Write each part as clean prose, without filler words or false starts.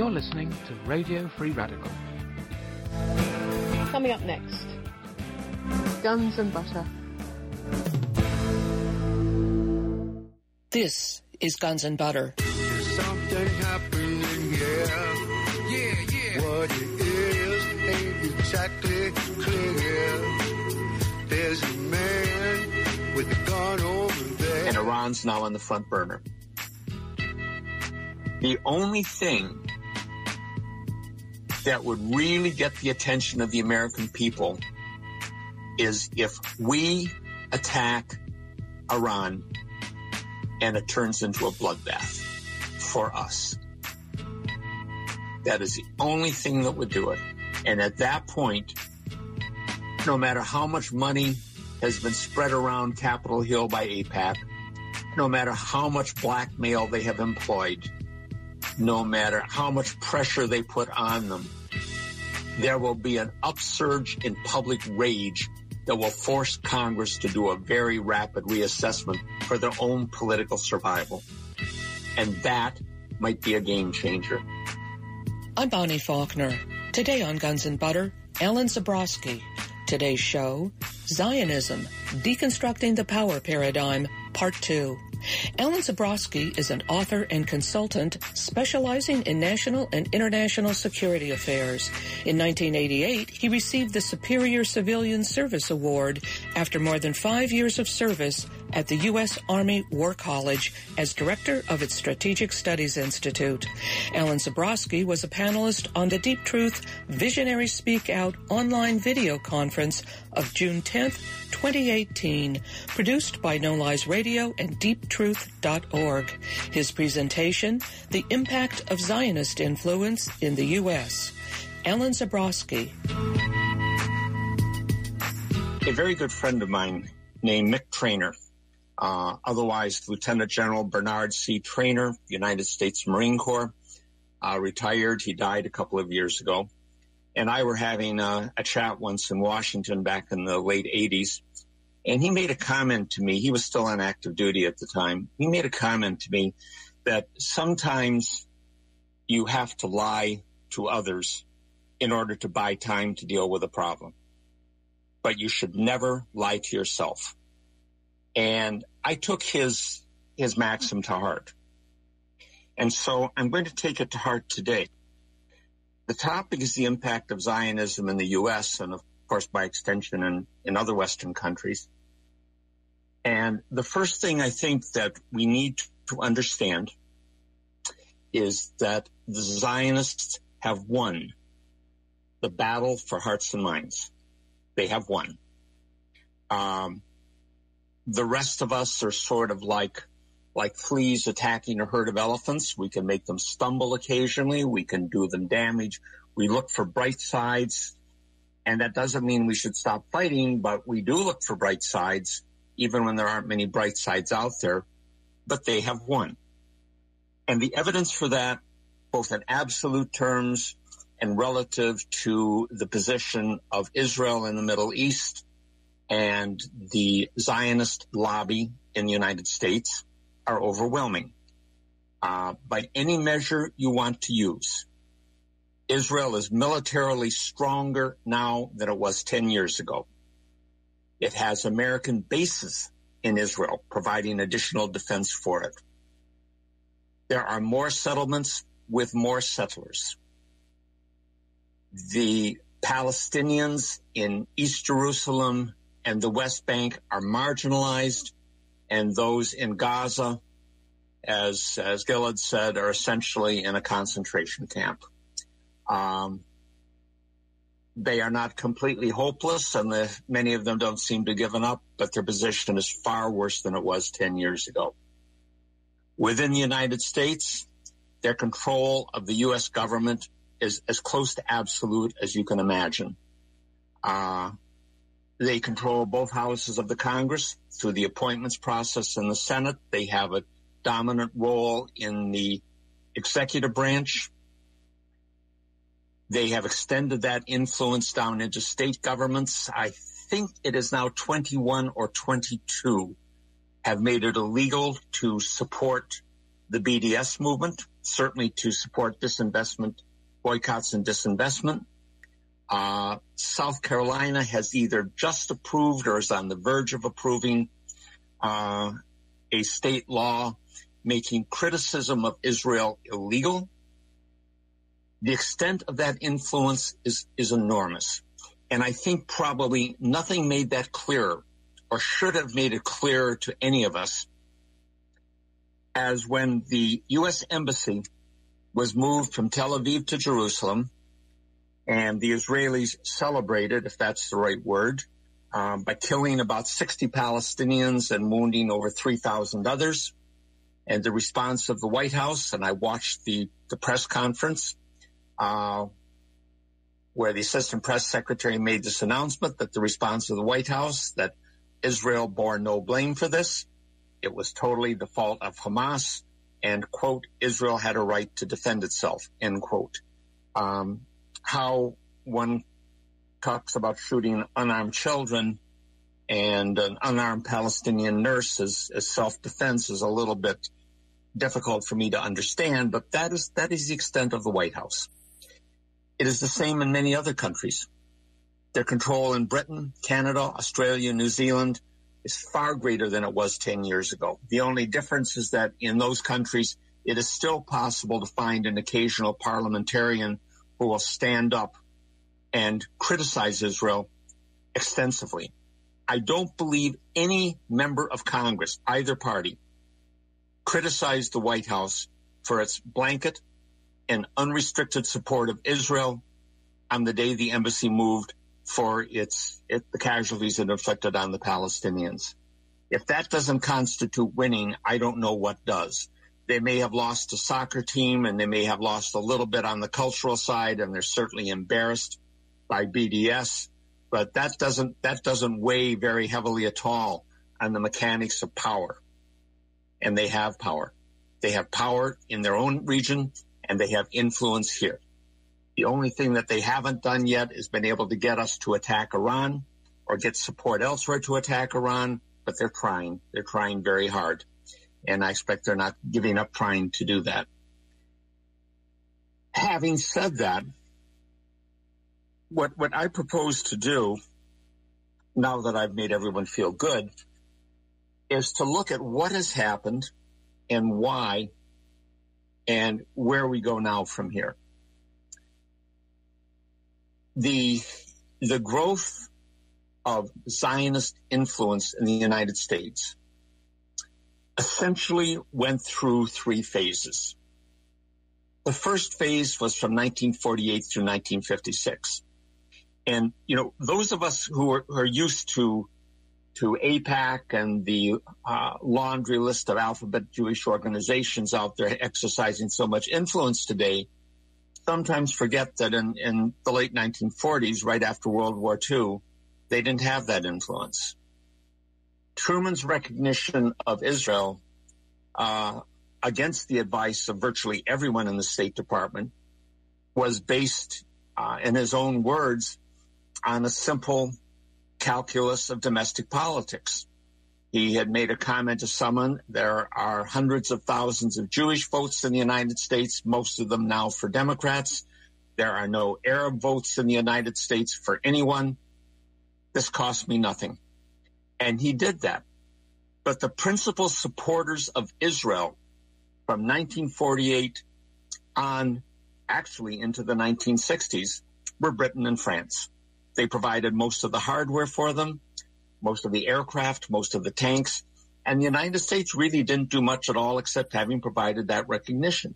You're listening to Radio Free Radical. Coming up next, Guns and Butter. This is Guns and Butter. There's something happening here. Yeah. What it is ain't exactly clear. There's a man with a gun over there. And Iran's now on the front burner. The only thing that would really get the attention of the American people is if we attack Iran and it turns into a bloodbath for us. That is the only thing that would do it. And at that point, no matter how much money has been spread around Capitol Hill by AIPAC, no matter how much blackmail they have employed, no matter how much pressure they put on them, there will be an upsurge in public rage that will force Congress to do a very rapid reassessment for their own political survival. And that might be a game changer. I'm Bonnie Faulkner. Today on Guns and Butter, Alan Zabrowski. Today's show, Zionism, Deconstructing the Power Paradigm, Part 2. Alan Zabrowski is an author and consultant specializing in national and international security affairs. In 1988, he received the Superior Civilian Service Award after more than 5 years of service at the U.S. Army War College as director of its Strategic Studies Institute. Alan Zabrowski was a panelist on the Deep Truth Visionary Speak Out online video conference of June 10th, 2018, produced by No Lies Radio and DeepTruth.org. His presentation, The Impact of Zionist Influence in the U.S. Alan Zabrowski. A very good friend of mine named Mick Traynor, otherwise Lieutenant General Bernard C. Traynor, United States Marine Corps, retired. He died a couple of years ago. And I were having a chat once in Washington back in the late 80s. And he made a comment to me. He was still on active duty at the time. He made a comment to me that sometimes you have to lie to others in order to buy time to deal with a problem. But you should never lie to yourself. And I took his maxim to heart. And so I'm going to take it to heart today. The topic is the impact of Zionism in the U.S. and, of course, by extension in other Western countries. And the first thing I think that we need to understand is that the Zionists have won the battle for hearts and minds. They have won. The rest of us are sort of like fleas attacking a herd of elephants. We can make them stumble occasionally. We can do them damage. We look for bright sides. And that doesn't mean we should stop fighting, but we do look for bright sides, even when there aren't many bright sides out there. But they have won. And the evidence for that, both in absolute terms and relative to the position of Israel in the Middle East and the Zionist lobby in the United States, are overwhelming. By any measure you want to use, Israel is militarily stronger now than it was 10 years ago. It has American bases in Israel providing additional defense for it. There are more settlements with more settlers. The Palestinians in East Jerusalem and the West Bank are marginalized, and those in Gaza, as Gilad said, are essentially in a concentration camp. They are not completely hopeless, and many of them don't seem to have given up, but their position is far worse than it was 10 years ago. Within the United States, their control of the U.S. government is as close to absolute as you can imagine. They control both houses of the Congress through the appointments process in the Senate. They have a dominant role in the executive branch. They have extended that influence down into state governments. I think it is now 21 or 22 have made it illegal to support the BDS movement, certainly to support disinvestment, boycotts and disinvestment. South Carolina has either just approved or is on the verge of approving a state law making criticism of Israel illegal. The extent of that influence is enormous. And I think probably nothing made that clearer or should have made it clearer to any of us as when the U.S. Embassy was moved from Tel Aviv to Jerusalem, and the Israelis celebrated, if that's the right word, by killing about 60 Palestinians and wounding over 3,000 others. And the response of the White House, and I watched the press conference where the assistant press secretary made this announcement that the response of the White House, that Israel bore no blame for this. It was totally the fault of Hamas, and, quote, Israel had a right to defend itself, end quote. How one talks about shooting unarmed children and an unarmed Palestinian nurse as self-defense is a little bit difficult for me to understand, but that is the extent of the White House. It is the same in many other countries. Their control in Britain, Canada, Australia, New Zealand is far greater than it was 10 years ago. The only difference is that in those countries, it is still possible to find an occasional parliamentarian who will stand up and criticize Israel extensively. I don't believe any member of Congress, either party, criticized the White House for its blanket and unrestricted support of Israel on the day the embassy moved for the casualties it inflicted on the Palestinians. If that doesn't constitute winning, I don't know what does. They may have lost a soccer team, and they may have lost a little bit on the cultural side, and they're certainly embarrassed by BDS, but that doesn't weigh very heavily at all on the mechanics of power. And they have power. They have power in their own region, and they have influence here. The only thing that they haven't done yet is been able to get us to attack Iran or get support elsewhere to attack Iran, but they're trying. They're trying very hard. And I expect they're not giving up trying to do that. Having said that, what I propose to do, now that I've made everyone feel good, is to look at what has happened and why and where we go now from here. The growth of Zionist influence in the United States essentially went through three phases. The first phase was from 1948 through 1956. And, those of us who are used to AIPAC and the laundry list of alphabet Jewish organizations out there exercising so much influence today sometimes forget that in the late 1940s, right after World War II, they didn't have that influence. Truman's recognition of Israel, against the advice of virtually everyone in the State Department, was based, in his own words, on a simple calculus of domestic politics. He had made a comment to someone, there are hundreds of thousands of Jewish votes in the United States, most of them now for Democrats. There are no Arab votes in the United States for anyone. This cost me nothing. And he did that. But the principal supporters of Israel from 1948 on, actually into the 1960s, were Britain and France. They provided most of the hardware for them, most of the aircraft, most of the tanks, and the United States really didn't do much at all except having provided that recognition.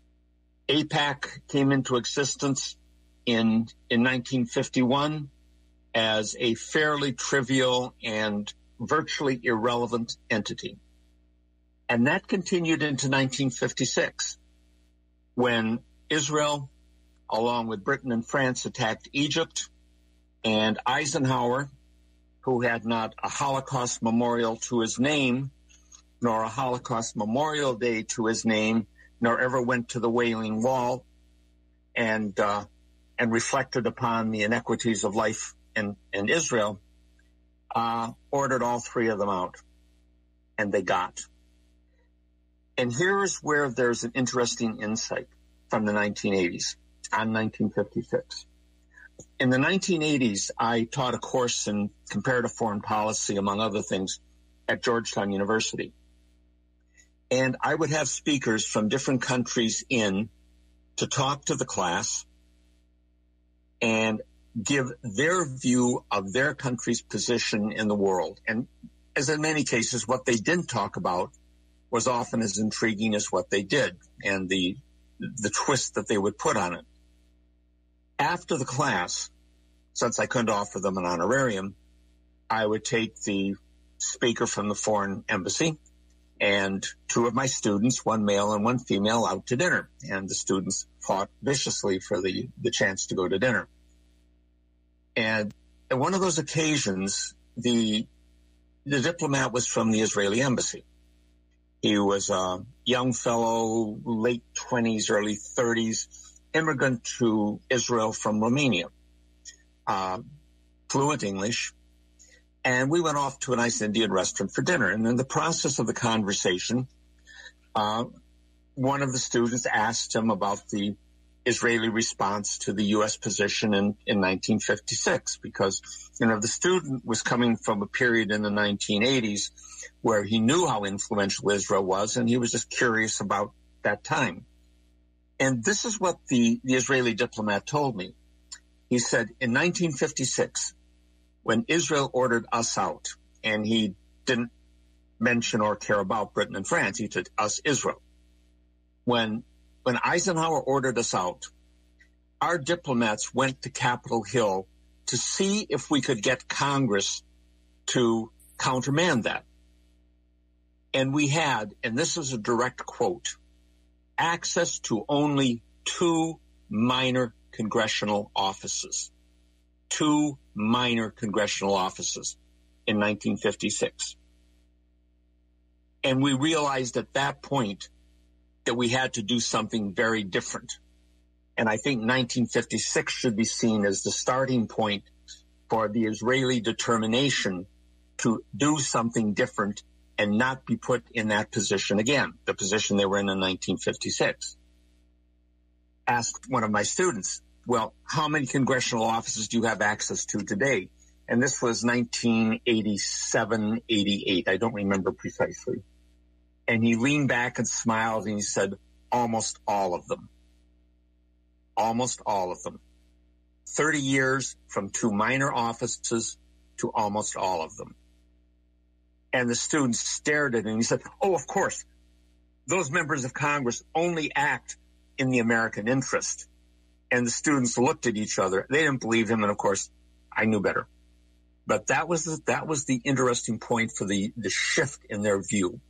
AIPAC came into existence in 1951 as a fairly trivial and virtually irrelevant entity. And that continued into 1956 when Israel, along with Britain and France, attacked Egypt, and Eisenhower, who had not a Holocaust memorial to his name, nor a Holocaust Memorial Day to his name, nor ever went to the Wailing Wall and reflected upon the inequities of life in Israel, ordered all three of them out, and they got. And here's where there's an interesting insight from the 1980s on 1956. In the 1980s, I taught a course in comparative foreign policy, among other things, at Georgetown University. And I would have speakers from different countries in to talk to the class and give their view of their country's position in the world. And as in many cases, what they didn't talk about was often as intriguing as what they did and the twist that they would put on it. After the class, since I couldn't offer them an honorarium, I would take the speaker from the foreign embassy and two of my students, one male and one female, out to dinner. And the students fought viciously for the chance to go to dinner. And at one of those occasions, the diplomat was from the Israeli embassy. He was a young fellow, late 20s, early 30s, immigrant to Israel from Romania, fluent English. And we went off to a nice Indian restaurant for dinner. And in the process of the conversation, one of the students asked him about the Israeli response to the U.S. position in 1956, because, the student was coming from a period in the 1980s where he knew how influential Israel was, and he was just curious about that time. And this is what the Israeli diplomat told me. He said, in 1956, when Israel ordered us out, and he didn't mention or care about Britain and France, he said us, Israel. When Eisenhower ordered us out, our diplomats went to Capitol Hill to see if we could get Congress to countermand that. And we had, and this is a direct quote, access to only 2 minor congressional offices. 2 minor congressional offices in 1956. And we realized at that point that we had to do something very different. And I think 1956 should be seen as the starting point for the Israeli determination to do something different and not be put in that position again, the position they were in 1956. Asked one of my students, well, how many congressional offices do you have access to today? And this was 1987, 88. I don't remember precisely. And he leaned back and smiled and he said, almost all of them. Almost all of them. 30 years from 2 minor offices to almost all of them. And the students stared at him and he said, oh, of course, those members of Congress only act in the American interest. And the students looked at each other. They didn't believe him, and of course, I knew better. But that was the interesting point for the shift in their view.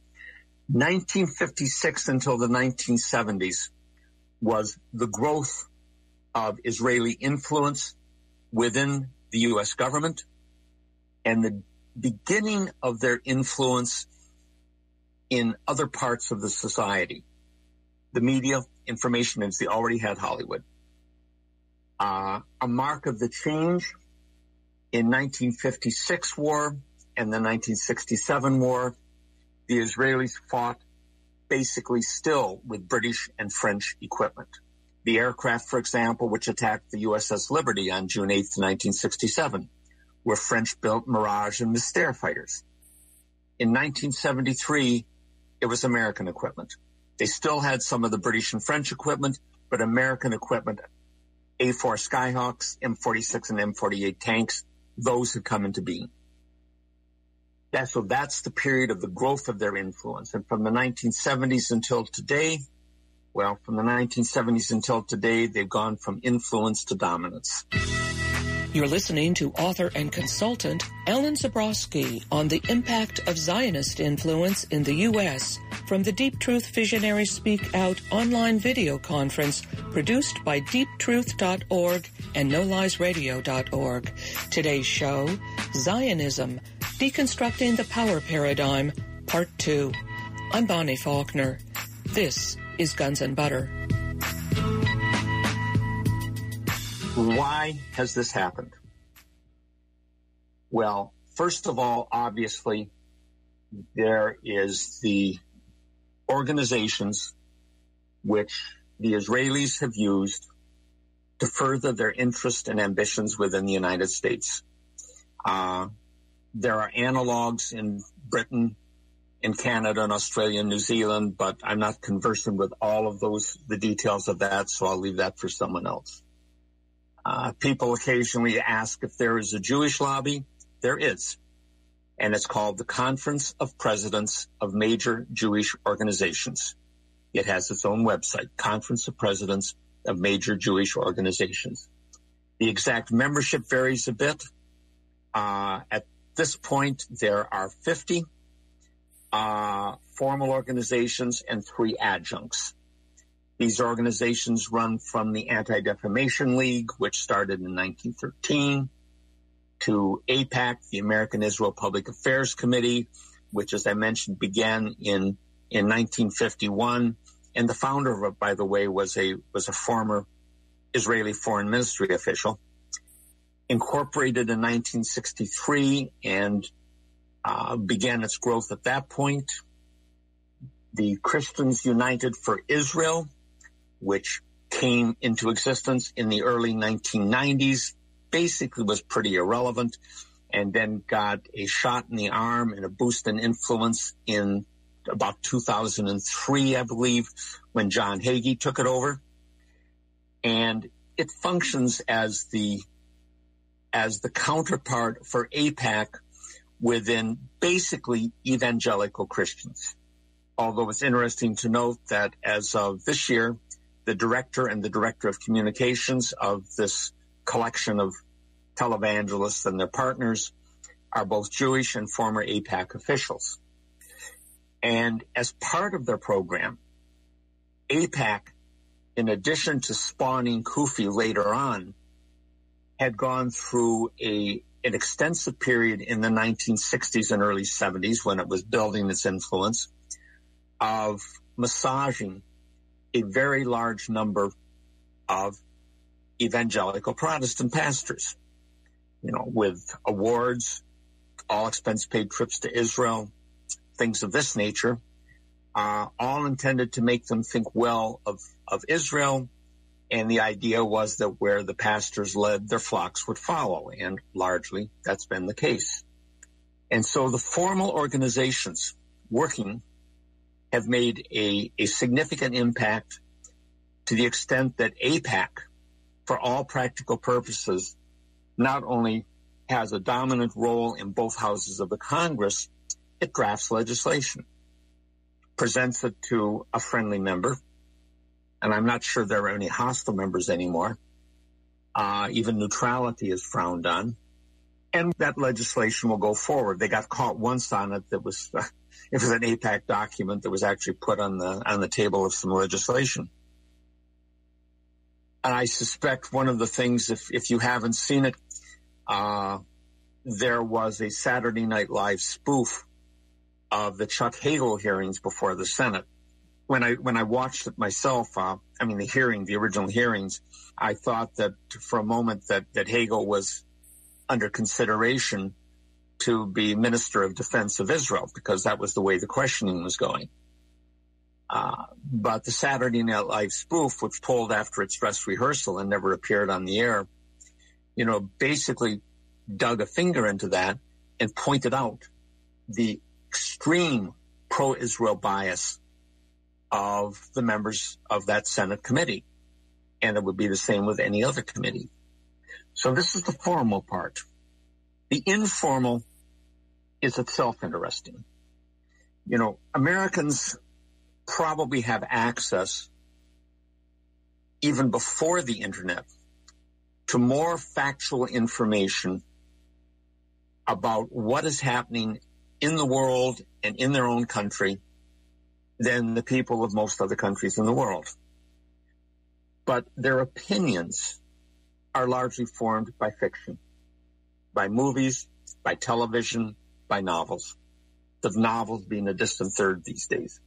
1956 until the 1970s was the growth of Israeli influence within the U.S. government and the beginning of their influence in other parts of the society. The media, information agency already had Hollywood. A mark of the change in 1956 war and the 1967 war, the Israelis fought basically still with British and French equipment. The aircraft, for example, which attacked the USS Liberty on June 8th, 1967, were French-built Mirage and Mystère fighters. In 1973, it was American equipment. They still had some of the British and French equipment, but American equipment, A-4 Skyhawks, M46 and M48 tanks, those had come into being. So that's the period of the growth of their influence. And from the 1970s until today, from the 1970s until today, they've gone from influence to dominance. You're listening to author and consultant Alan Zabrowski on the impact of Zionist influence in the U.S. from the Deep Truth Visionary Speak Out online video conference produced by deeptruth.org and noliesradio.org. Today's show, Zionism, Deconstructing the Power Paradigm, Part 2. I'm Bonnie Faulkner. This is Guns and Butter. Why has this happened? Well, first of all, obviously, there is the organizations which the Israelis have used to further their interest and ambitions within the United States. There are analogs in Britain, in Canada, and Australia, and New Zealand, but I'm not conversant with all of the details of that, so I'll leave that for someone else. People occasionally ask if there is a Jewish lobby. There is, and it's called the Conference of Presidents of Major Jewish Organizations. It has its own website, Conference of Presidents of Major Jewish Organizations. The exact membership varies a bit. At this point, there are 50 formal organizations and 3 adjuncts. These organizations run from the Anti-Defamation League, which started in 1913, to AIPAC, the American Israel Public Affairs Committee, which, as I mentioned, began in 1951. And the founder of it, by the way, was a former Israeli Foreign Ministry official. Incorporated in 1963 and began its growth at that point. The Christians United for Israel, which came into existence in the early 1990s, basically was pretty irrelevant, and then got a shot in the arm and a boost in influence in about 2003, I believe, when John Hagee took it over. And it functions as the counterpart for AIPAC within basically evangelical Christians. Although it's interesting to note that as of this year, the director and the director of communications of this collection of televangelists and their partners are both Jewish and former AIPAC officials. And as part of their program, AIPAC, in addition to spawning CUFI later on, had gone through an extensive period in the 1960s and early 70s when it was building its influence of massaging a very large number of evangelical Protestant pastors, with awards, all expense paid trips to Israel, things of this nature, all intended to make them think well of Israel. And the idea was that where the pastors led, their flocks would follow. And largely that's been the case. And so the formal organizations working have made a significant impact to the extent that AIPAC, for all practical purposes, not only has a dominant role in both houses of the Congress, it drafts legislation, presents it to a friendly member, and I'm not sure there are any hostile members anymore. Even neutrality is frowned on, and that legislation will go forward. They got caught once on it. That was it was an AIPAC document that was actually put on the table of some legislation. And I suspect one of the things, if you haven't seen it, there was a Saturday Night Live spoof of the Chuck Hagel hearings before the Senate. When I watched it myself, the original hearings, I thought that for a moment that Hagel was under consideration to be Minister of Defense of Israel, because that was the way the questioning was going. But the Saturday Night Live spoof, which told after its dress rehearsal and never appeared on the air, basically dug a finger into that and pointed out the extreme pro-Israel bias of the members of that Senate committee. And it would be the same with any other committee. So this is the formal part. The informal is itself interesting. Americans probably have access, even before the internet, to more factual information about what is happening in the world and in their own country than the people of most other countries in the world. But their opinions are largely formed by fiction, by movies, by television, by novels, the novels being a distant third these days.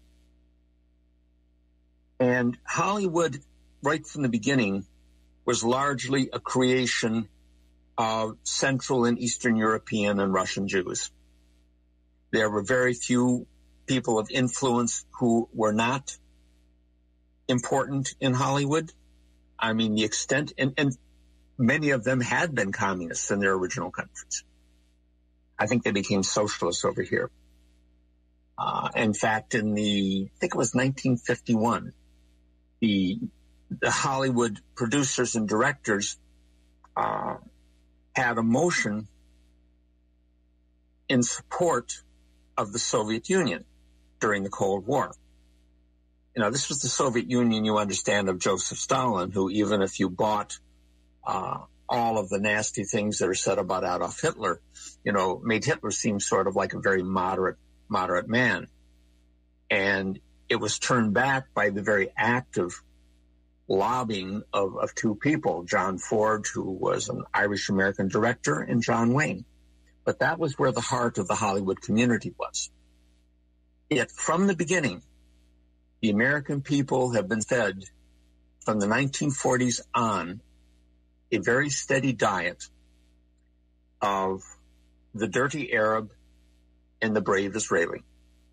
And Hollywood, right from the beginning, was largely a creation of Central and Eastern European and Russian Jews. There were very few people of influence who were not important in Hollywood. I mean, the extent, and many of them had been communists in their original countries. I think they became socialists over here. In fact, I think it was 1951, the Hollywood producers and directors had a motion in support of the Soviet Union during the Cold War. You know, this was the Soviet Union, you understand, of Joseph Stalin, who, even if you bought all of the nasty things that are said about Adolf Hitler, you know, made Hitler seem sort of like a very moderate man. And it was turned back by the very active lobbying of two people, John Ford, who was an Irish-American director, and John Wayne. But that was where the heart of the Hollywood community was. Yet from the beginning, the American people have been fed, from the 1940s on, a very steady diet of the dirty Arab and the brave Israeli.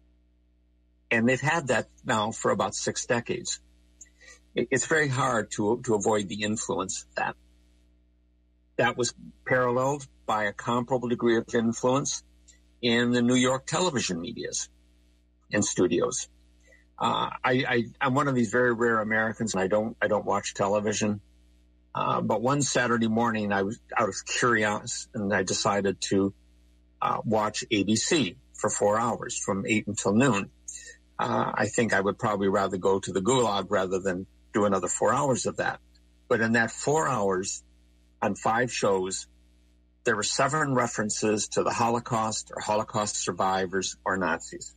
And they've had that now for about 6 decades. It's very hard to avoid the influence of that. That was paralleled by a comparable degree of influence in the New York television medias and studios. I'm one of these very rare Americans, and I don't watch television. But one Saturday morning, I was out of curiosity, and I decided to watch ABC for 4 hours from 8 until noon. I think I would probably rather go to the Gulag rather than do another 4 hours of that. But in that 4 hours, on 5 shows, there were 7 references to the Holocaust or Holocaust survivors or Nazis.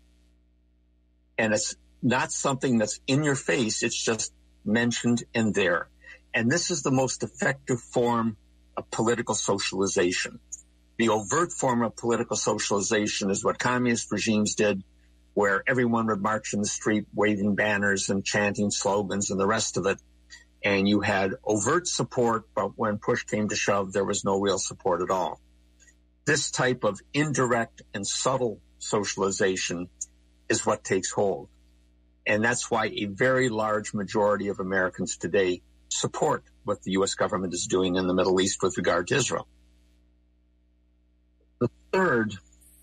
And it's not something that's in your face. It's just mentioned in there. And this is the most effective form of political socialization. The overt form of political socialization is what communist regimes did, where everyone would march in the street waving banners and chanting slogans and the rest of it. And you had overt support, but when push came to shove, there was no real support at all. This type of indirect and subtle socialization is what takes hold. And that's why a very large majority of Americans today support what the U.S. government is doing in the Middle East with regard to Israel. The third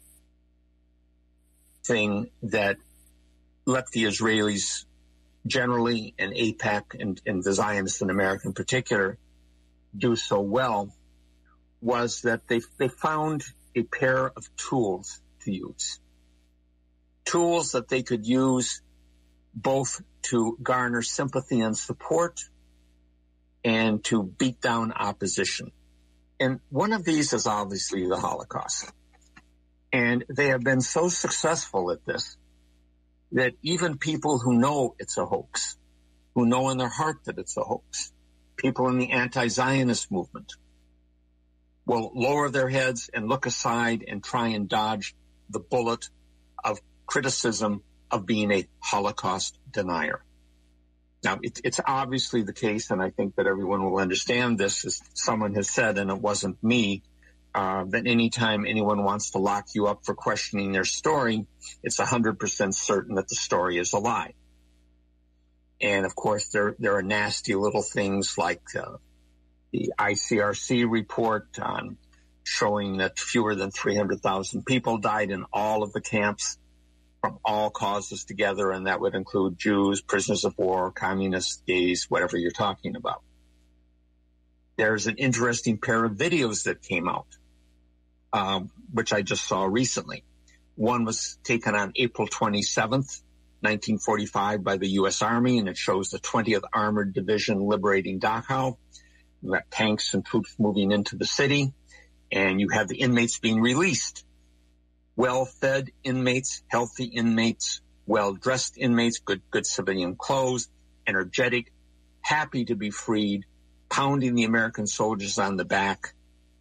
thing that let the Israelis generally, and AIPAC and the Zionists in America in particular, do so well was that they found a pair of tools to use. Tools that they could use both to garner sympathy and support and to beat down opposition. And one of these is obviously the Holocaust. And they have been so successful at this that even people who know it's a hoax, who know in their heart that it's a hoax, people in the anti-Zionist movement, will lower their heads and look aside and try and dodge the bullet of criticism of being a Holocaust denier. Now, it's obviously the case, and I think that everyone will understand this, as someone has said, and it wasn't me, that anytime anyone wants to lock you up for questioning their story, it's 100% certain that the story is a lie. And, of course, there are nasty little things like the ICRC report on showing that fewer than 300,000 people died in all of the camps from all causes together, and that would include Jews, prisoners of war, communists, gays, whatever you're talking about. There's an interesting pair of videos that came out, which I just saw recently. One was taken on April 27th, 1945 by the U.S. Army, and it shows the 20th Armored Division liberating Dachau. You got tanks and troops moving into the city, and you have the inmates being released. Well-fed inmates, healthy inmates, well-dressed inmates, good civilian clothes, energetic, happy to be freed, pounding the American soldiers on the back.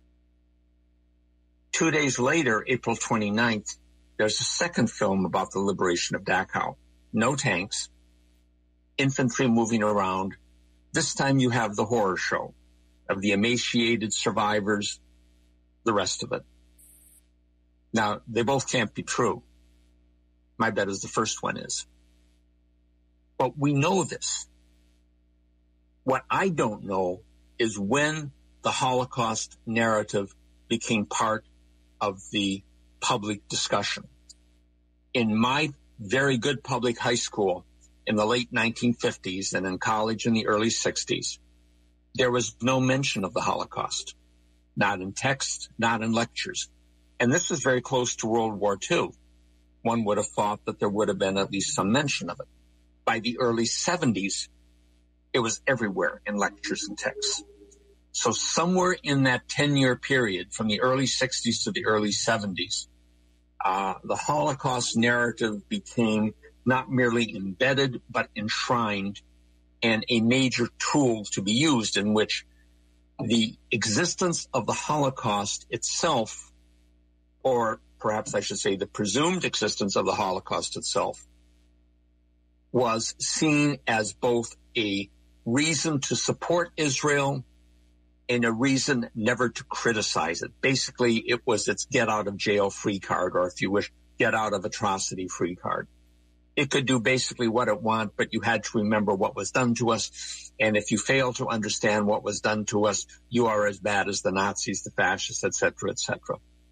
2 days later, April 29th, there's a second film about the liberation of Dachau. No tanks, infantry moving around. This time you have the horror show of the emaciated survivors, the rest of it. Now, they both can't be true. My bet is the first one is. But we know this. What I don't know is when the Holocaust narrative became part of the public discussion. In my very good public high school in the late 1950s and in college in the early 60s, there was no mention of the Holocaust, not in text, not in lectures. And this is very close to World War II. One would have thought that there would have been at least some mention of it. By the early 70s, it was everywhere in lectures and texts. So somewhere in that 10-year period, from the early 60s to the early 70s, the Holocaust narrative became not merely embedded, but enshrined, and a major tool to be used, in which the existence of the Holocaust itself, or perhaps I should say the presumed existence of the Holocaust itself, was seen as both a reason to support Israel and a reason never to criticize it. Basically, it was its get-out-of-jail-free card, or if you wish, get-out-of-atrocity-free card. It could do basically what it wanted, but you had to remember what was done to us. And if you fail to understand what was done to us, you are as bad as the Nazis, the fascists, etc., etc.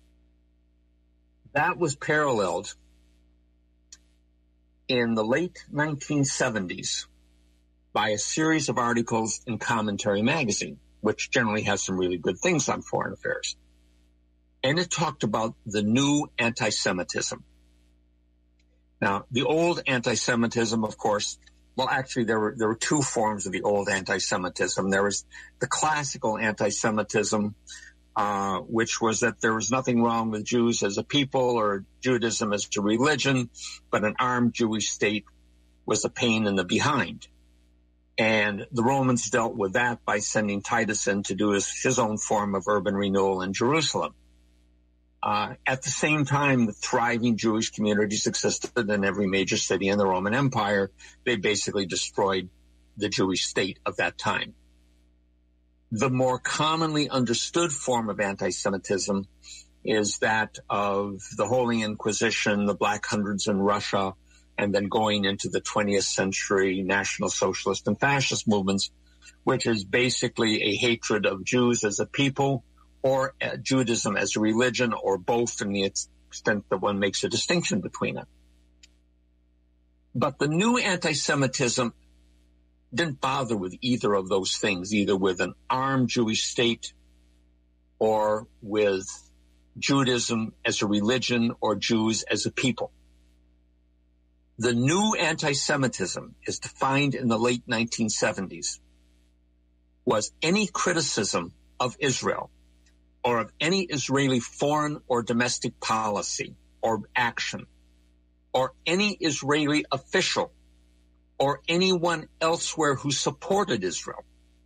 That was paralleled in the late 1970s by a series of articles in Commentary magazine, which generally has some really good things on foreign affairs. And it talked about the new anti-Semitism. Now, the old anti-Semitism, of course, well, actually, there were two forms of the old anti-Semitism. There was the classical anti-Semitism, which was that there was nothing wrong with Jews as a people or Judaism as a religion, but an armed Jewish state was a pain in the behind. And the Romans dealt with that by sending Titus in to do his own form of urban renewal in Jerusalem. At the same time, the thriving Jewish communities existed in every major city in the Roman Empire. They basically destroyed the Jewish state of that time. The more commonly understood form of anti-Semitism is that of the Holy Inquisition, the Black Hundreds in Russia, and then going into the 20th century National Socialist and Fascist movements, which is basically a hatred of Jews as a people, or Judaism as a religion, or both, in the extent that one makes a distinction between it. But the new anti-Semitism didn't bother with either of those things, either with an armed Jewish state or with Judaism as a religion or Jews as a people. The new anti-Semitism, as defined in the late 1970s, was any criticism of Israel or of any Israeli foreign or domestic policy or action, or any Israeli official or anyone elsewhere who supported Israel.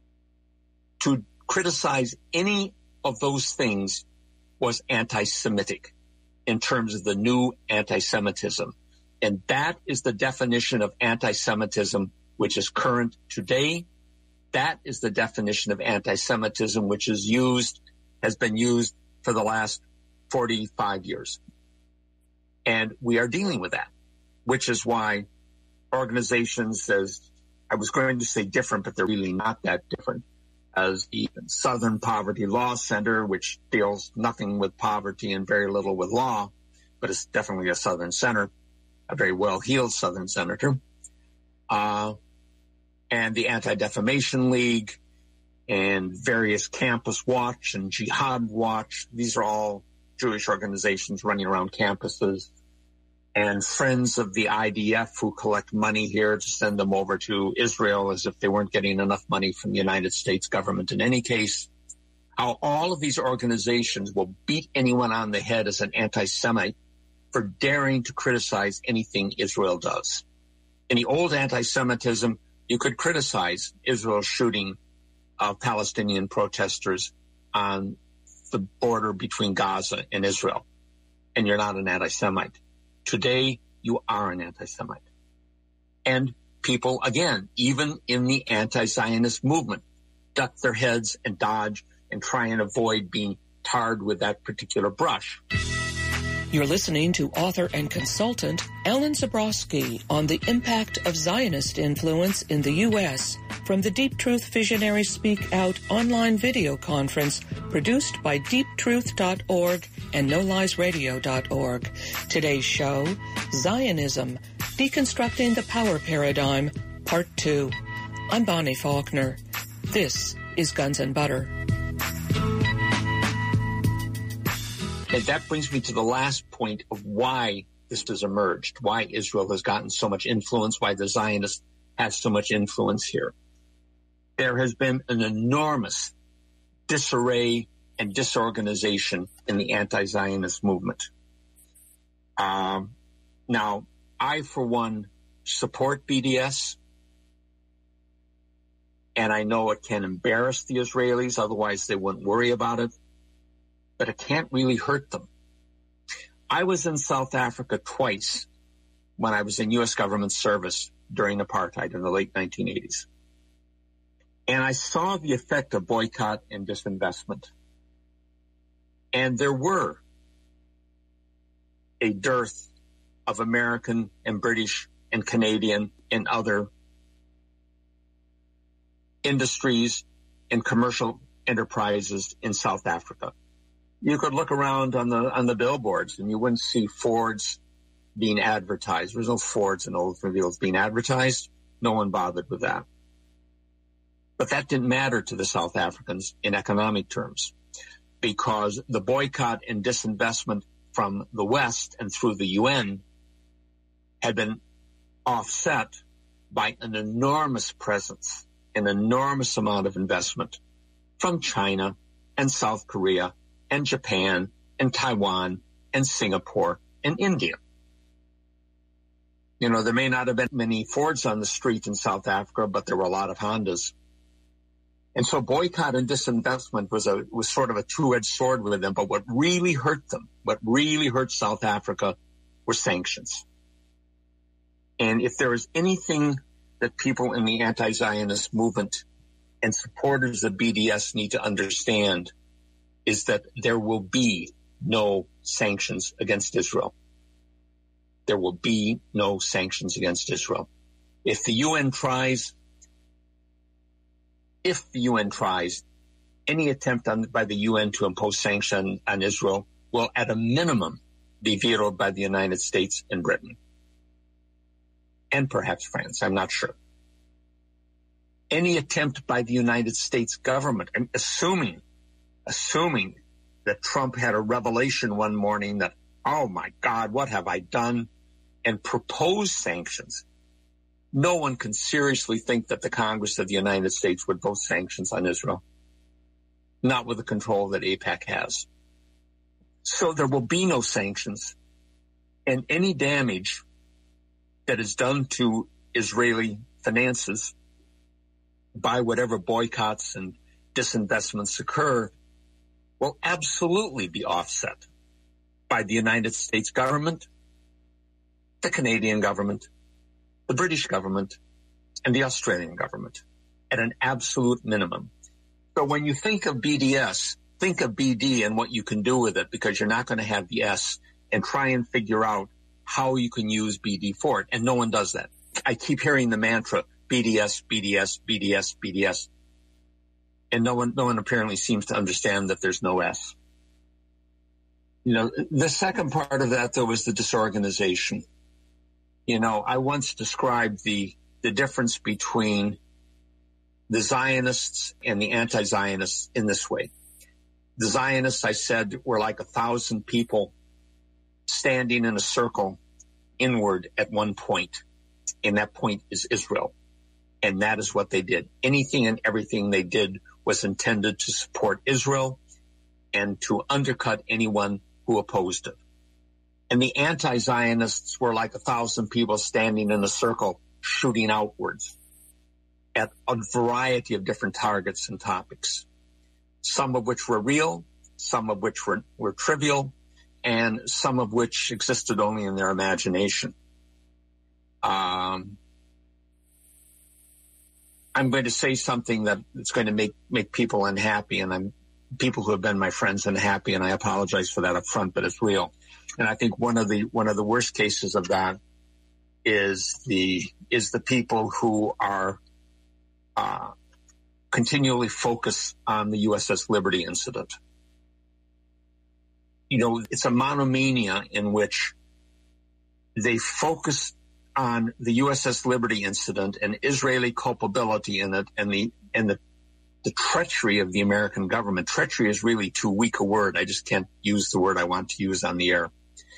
To criticize any of those things was anti-Semitic in terms of the new anti-Semitism. And that is the definition of anti-Semitism which is current today. That is the definition of anti-Semitism which has been used for the last 45 years. And we are dealing with that, which is why organizations, as I was going to say different, but they're really not that different, as the Southern Poverty Law Center, which deals nothing with poverty and very little with law, but it's definitely a Southern center, a very well-heeled Southern senator, and the Anti-Defamation League, and various Campus Watch and Jihad Watch. These are all Jewish organizations running around campuses, and Friends of the IDF, who collect money here to send them over to Israel as if they weren't getting enough money from the United States government in any case. How all of these organizations will beat anyone on the head as an anti-Semite for daring to criticize anything Israel does. In the old anti-Semitism, you could criticize Israel's shooting of Palestinian protesters on the border between Gaza and Israel, and you're not an anti-Semite. Today, you are an anti-Semite. And people, again, even in the anti-Zionist movement, duck their heads and dodge and try and avoid being tarred with that particular brush. You're listening to author and consultant Ellen Zabrowski on the impact of Zionist influence in the U.S. from the Deep Truth Visionary Speak Out online video conference produced by deeptruth.org and noliesradio.org. Today's show, Zionism, Deconstructing the Power Paradigm, Part 2. I'm Bonnie Faulkner. This is Guns and Butter. And that brings me to the last point of why this has emerged, why Israel has gotten so much influence, why the Zionists have so much influence here. There has been an enormous disarray and disorganization in the anti-Zionist movement. Now, I, for one, support BDS, and I know it can embarrass the Israelis, otherwise they wouldn't worry about it. But it can't really hurt them. I was in South Africa twice when I was in U.S. government service during apartheid in the late 1980s. And I saw the effect of boycott and disinvestment. And there were a dearth of American and British and Canadian and other industries and commercial enterprises in South Africa. You could look around on the billboards and you wouldn't see Fords being advertised. There was no Fords and Oldsmobiles being advertised. No one bothered with that. But that didn't matter to the South Africans in economic terms, because the boycott and disinvestment from the West and through the UN had been offset by an enormous presence, an enormous amount of investment from China and South Korea and Japan, and Taiwan, and Singapore, and India. You know, there may not have been many Fords on the street in South Africa, but there were a lot of Hondas. And so boycott and disinvestment was sort of a two-edged sword with them. But what really hurt them, what really hurt South Africa, were sanctions. And if there is anything that people in the anti-Zionist movement and supporters of BDS need to understand, is that there will be no sanctions against Israel. There will be no sanctions against Israel. If the UN tries, any attempt by the UN to impose sanctions on Israel will at a minimum be vetoed by the United States and Britain. And perhaps France, I'm not sure. Any attempt by the United States government, assuming that Trump had a revelation one morning that, oh my God, what have I done, and proposed sanctions, no one can seriously think that the Congress of the United States would vote sanctions on Israel, not with the control that AIPAC has. So there will be no sanctions, and any damage that is done to Israeli finances by whatever boycotts and disinvestments occur will absolutely be offset by the United States government, the Canadian government, the British government, and the Australian government at an absolute minimum. So when you think of BDS, think of BD and what you can do with it, because you're not going to have the S, and try and figure out how you can use BD for it. And no one does that. I keep hearing the mantra, BDS, BDS, BDS, BDS. And no one apparently seems to understand that there's no S. You know, the second part of that, though, was the disorganization. You know, I once described the difference between the Zionists and the anti-Zionists in this way. The Zionists, I said, were like 1,000 people standing in a circle inward at one point, and that point is Israel. And that is what they did. Anything and everything they did was intended to support Israel and to undercut anyone who opposed it. And the anti-Zionists were like 1,000 people standing in a circle shooting outwards at a variety of different targets and topics, some of which were real, some of which were trivial, and some of which existed only in their imagination. I'm going to say something that's going to make people unhappy, and people who have been my friends and happy, and I apologize for that up front, but it's real. And I think one of the worst cases of that is the people who are continually focused on the USS Liberty incident. You know, it's a monomania in which they focus on the USS Liberty incident and Israeli culpability in it, and the treachery of the American government. Treachery is really too weak a word. I just can't use the word I want to use on the air.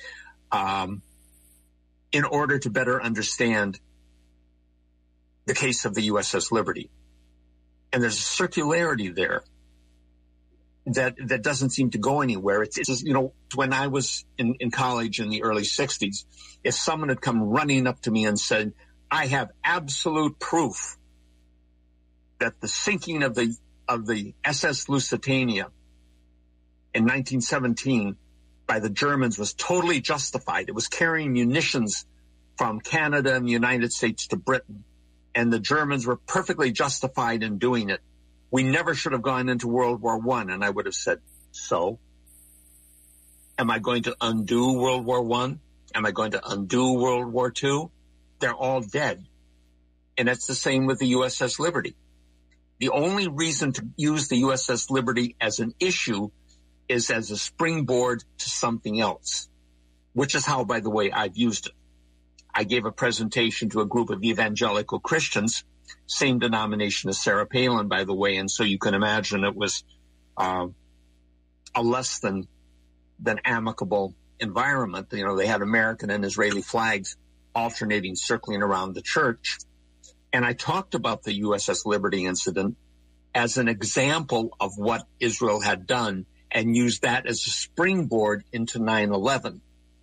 In order to better understand the case of the USS Liberty. And there's a circularity there that doesn't seem to go anywhere. It's just, you know, when I was in college in the early 60s, if someone had come running up to me and said, I have absolute proof that the sinking of the SS Lusitania in 1917 by the Germans was totally justified. It was carrying munitions from Canada and the United States to Britain, and the Germans were perfectly justified in doing it. We never should have gone into World War I. And I would have said, so? Am I going to undo World War I? Am I going to undo World War II? They're all dead. And it's the same with the USS Liberty. The only reason to use the USS Liberty as an issue is as a springboard to something else, which is how, by the way, I've used it. I gave a presentation to a group of evangelical Christians, same denomination as Sarah Palin, by the way, and so you can imagine it was a less than amicable environment. You know, they had American and Israeli flags alternating, circling around the church. And I talked about the USS Liberty incident as an example of what Israel had done and used that as a springboard into 9/11.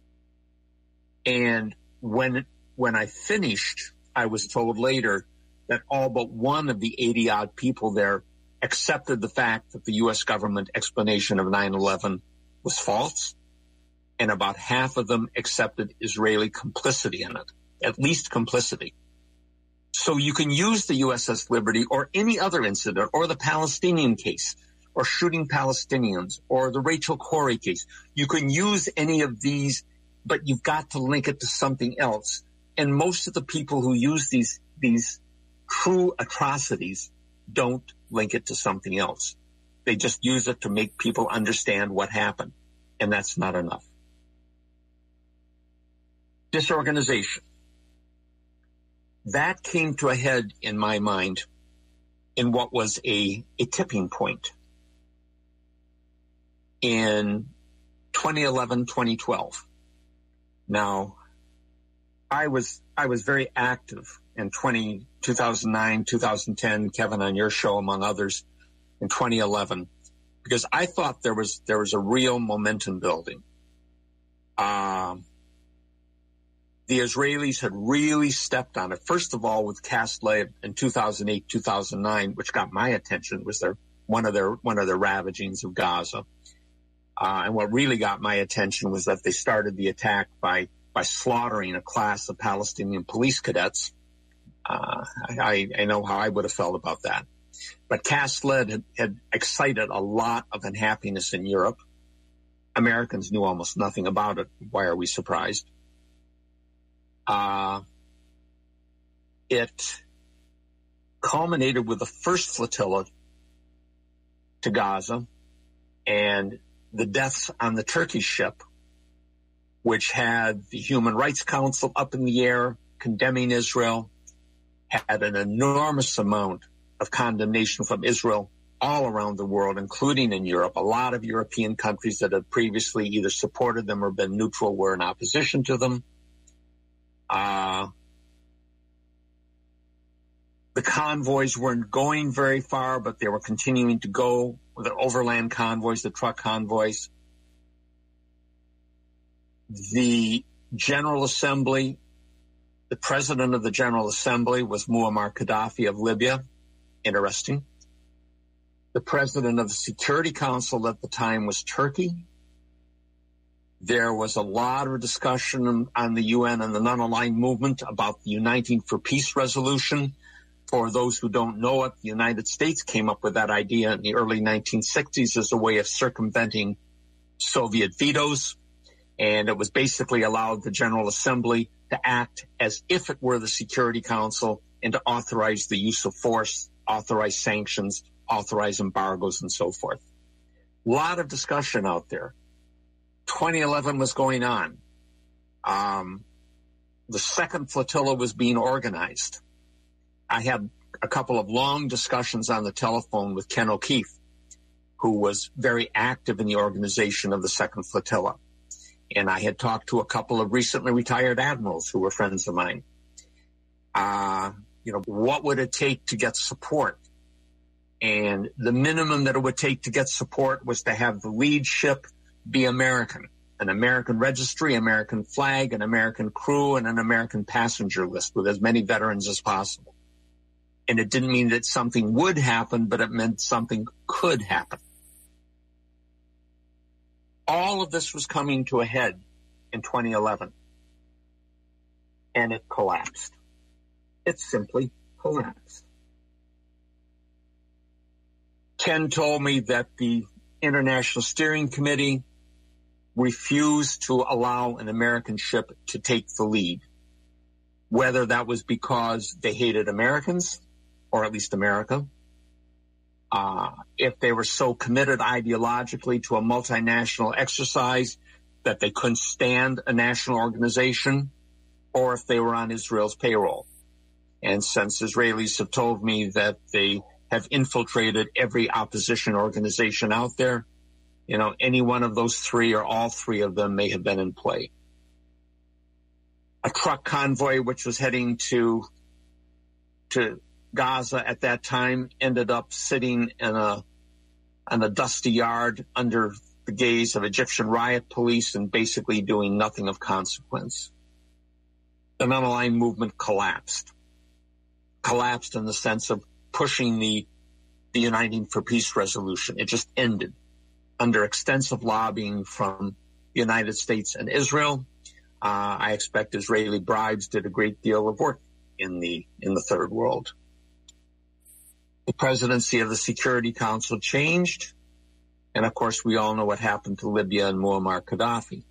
And when I finished, I was told later that all but one of the 80-odd people there accepted the fact that the U.S. government explanation of 9/11 was false, and about half of them accepted Israeli complicity in it, at least complicity. So you can use the USS Liberty or any other incident, or the Palestinian case, or shooting Palestinians, or the Rachel Corrie case. You can use any of these, but you've got to link it to something else. And most of the people who use these true atrocities don't link it to something else. They just use it to make people understand what happened, and that's not enough. Disorganization. That came to a head in my mind in what was a tipping point in 2011, 2012. Now, I was very active in 2009, 2010, Kevin, on your show, among others, in 2011, because I thought there was a real momentum building. The Israelis had really stepped on it. First of all, with Cast Lead in 2008, 2009, which got my attention, was one of their ravagings of Gaza. And what really got my attention was that they started the attack by slaughtering a class of Palestinian police cadets. I know how I would have felt about that. But Cast Lead had excited a lot of unhappiness in Europe. Americans knew almost nothing about it. Why are we surprised? It culminated with the first flotilla to Gaza and the deaths on the Turkish ship, which had the Human Rights Council up in the air condemning Israel, had an enormous amount of condemnation from Israel all around the world, including in Europe. A lot of European countries that had previously either supported them or been neutral were in opposition to them. The convoys weren't going very far, but they were continuing to go with the overland convoys, the truck convoys. The General Assembly, the president of the General Assembly was Muammar Gaddafi of Libya. Interesting. The president of the Security Council at the time was Turkey. There was a lot of discussion on the UN and the non-aligned movement about the Uniting for Peace resolution. For those who don't know it, the United States came up with that idea in the early 1960s as a way of circumventing Soviet vetoes, and it was basically allowed the General Assembly to act as if it were the Security Council and to authorize the use of force, authorize sanctions, authorize embargoes, and so forth. A lot of discussion out there. 2011 was going on. The second flotilla was being organized. I had a couple of long discussions on the telephone with Ken O'Keefe, who was very active in the organization of the second flotilla. And I had talked to a couple of recently retired admirals who were friends of mine. What would it take to get support? And the minimum that it would take to get support was to have the lead ship be American, an American registry, American flag, an American crew, and an American passenger list with as many veterans as possible. And it didn't mean that something would happen, but it meant something could happen. All of this was coming to a head in 2011, and it collapsed. It simply collapsed. Ken told me that the International Steering Committee refused to allow an American ship to take the lead, whether that was because they hated Americans, or at least America, if they were so committed ideologically to a multinational exercise that they couldn't stand a national organization, or if they were on Israel's payroll. And since Israelis have told me that they have infiltrated every opposition organization out there, any one of those three or all three of them may have been in play. A truck convoy which was heading to Gaza at that time ended up sitting in a dusty yard under the gaze of Egyptian riot police and basically doing nothing of consequence. The non-aligned movement collapsed in the sense of pushing the Uniting for Peace resolution. It just ended under extensive lobbying from the United States and Israel. I expect Israeli bribes did a great deal of work in the third world. The presidency of the Security Council changed, and of course we all know what happened to Libya and Muammar Gaddafi.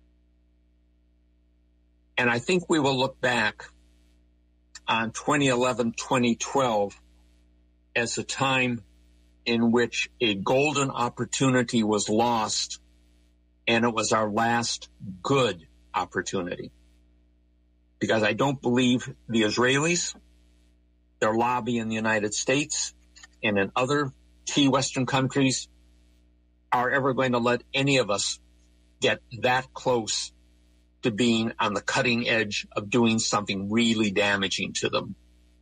And I think we will look back on 2011, 2012 as a time in which a golden opportunity was lost, and it was our last good opportunity. Because I don't believe the Israelis, their lobby in the United States and in other key Western countries are ever going to let any of us get that close to being on the cutting edge of doing something really damaging to them.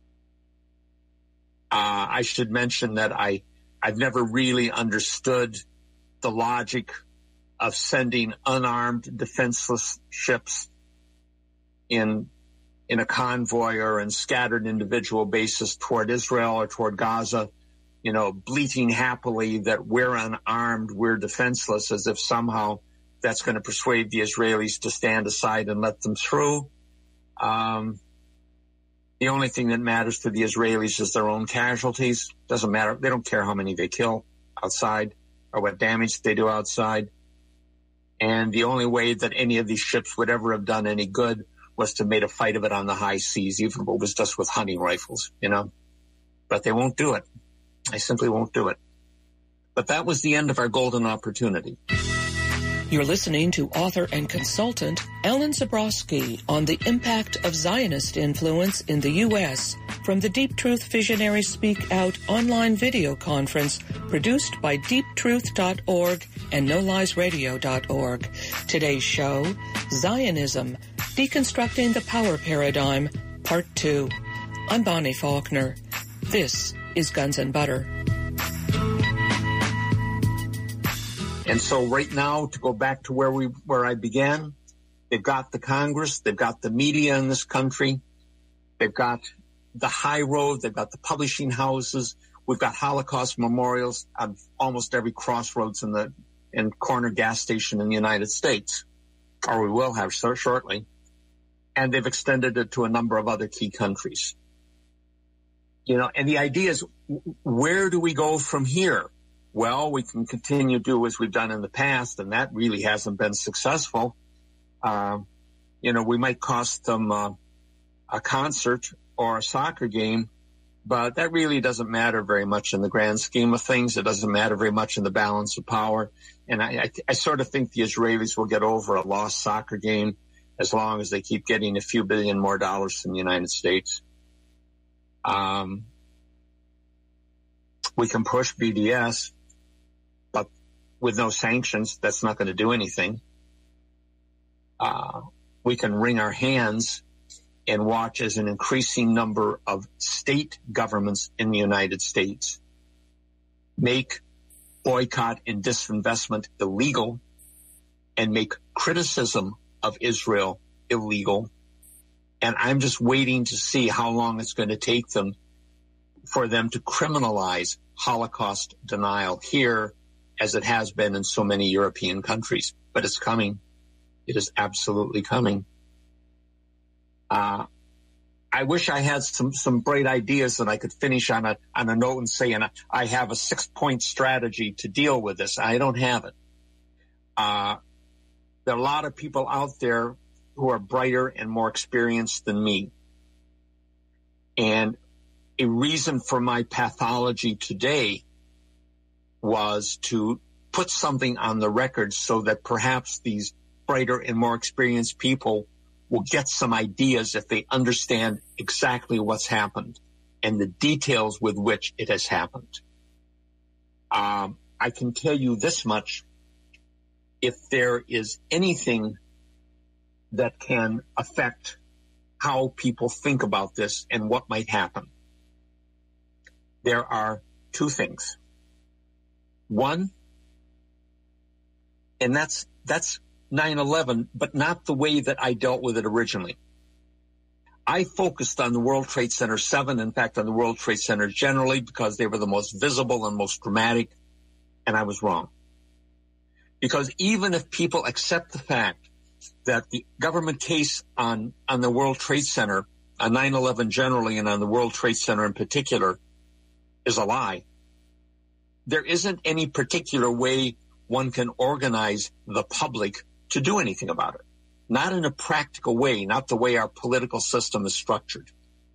I should mention that I've never really understood the logic of sending unarmed, defenseless ships in a convoy or in scattered individual bases toward Israel or toward Gaza, bleating happily that we're unarmed, we're defenseless, as if somehow that's going to persuade the Israelis to stand aside and let them through. The only thing that matters to the Israelis is their own casualties. Doesn't matter. They don't care how many they kill outside or what damage they do outside. And the only way that any of these ships would ever have done any good was to make a fight of it on the high seas, even if it was just with hunting rifles, But they won't do it. They simply won't do it. But that was the end of our golden opportunity. You're listening to author and consultant Alan Zabrowski on the impact of Zionist influence in the U.S. from the Deep Truth Visionary Speak Out online video conference produced by deeptruth.org and noliesradio.org. Today's show, Zionism, Deconstructing the Power Paradigm, Part 2. I'm Bonnie Faulkner. This is Guns and Butter. And so right now, to go back to where I began, they've got the Congress, they've got the media in this country, they've got the high road, they've got the publishing houses, we've got Holocaust memorials on almost every crossroads and corner gas station in the United States, or we will have shortly, and they've extended it to a number of other key countries. And the idea is, where do we go from here? Well, we can continue to do as we've done in the past, and that really hasn't been successful. We might cost them a concert or a soccer game, but that really doesn't matter very much in the grand scheme of things. It doesn't matter very much in the balance of power. And I sort of think the Israelis will get over a lost soccer game as long as they keep getting a few billion more dollars from the United States. We can push BDS, but with no sanctions, that's not going to do anything. We can wring our hands and watch as an increasing number of state governments in the United States make boycott and disinvestment illegal and make criticism of Israel illegal. And I'm just waiting to see how long it's going to take them for them to criminalize Holocaust denial here, as it has been in so many European countries. But it's coming. It is absolutely coming. I wish I had some bright ideas that I could finish on a note and say, and I have a 6-point strategy to deal with this. I don't have it. There are a lot of people out there who are brighter and more experienced than me. And a reason for my pathology today was to put something on the record so that perhaps these brighter and more experienced people will get some ideas if they understand exactly what's happened and the details with which it has happened. I can tell you this much. If there is anything that can affect how people think about this and what might happen, there are two things. One, and that's 9/11, but not the way that I dealt with it originally. I focused on the World Trade Center 7, in fact, on the World Trade Center generally, because they were the most visible and most dramatic, and I was wrong. Because even if people accept the fact that the government case on the World Trade Center, on 9/11 generally and on the World Trade Center in particular, is a lie, there isn't any particular way one can organize the public to do anything about it. Not in a practical way, not the way our political system is structured.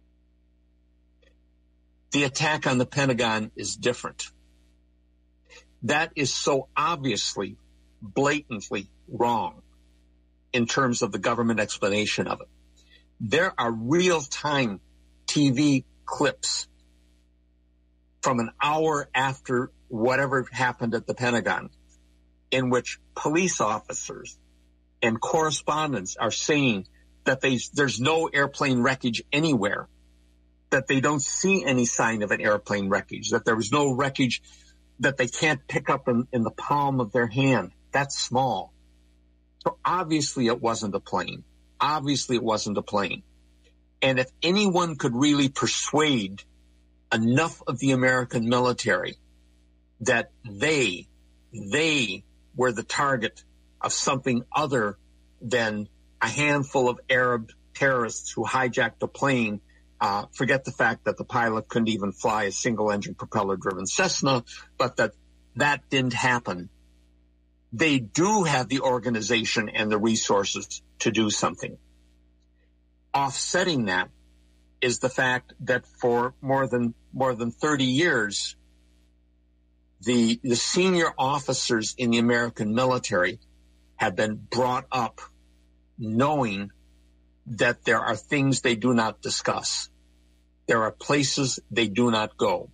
The attack on the Pentagon is different. That is so obviously, blatantly wrong in terms of the government explanation of it. There are real-time TV clips from an hour after whatever happened at the Pentagon in which police officers and correspondents are saying that there's no airplane wreckage anywhere, that they don't see any sign of an airplane wreckage, that there was no wreckage that they can't pick up in the palm of their hand. That's small. So obviously it wasn't a plane. Obviously it wasn't a plane. And if anyone could really persuade enough of the American military that they were the target of something other than a handful of Arab terrorists who hijacked a plane, forget the fact that the pilot couldn't even fly a single-engine propeller-driven Cessna, but that didn't happen. They do have the organization and the resources to do something. Offsetting that is the fact that for more than 30 years, the senior officers in the American military have been brought up knowing that there are things they do not discuss. There are places they do not go.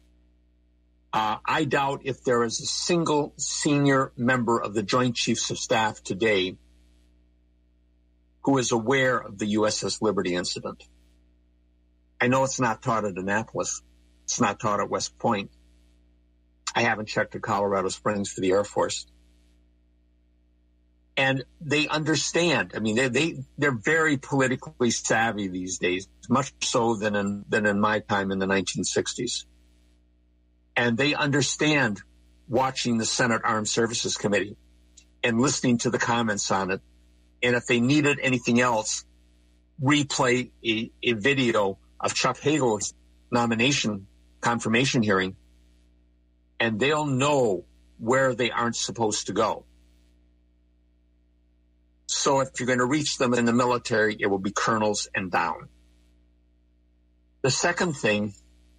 I doubt if there is a single senior member of the Joint Chiefs of Staff today who is aware of the USS Liberty incident. I know it's not taught at Annapolis. It's not taught at West Point. I haven't checked at Colorado Springs for the Air Force. And they understand. I mean, they're very politically savvy these days, much so than in my time in the 1960s. And they understand watching the Senate Armed Services Committee and listening to the comments on it. And if they needed anything else, replay a video of Chuck Hagel nomination confirmation hearing, and they'll know where they aren't supposed to go. So if you're going to reach them in the military, it will be colonels and down. The second thing,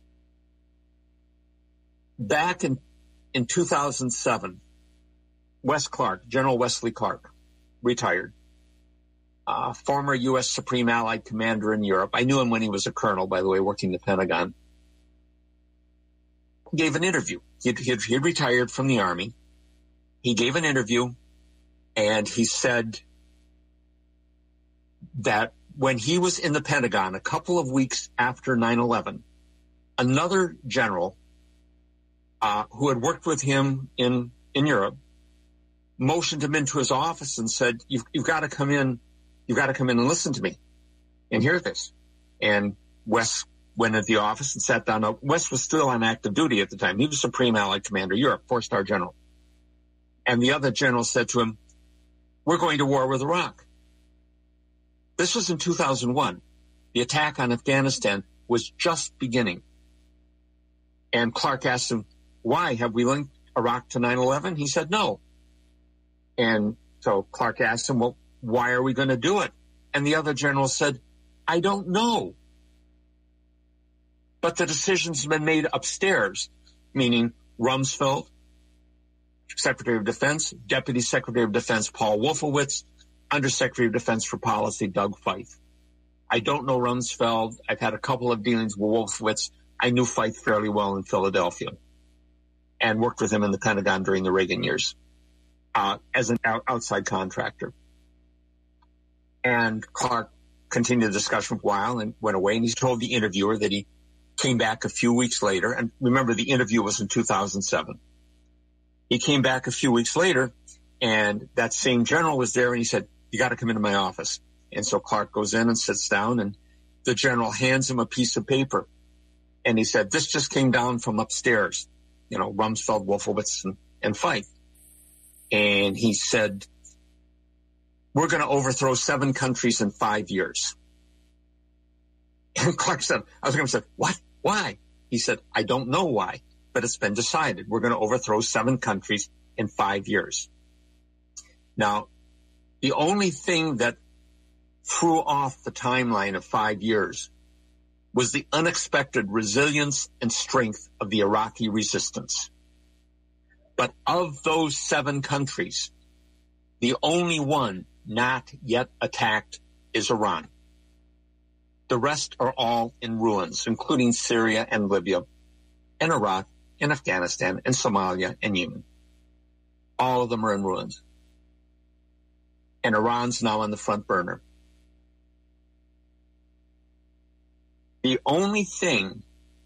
back in 2007, General Wesley Clark, retired, former U.S. Supreme Allied Commander in Europe. I knew him when he was a colonel, by the way, working the Pentagon. Gave an interview. He'd retired from the Army. He gave an interview, and he said that when he was in the Pentagon a couple of weeks after 9/11, another general who had worked with him in Europe motioned him into his office and said, you've got to come in. You've got to come in and listen to me and hear this. And Wes went into the office and sat down. Wes was still on active duty at the time. He was Supreme Allied Commander Europe, 4-star general. And the other general said to him, we're going to war with Iraq. This was in 2001. The attack on Afghanistan was just beginning. And Clark asked him, why? Have we linked Iraq to 9/11? He said, no. And so Clark asked him, well, why are we going to do it? And the other general said, I don't know. But the decision's been made upstairs, meaning Rumsfeld, Secretary of Defense, Deputy Secretary of Defense Paul Wolfowitz, Undersecretary of Defense for Policy Doug Feith. I don't know Rumsfeld. I've had a couple of dealings with Wolfowitz. I knew Feith fairly well in Philadelphia and worked with him in the Pentagon during the Reagan years as an outside contractor. And Clark continued the discussion for a while and went away, and he told the interviewer that he came back a few weeks later. And remember, the interview was in 2007. He came back a few weeks later, and that same general was there, and he said, you got to come into my office. And so Clark goes in and sits down, and the general hands him a piece of paper. And he said, this just came down from upstairs, Rumsfeld, Wolfowitz, and Feith. And he said, we're going to overthrow 7 countries in 5 years. And Clark said, what? Why? He said, I don't know why, but it's been decided. We're going to overthrow 7 countries in 5 years. Now, the only thing that threw off the timeline of 5 years was the unexpected resilience and strength of the Iraqi resistance. But of those 7 countries, the only one not yet attacked is Iran. The rest are all in ruins, including Syria and Libya and Iraq and Afghanistan and Somalia and Yemen. All of them are in ruins. And Iran's now on the front burner. The only thing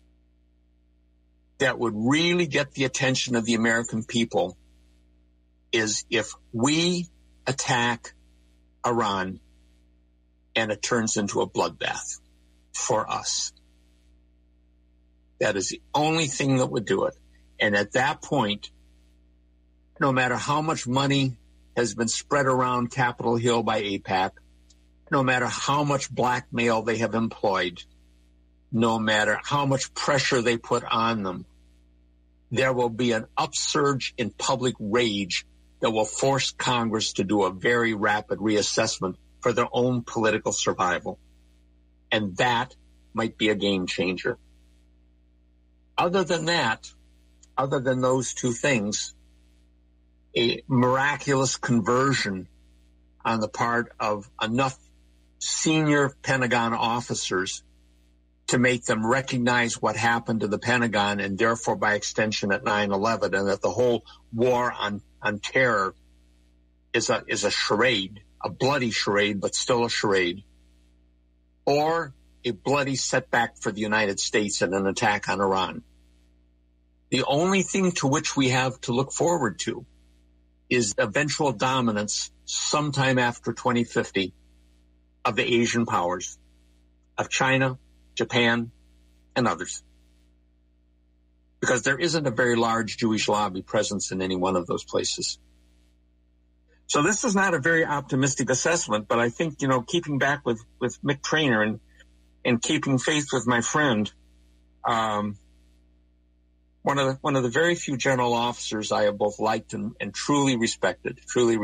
that would really get the attention of the American people is if we attack Iran and it turns into a bloodbath for us. That is the only thing that would do it. And at that point, no matter how much money has been spread around Capitol Hill by AIPAC, no matter how much blackmail they have employed, no matter how much pressure they put on them, there will be an upsurge in public rage that will force Congress to do a very rapid reassessment for their own political survival. And that might be a game changer. Other than that, other than those two things, a miraculous conversion on the part of enough senior Pentagon officers to make them recognize what happened to the Pentagon and therefore by extension at 9/11, and that the whole war on terror is a charade, a bloody charade, but still a charade, or a bloody setback for the United States in an attack on Iran. The only thing to which we have to look forward to is eventual dominance sometime after 2050 of the Asian powers, of China, Japan, and others. Because there isn't a very large Jewish lobby presence in any one of those places. So this is not a very optimistic assessment, but I think, keeping back with Mick Traynor and keeping faith with my friend, One of the very few general officers I have both liked and truly respected.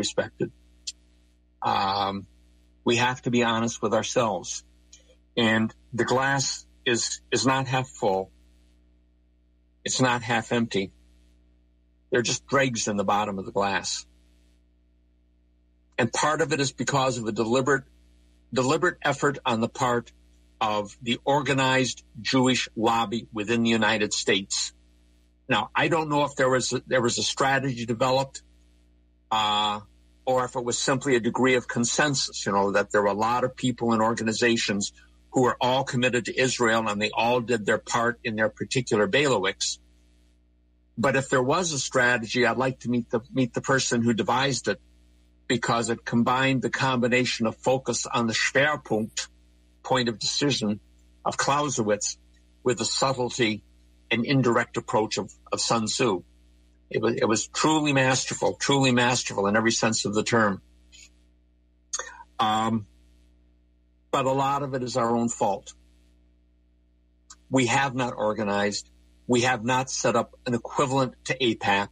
We have to be honest with ourselves, and the glass is not half full. It's not half empty. They're just dregs in the bottom of the glass. And part of it is because of a deliberate effort on the part of the organized Jewish lobby within the United States. Now, I don't know if there was a strategy developed, or if it was simply a degree of consensus, that there were a lot of people and organizations who were all committed to Israel and they all did their part in their particular bailiwicks. But if there was a strategy, I'd like to meet the person who devised it, because it combined the combination of focus on the Schwerpunkt, point of decision, of Clausewitz with the subtlety and indirect approach of Sun Tzu. It was truly masterful in every sense of the term. But a lot of it is our own fault. We have not organized. We have not set up an equivalent to AIPAC.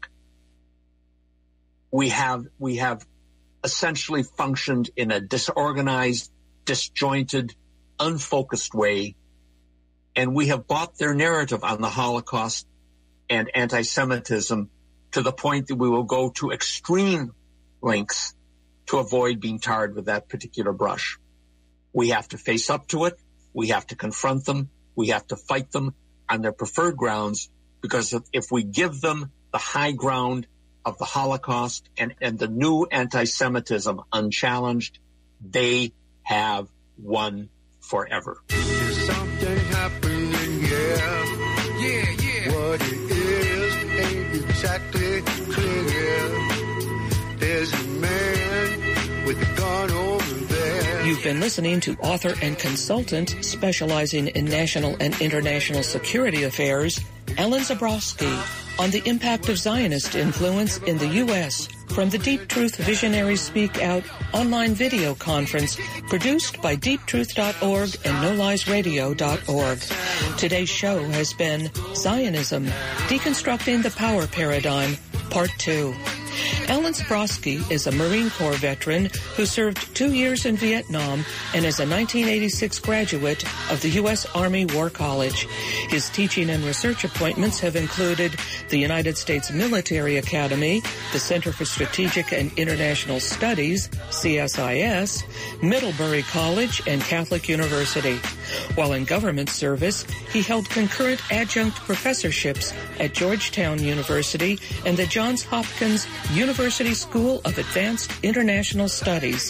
We have essentially functioned in a disorganized, disjointed, unfocused way, and we have bought their narrative on the Holocaust and anti-Semitism to the point that we will go to extreme lengths to avoid being tarred with that particular brush. We have to face up to it. We have to confront them. We have to fight them on their preferred grounds, because if we give them the high ground of the Holocaust and the new anti-Semitism unchallenged, they have won forever. There's something happening, yeah. What it is ain't exactly clear. There's a man with a gun over there. You've been listening to author and consultant specializing in national and international security affairs, Alan Zabrowski, on the impact of Zionist influence in the U.S. from the Deep Truth Visionaries Speak Out online video conference produced by deeptruth.org and noliesradio.org. Today's show has been Zionism, Deconstructing the Power Paradigm, Part 2. Alan Zabrowski is a Marine Corps veteran who served 2 years in Vietnam and is a 1986 graduate of the U.S. Army War College. His teaching and research appointments have included the United States Military Academy, the Center for Strategic and International Studies, CSIS, Middlebury College, and Catholic University. While in government service, he held concurrent adjunct professorships at Georgetown University and the Johns Hopkins University School of Advanced International Studies,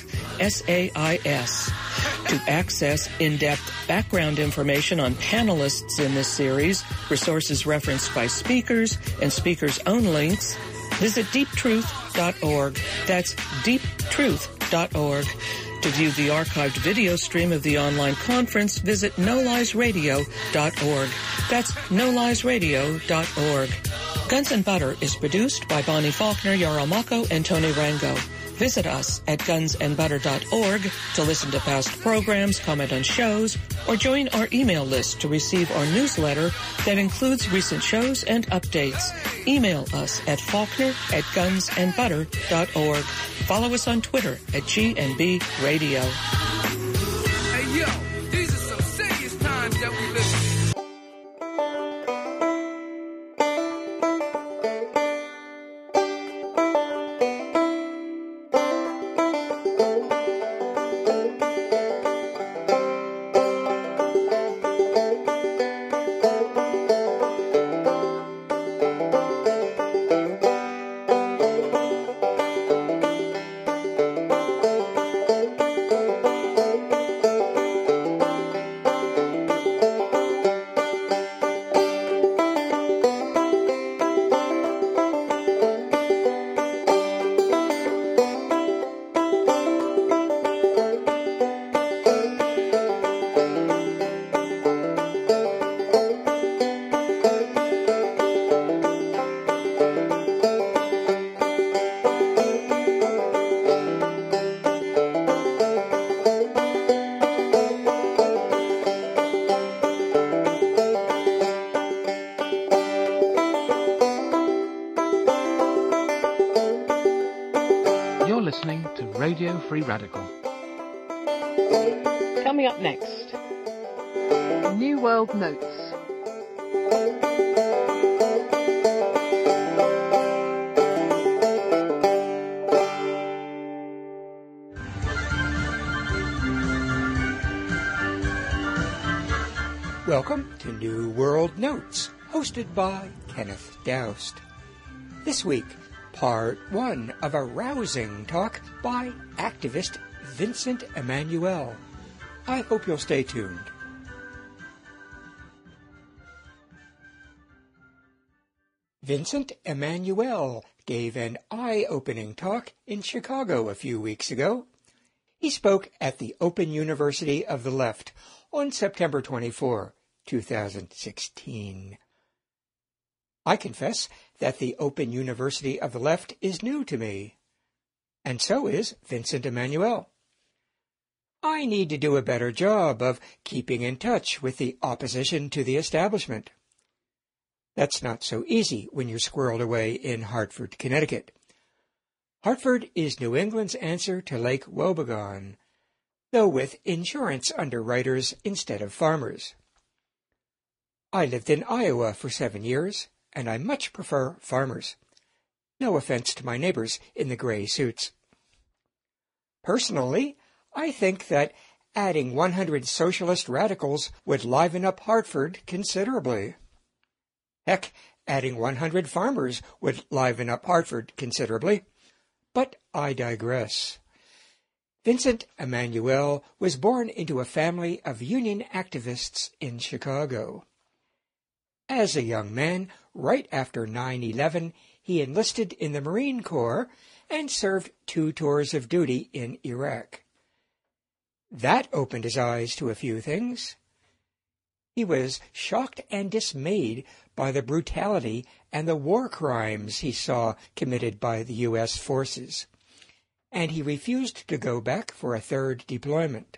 SAIS. To access in-depth background information on panelists in this series, resources referenced by speakers, and speakers' own links, visit deeptruth.org. That's deeptruth.org. To view the archived video stream of the online conference, visit noliesradio.org. That's noliesradio.org. Guns and Butter is produced by Bonnie Faulkner, Yarl Mako, and Tony Rango. Visit us at gunsandbutter.org to listen to past programs, comment on shows, or join our email list to receive our newsletter that includes recent shows and updates. Email us at faulkner@gunsandbutter.org. Follow us on Twitter at GNB Radio. Hey, yo, these are some serious times that we live in. listening to Radio Free Radical. Coming up next, New World Notes. Welcome to New World Notes, hosted by Kenneth Doust. This week, part 1 of a rousing talk by activist Vincent Emmanuel. I hope you'll stay tuned. Vincent Emmanuel gave an eye-opening talk in Chicago a few weeks ago. He spoke at the Open University of the Left on September 24, 2016. I confess that the Open University of the Left is new to me, and so is Vincent Emmanuel. I need to do a better job of keeping in touch with the opposition to the establishment. That's not so easy when you're squirreled away in Hartford, Connecticut. Hartford is New England's answer to Lake Wobegon, though with insurance underwriters instead of farmers. I lived in Iowa for 7 years, and I much prefer farmers. No offense to my neighbors in the gray suits. Personally, I think that adding 100 socialist radicals would liven up Hartford considerably. Heck, adding 100 farmers would liven up Hartford considerably. But I digress. Vincent Emmanuel was born into a family of union activists in Chicago. As a young man, right after 9/11, he enlisted in the Marine Corps and served 2 tours of duty in Iraq. That opened his eyes to a few things. He was shocked and dismayed by the brutality and the war crimes he saw committed by the U.S. forces, and he refused to go back for a 3rd deployment.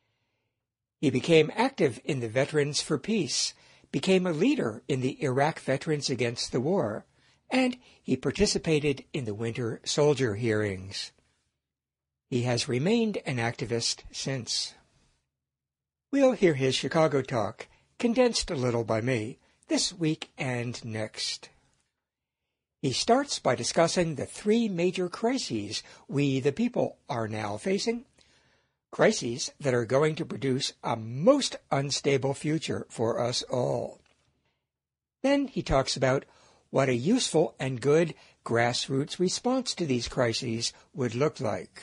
He became active in the Veterans for Peace, became a leader in the Iraq Veterans Against the War, and he participated in the Winter Soldier hearings. He has remained an activist since. We'll hear his Chicago talk, condensed a little by me, this week and next. He starts by discussing the 3 major crises we, the people, are now facing, crises that are going to produce a most unstable future for us all. Then he talks about what a useful and good grassroots response to these crises would look like.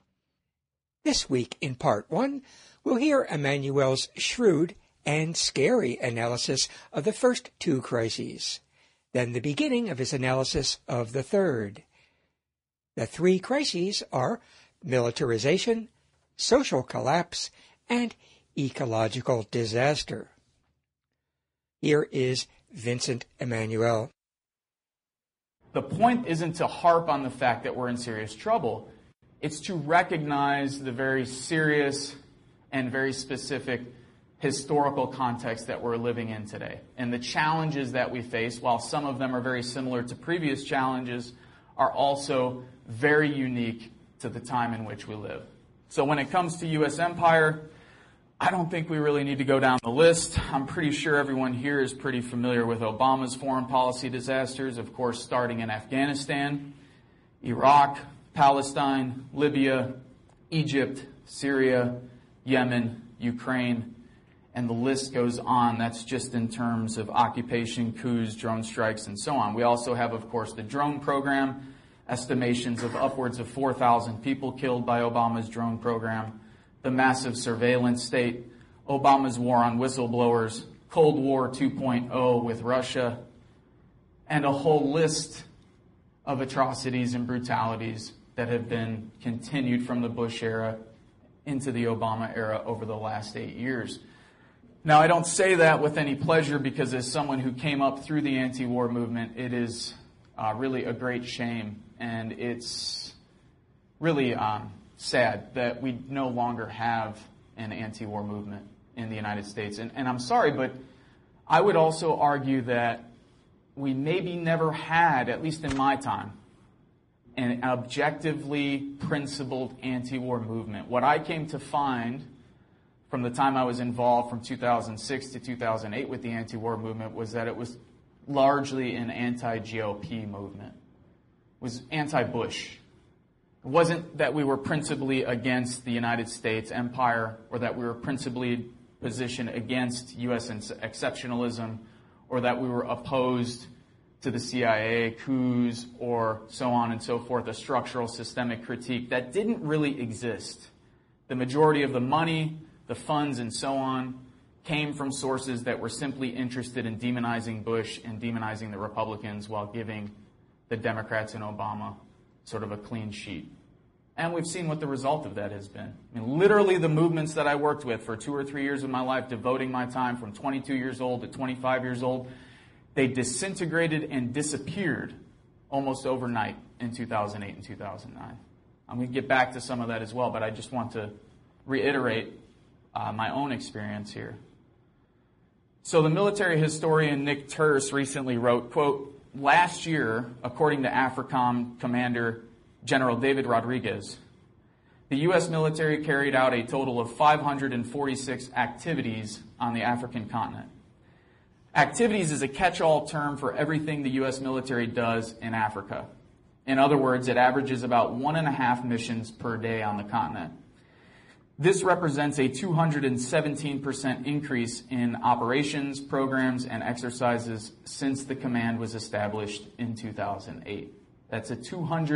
This week in part 1, we'll hear Emmanuel's shrewd and scary analysis of the first 2 crises, then the beginning of his analysis of the 3rd. The 3 crises are militarization, social collapse, and ecological disaster. Here is Vincent Emmanuel. The point isn't to harp on the fact that we're in serious trouble. It's to recognize the very serious and very specific historical context that we're living in today. And the challenges that we face, while some of them are very similar to previous challenges, are also very unique to the time in which we live. So when it comes to U.S. empire, I don't think we really need to go down the list. I'm pretty sure everyone here is pretty familiar with Obama's foreign policy disasters, of course, starting in Afghanistan, Iraq, Palestine, Libya, Egypt, Syria, Yemen, Ukraine, and the list goes on. That's just in terms of occupation, coups, drone strikes, and so on. We also have, of course, the drone program, estimations of upwards of 4,000 people killed by Obama's drone program, the massive surveillance state, Obama's war on whistleblowers, Cold War 2.0 with Russia, and a whole list of atrocities and brutalities that have been continued from the Bush era into the Obama era over the last 8 years. Now, I don't say that with any pleasure because as someone who came up through the anti-war movement, it is really a great shame, and it's really sad that we no longer have an anti-war movement in the United States. And I'm sorry, but I would also argue that we maybe never had, at least in my time, an objectively principled anti-war movement. What I came to find from the time I was involved from 2006 to 2008 with the anti-war movement was that it was largely an anti-GOP movement. It was anti-Bush. It wasn't that we were principally against the United States empire or that we were principally positioned against U.S. exceptionalism or that we were opposed to the CIA, coups, or so on and so forth, a structural systemic critique that didn't really exist. The majority of the money, the funds, and so on came from sources that were simply interested in demonizing Bush and demonizing the Republicans while giving the Democrats and Obama sort of a clean sheet. And we've seen what the result of that has been. I mean, literally the movements that I worked with for 2 or 3 years of my life, devoting my time from 22 years old to 25 years old, they disintegrated and disappeared almost overnight in 2008 and 2009. I'm going to get back to some of that as well, but I just want to reiterate my own experience here. So the military historian Nick Turse recently wrote, quote, "Last year, according to AFRICOM Commander General David Rodriguez, the U.S. military carried out a total of 546 activities on the African continent. Activities is a catch-all term for everything the U.S. military does in Africa. In other words, it averages about 1.5 missions per day on the continent. This represents a 217% increase in operations, programs, and exercises since the command was established in 2008. That's a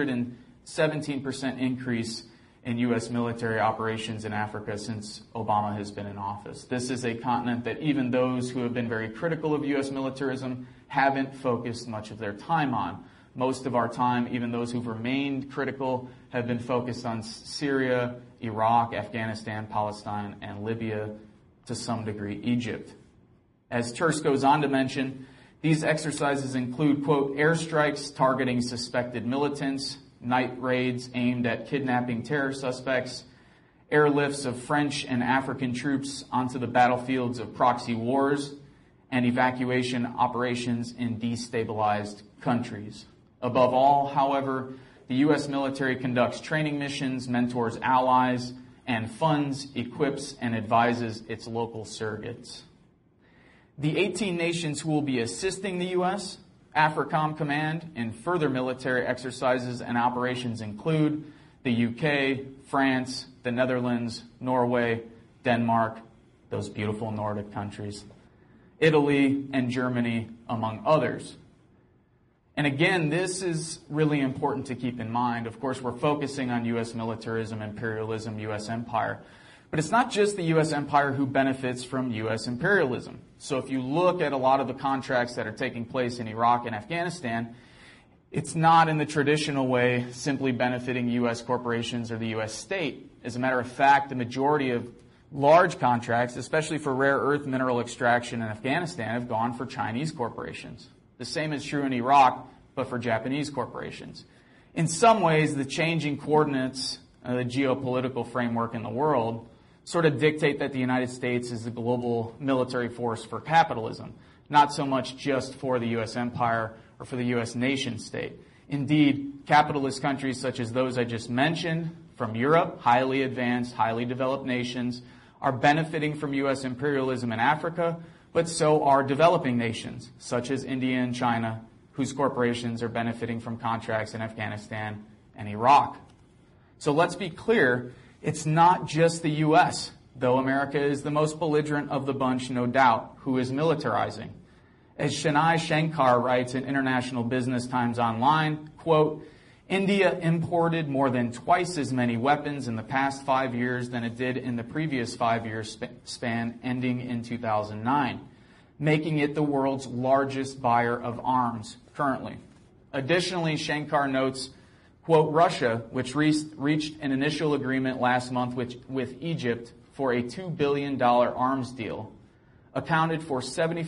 217% increase in U.S. military operations in Africa since Obama has been in office. This is a continent that even those who have been very critical of U.S. militarism haven't focused much of their time on. Most of our time, even those who've remained critical, have been focused on Syria, Iraq, Afghanistan, Palestine, and Libya, to some degree, Egypt. As Turse goes on to mention, these exercises include, quote, airstrikes targeting suspected militants, night raids aimed at kidnapping terror suspects, airlifts of French and African troops onto the battlefields of proxy wars, and evacuation operations in destabilized countries. Above all, however, the U.S. military conducts training missions, mentors allies, and funds, equips, and advises its local surrogates. The 18 nations who will be assisting the U.S. AFRICOM Command in further military exercises and operations include the UK, France, the Netherlands, Norway, Denmark, those beautiful Nordic countries, Italy, and Germany, among others. And again, this is really important to keep in mind. Of course, we're focusing on U.S. militarism, imperialism, U.S. empire. But it's not just the U.S. empire who benefits from U.S. imperialism. So if you look at a lot of the contracts that are taking place in Iraq and Afghanistan, it's not in the traditional way simply benefiting U.S. corporations or the U.S. state. As a matter of fact, the majority of large contracts, especially for rare earth mineral extraction in Afghanistan, have gone for Chinese corporations. The same is true in Iraq, but for Japanese corporations. In some ways, the changing coordinates of the geopolitical framework in the world sort of dictate that the United States is the global military force for capitalism, not so much just for the U.S. empire or for the U.S. nation state. Indeed, capitalist countries such as those I just mentioned from Europe, highly advanced, highly developed nations, are benefiting from U.S. imperialism in Africa, but so are developing nations such as India and China, whose corporations are benefiting from contracts in Afghanistan and Iraq. So let's be clear, it's not just the U.S., though America is the most belligerent of the bunch, no doubt, who is militarizing. As Shanai Shankar writes in International Business Times Online, quote, India imported more than twice as many weapons in the past 5 years than it did in the previous 5-year span ending in 2009, making it the world's largest buyer of arms currently. Additionally, Shankar notes, quote, Russia, which reached an initial agreement last month with Egypt for a $2 billion arms deal, accounted for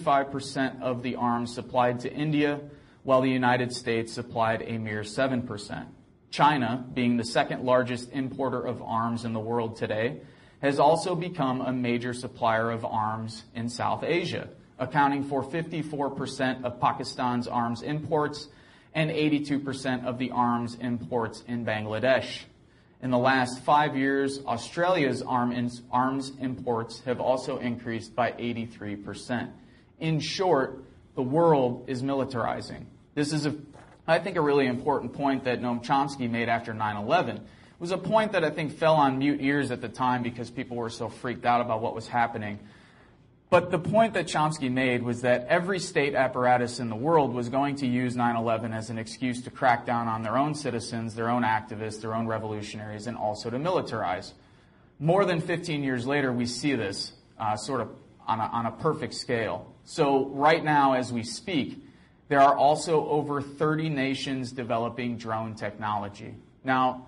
75% of the arms supplied to India, while the United States supplied a mere 7%. China, being the second largest importer of arms in the world today, has also become a major supplier of arms in South Asia, accounting for 54% of Pakistan's arms imports and 82% of the arms imports in Bangladesh. In the last 5 years, Australia's arms imports have also increased by 83%. In short, the world is militarizing. This is, I think, a really important point that Noam Chomsky made after 9/11. It was a point that I think fell on mute ears at the time because people were so freaked out about what was happening. But the point that Chomsky made was that every state apparatus in the world was going to use 9/11 as an excuse to crack down on their own citizens, their own activists, their own revolutionaries, and also to militarize. More than 15 years later, we see this sort of on a perfect scale. So right now, as we speak, there are also over 30 nations developing drone technology. Now,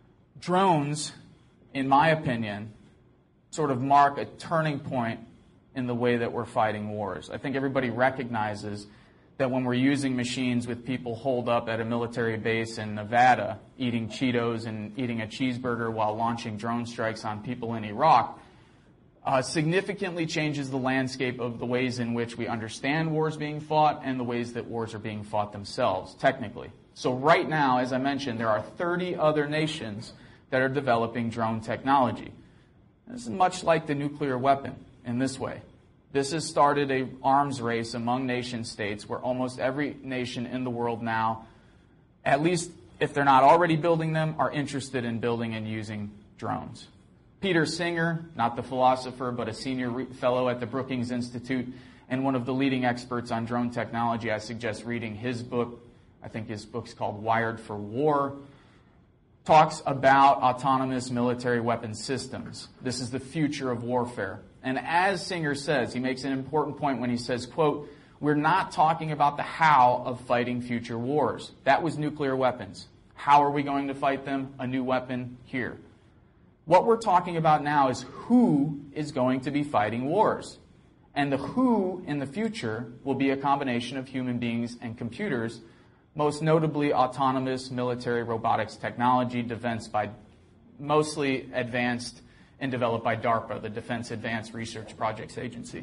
drones, in my opinion, sort of mark a turning point in the way that we're fighting wars. I think everybody recognizes that when we're using machines with people holed up at a military base in Nevada, eating Cheetos and eating a cheeseburger while launching drone strikes on people in Iraq, significantly changes the landscape of the ways in which we understand wars being fought and the ways that wars are being fought themselves, technically. So right now, as I mentioned, there are 30 other nations that are developing drone technology. This is much like the nuclear weapon in this way. This has started an arms race among nation states where almost every nation in the world now, at least if they're not already building them, are interested in building and using drones. Peter Singer, not the philosopher, but a senior fellow at the Brookings Institute and one of the leading experts on drone technology, I suggest reading his book. I think his book's called Wired for War. Talks about autonomous military weapon systems. This is the future of warfare. And as Singer says, he makes an important point when he says, quote, "We're not talking about the how of fighting future wars. That was nuclear weapons. How are we going to fight them? A new weapon here. What we're talking about now is who is going to be fighting wars. And the who in the future will be a combination of human beings and computers, most notably autonomous military robotics technology, mostly advanced and developed by DARPA, the Defense Advanced Research Projects Agency."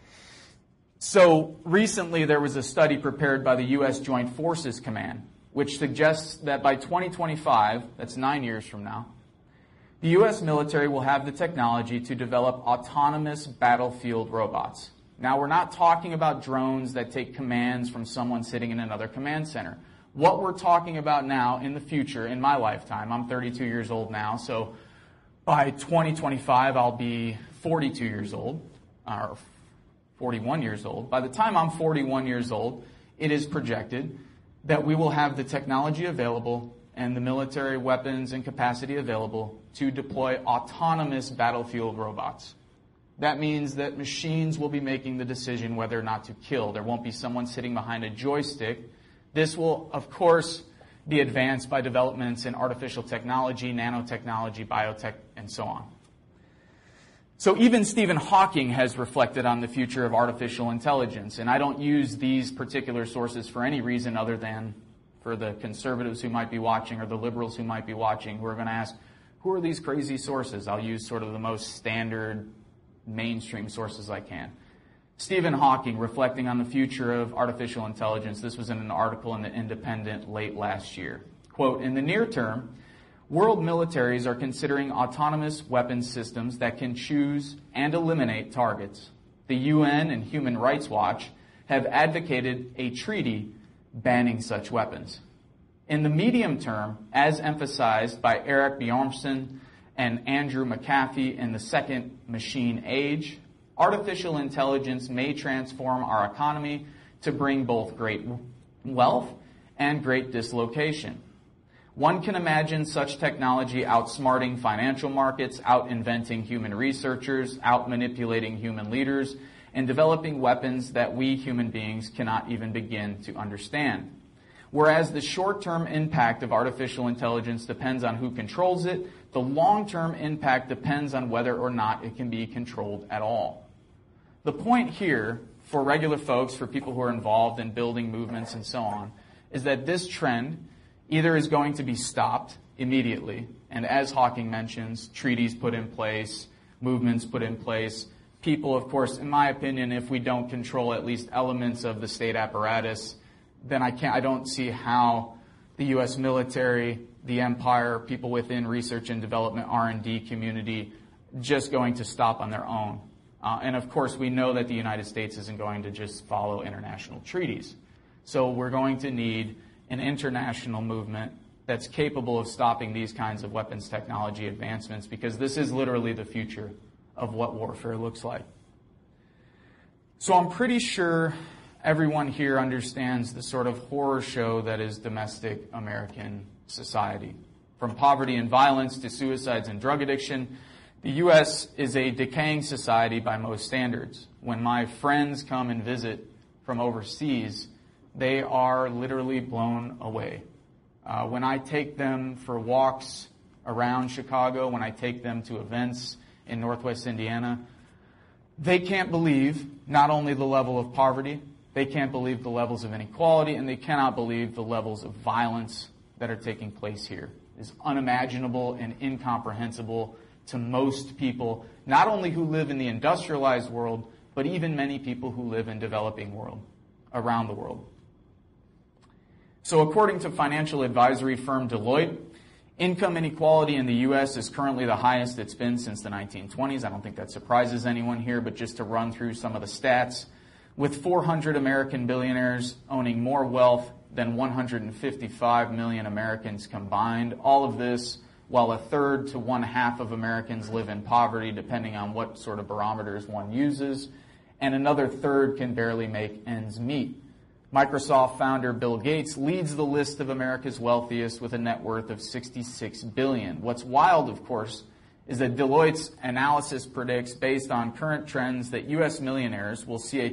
So recently there was a study prepared by the U.S. Joint Forces Command, which suggests that by 2025, that's 9 years from now, the U.S. military will have the technology to develop autonomous battlefield robots. Now, we're not talking about drones that take commands from someone sitting in another command center. What we're talking about now in the future, in my lifetime, I'm 32 years old now, so by 2025, I'll be 42 years old, or 41 years old. By the time I'm 41 years old, it is projected that we will have the technology available and the military weapons and capacity available to deploy autonomous battlefield robots. That means that machines will be making the decision whether or not to kill. There won't be someone sitting behind a joystick. This will, of course, be advanced by developments in artificial technology, nanotechnology, biotech, and so on. So even Stephen Hawking has reflected on the future of artificial intelligence, and I don't use these particular sources for any reason other than for the conservatives who might be watching or the liberals who might be watching who are going to ask, who are these crazy sources? I'll use sort of the most standard mainstream sources I can. Stephen Hawking, reflecting on the future of artificial intelligence, this was in an article in The Independent late last year. Quote, "In the near term, world militaries are considering autonomous weapons systems that can choose and eliminate targets. The UN and Human Rights Watch have advocated a treaty banning such weapons. In the medium term, as emphasized by Eric Bjornson and Andrew McAfee in The Second Machine Age, artificial intelligence may transform our economy to bring both great wealth and great dislocation. One can imagine such technology outsmarting financial markets, out-inventing human researchers, out-manipulating human leaders, and developing weapons that we human beings cannot even begin to understand. Whereas the short-term impact of artificial intelligence depends on who controls it, the long-term impact depends on whether or not it can be controlled at all." The point here, for regular folks, for people who are involved in building movements and so on, is that this trend either is going to be stopped immediately, and as Hawking mentions, treaties put in place, movements put in place, people, of course, in my opinion, if we don't control at least elements of the state apparatus, then I don't see how the U.S. military, the empire, people within research and development, R&D community, just going to stop on their own. And of course, we know that the United States isn't going to just follow international treaties. So we're going to need an international movement that's capable of stopping these kinds of weapons technology advancements, because this is literally the future of what warfare looks like. So I'm pretty sure everyone here understands the sort of horror show that is domestic American society. From poverty and violence to suicides and drug addiction, the U.S. is a decaying society by most standards. When my friends come and visit from overseas, they are literally blown away. When I take them for walks around Chicago, when I take them to events in Northwest Indiana, they can't believe not only the level of poverty, they can't believe the levels of inequality, and they cannot believe the levels of violence that are taking place here. It is unimaginable and incomprehensible to most people, not only who live in the industrialized world, but even many people who live in developing world, around the world. So according to financial advisory firm Deloitte, income inequality in the U.S. is currently the highest it's been since the 1920s. I don't think that surprises anyone here, but just to run through some of the stats, with 400 American billionaires owning more wealth than 155 million Americans combined, all of this while a third to one-half of Americans live in poverty, depending on what sort of barometers one uses, and another third can barely make ends meet. Microsoft founder Bill Gates leads the list of America's wealthiest with a net worth of $66 billion. What's wild, of course, is that Deloitte's analysis predicts, based on current trends, that U.S. millionaires will see a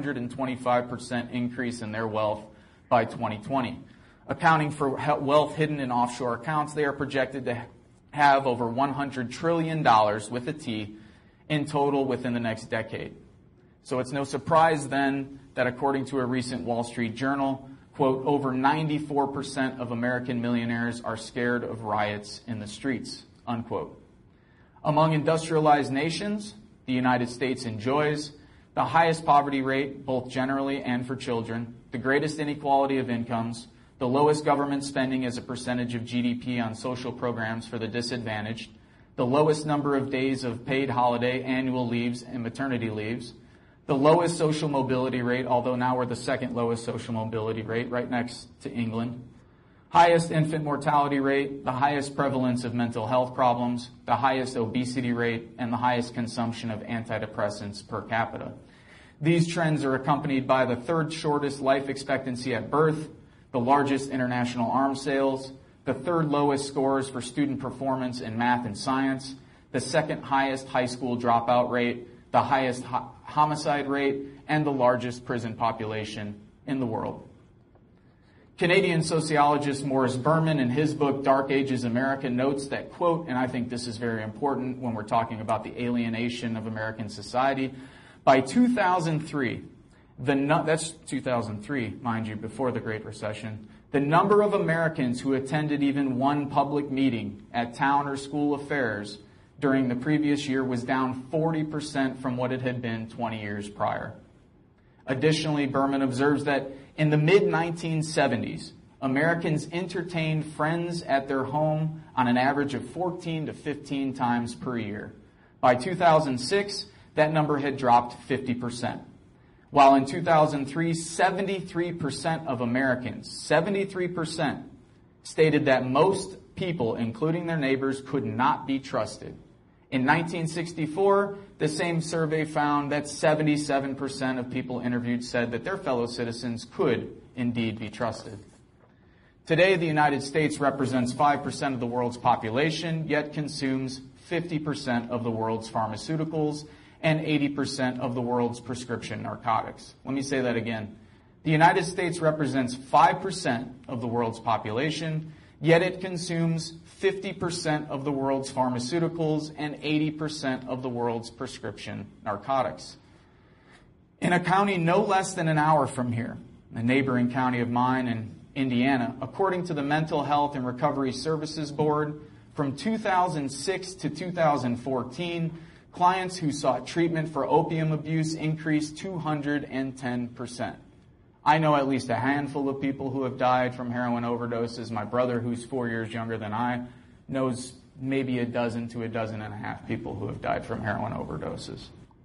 225% increase in their wealth by 2020. Accounting for wealth hidden in offshore accounts, they are projected to have over $100 trillion with a T in total within the next decade. So it's no surprise then that according to a recent Wall Street Journal, quote, over 94% of American millionaires are scared of riots in the streets, unquote. Among industrialized nations, the United States enjoys the highest poverty rate, both generally and for children, the greatest inequality of incomes, the lowest government spending as a percentage of GDP on social programs for the disadvantaged, the lowest number of days of paid holiday, annual leaves, and maternity leaves, the lowest social mobility rate, although now we're the second lowest social mobility rate, right next to England, highest infant mortality rate, the highest prevalence of mental health problems, the highest obesity rate, and the highest consumption of antidepressants per capita. These trends are accompanied by the third shortest life expectancy at birth, the largest international arms sales, the third lowest scores for student performance in math and science, the second highest high school dropout rate, the highest homicide rate, and the largest prison population in the world. Canadian sociologist Morris Berman, in his book Dark Ages America, notes that, quote, and I think this is very important when we're talking about the alienation of American society, by 2003, that's 2003, mind you, before the Great Recession, the number of Americans who attended even one public meeting at town or school affairs during the previous year was down 40% from what it had been 20 years prior. Additionally, Berman observes that in the mid-1970s, Americans entertained friends at their home on an average of 14 to 15 times per year. By 2006, that number had dropped 50%. While in 2003, 73% of Americans, 73%, stated that most people, including their neighbors, could not be trusted. In 1964, the same survey found that 77% of people interviewed said that their fellow citizens could indeed be trusted. Today, the United States represents 5% of the world's population, yet consumes 50% of the world's pharmaceuticals and 80% of the world's prescription narcotics. Let me say that again. The United States represents 5% of the world's population, yet it consumes 50% of the world's pharmaceuticals and 80% of the world's prescription narcotics. In a county no less than an hour from here, a neighboring county of mine in Indiana, according to the Mental Health and Recovery Services Board, from 2006 to 2014, clients who sought treatment for opium abuse increased 210%. I know at least a handful of people who have died from heroin overdoses. My brother, who's 4 years younger than I, knows maybe a dozen to a dozen and a half people who have died from heroin overdoses.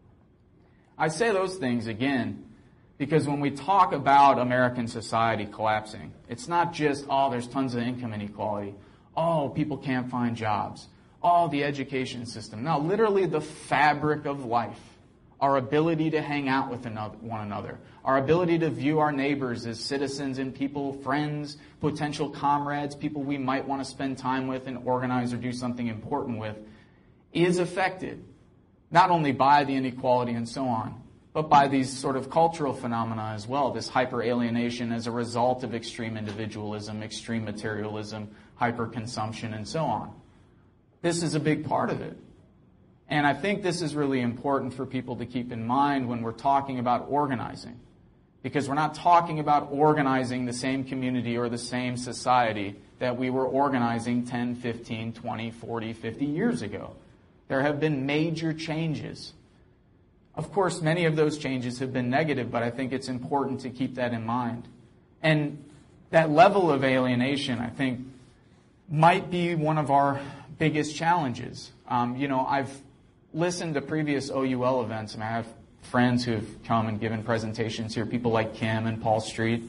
I say those things again because when we talk about American society collapsing, it's not just, oh, there's tons of income inequality. Oh, people can't find jobs. Oh, the education system. No, literally the fabric of life. Our ability to hang out with one another. Our ability to view our neighbors as citizens and people, friends, potential comrades, people we might want to spend time with and organize or do something important with, is affected not only by the inequality and so on, but by these sort of cultural phenomena as well, this hyper-alienation as a result of extreme individualism, extreme materialism, hyper-consumption, and so on. This is a big part of it. And I think this is really important for people to keep in mind when we're talking about organizing. Because we're not talking about organizing the same community or the same society that we were organizing 10, 15, 20, 40, 50 years ago. There have been major changes. Of course, many of those changes have been negative, but I think it's important to keep that in mind. And that level of alienation, I think, might be one of our biggest challenges. I've listened to previous OUL events, and I have friends who have come and given presentations here, people like Kim and Paul Street.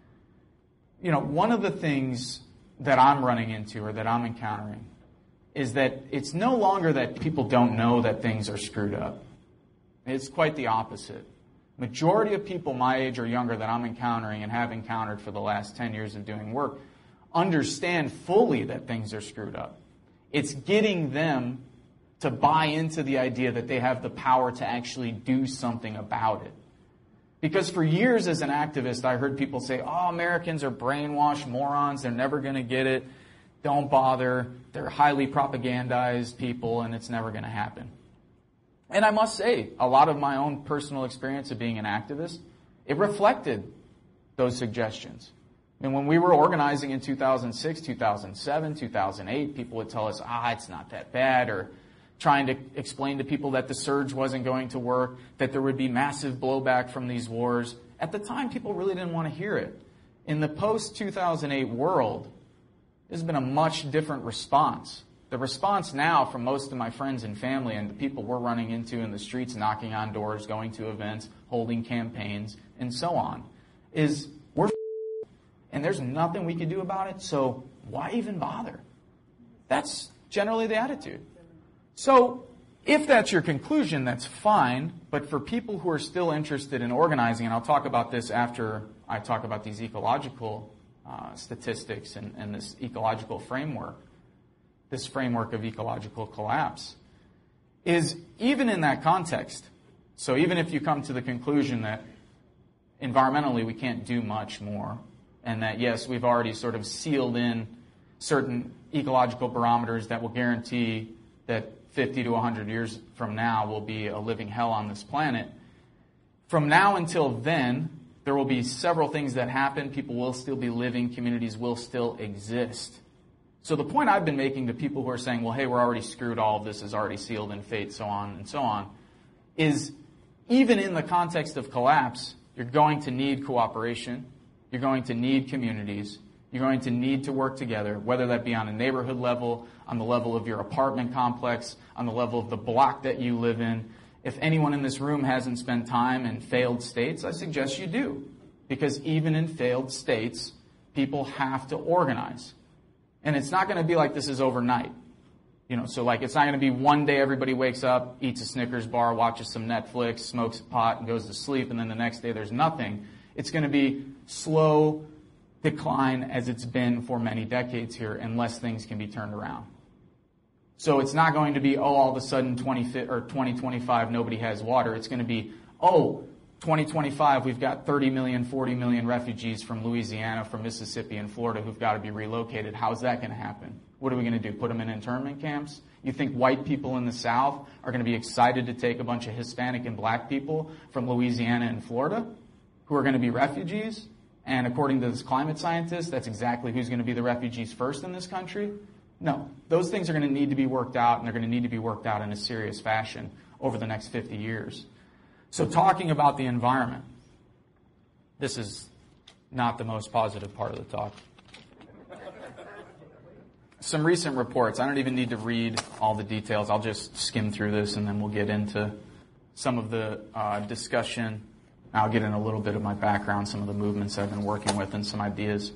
One of the things that I'm running into or that I'm encountering is that it's no longer that people don't know that things are screwed up. It's quite the opposite. Majority of people my age or younger that I'm encountering and have encountered for the last 10 years of doing work understand fully that things are screwed up. It's getting them to buy into the idea that they have the power to actually do something about it. Because for years as an activist, I heard people say, oh, Americans are brainwashed morons, they're never going to get it, don't bother, they're highly propagandized people, and it's never going to happen. And I must say, a lot of my own personal experience of being an activist, it reflected those suggestions. And when we were organizing in 2006, 2007, 2008, people would tell us, it's not that bad, or trying to explain to people that the surge wasn't going to work, that there would be massive blowback from these wars. At the time, people really didn't want to hear it. In the post-2008 world, there's been a much different response. The response now from most of my friends and family and the people we're running into in the streets, knocking on doors, going to events, holding campaigns, and so on, is we're and there's nothing we can do about it, so why even bother? That's generally the attitude. So if that's your conclusion, that's fine, but for people who are still interested in organizing, and I'll talk about this after I talk about these ecological statistics and this ecological framework, this framework of ecological collapse, is even in that context, so even if you come to the conclusion that environmentally we can't do much more, and that, yes, we've already sort of sealed in certain ecological barometers that will guarantee that 50 to 100 years from now will be a living hell on this planet. From now until then, there will be several things that happen. People will still be living. Communities will still exist. So the point I've been making to people who are saying, well, hey, we're already screwed, all of this is already sealed in fate, so on, is even in the context of collapse, you're going to need cooperation. You're going to need communities. You're going to need to work together, whether that be on a neighborhood level, on the level of your apartment complex, on the level of the block that you live in. If anyone in this room hasn't spent time in failed states, I suggest you do. Because even in failed states, people have to organize. And it's not going to be like this is overnight. So like it's not going to be one day everybody wakes up, eats a Snickers bar, watches some Netflix, smokes a pot, and goes to sleep, and then the next day there's nothing. It's going to be slow decline as it's been for many decades here unless things can be turned around. So it's not going to be, all of a sudden 2025 nobody has water. It's going to be, 2025 we've got 30 million, 40 million refugees from Louisiana, from Mississippi and Florida who've got to be relocated. How's that going to happen? What are we going to do? Put them in internment camps? You think white people in the South are going to be excited to take a bunch of Hispanic and black people from Louisiana and Florida who are going to be refugees? And according to this climate scientist, that's exactly who's going to be the refugees first in this country? No. Those things are going to need to be worked out, and they're going to need to be worked out in a serious fashion over the next 50 years. So talking about the environment, this is not the most positive part of the talk. Some recent reports. I don't even need to read all the details. I'll just skim through this and then we'll get into some of the discussion. I'll get in a little bit of my background, some of the movements I've been working with, and some ideas.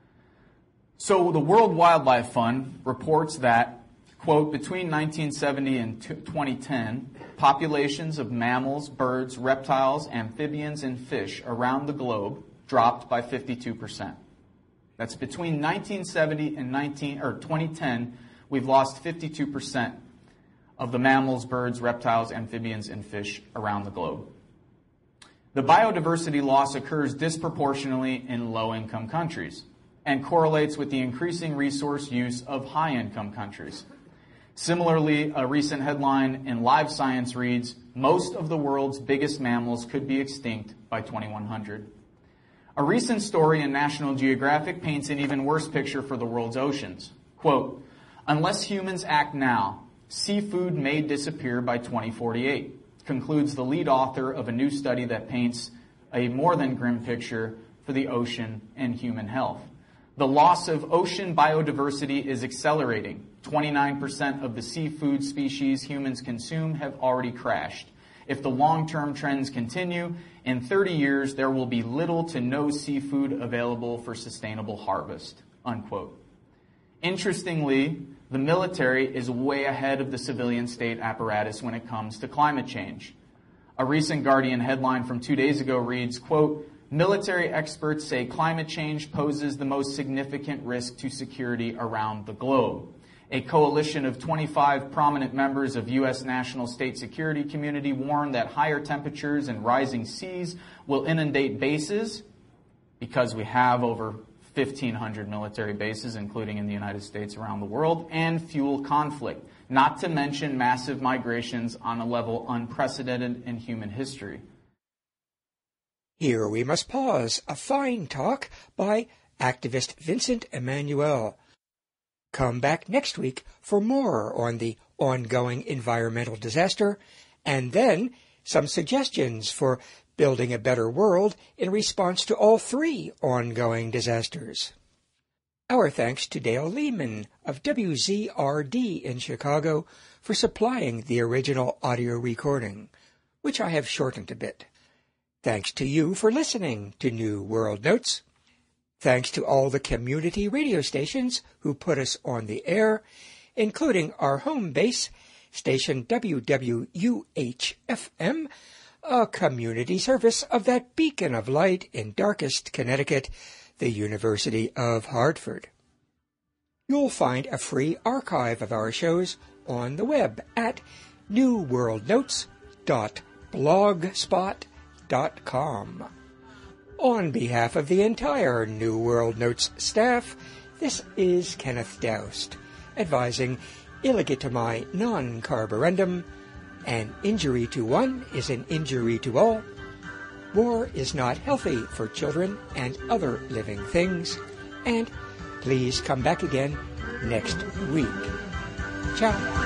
So the World Wildlife Fund reports that, quote, between 1970 and 2010, populations of mammals, birds, reptiles, amphibians, and fish around the globe dropped by 52%. That's between 1970 and 2010, we've lost 52% of the mammals, birds, reptiles, amphibians, and fish around the globe. The biodiversity loss occurs disproportionately in low-income countries and correlates with the increasing resource use of high-income countries. Similarly, a recent headline in Live Science reads, most of the world's biggest mammals could be extinct by 2100. A recent story in National Geographic paints an even worse picture for the world's oceans. Quote, unless humans act now, seafood may disappear by 2048, concludes the lead author of a new study that paints a more than grim picture for the ocean and human health. The loss of ocean biodiversity is accelerating. 29% of the seafood species humans consume have already crashed. If the long-term trends continue, in 30 years there will be little to no seafood available for sustainable harvest, unquote. Interestingly, the military is way ahead of the civilian state apparatus when it comes to climate change. A recent Guardian headline from 2 days ago reads, quote, military experts say climate change poses the most significant risk to security around the globe. A coalition of 25 prominent members of U.S. national state security community warned that higher temperatures and rising seas will inundate bases, because we have over 1,500 military bases, including in the United States around the world, and fuel conflict, not to mention massive migrations on a level unprecedented in human history. Here we must pause. A fine talk by activist Vincent Emmanuel. Come back next week for more on the ongoing environmental disaster, and then some suggestions for building a better world in response to all three ongoing disasters. Our thanks to Dale Lehman of WZRD in Chicago for supplying the original audio recording, which I have shortened a bit. Thanks to you for listening to New World Notes. Thanks to all the community radio stations who put us on the air, including our home base, station WWUH-FM, a community service of that beacon of light in darkest Connecticut, the University of Hartford. You'll find a free archive of our shows on the web at newworldnotes.blogspot.com. On behalf of the entire New World Notes staff, this is Kenneth Doust, advising illegitimae non carborundum. An injury to one is an injury to all. War is not healthy for children and other living things. And please come back again next week. Ciao.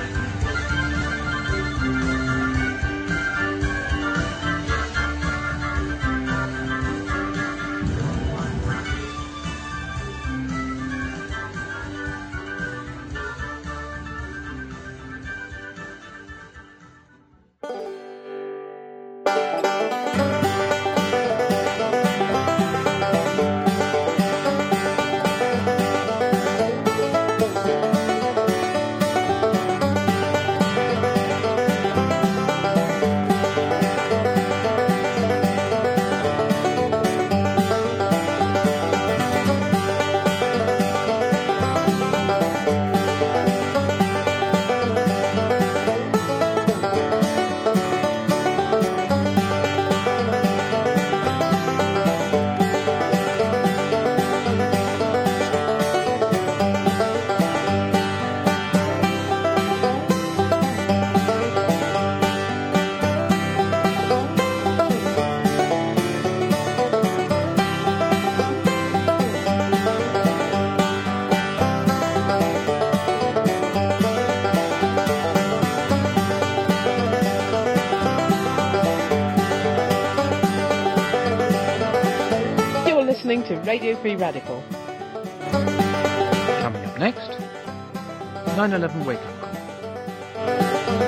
Radio Free Radical. Coming up next, 9/11 Wake Up Call.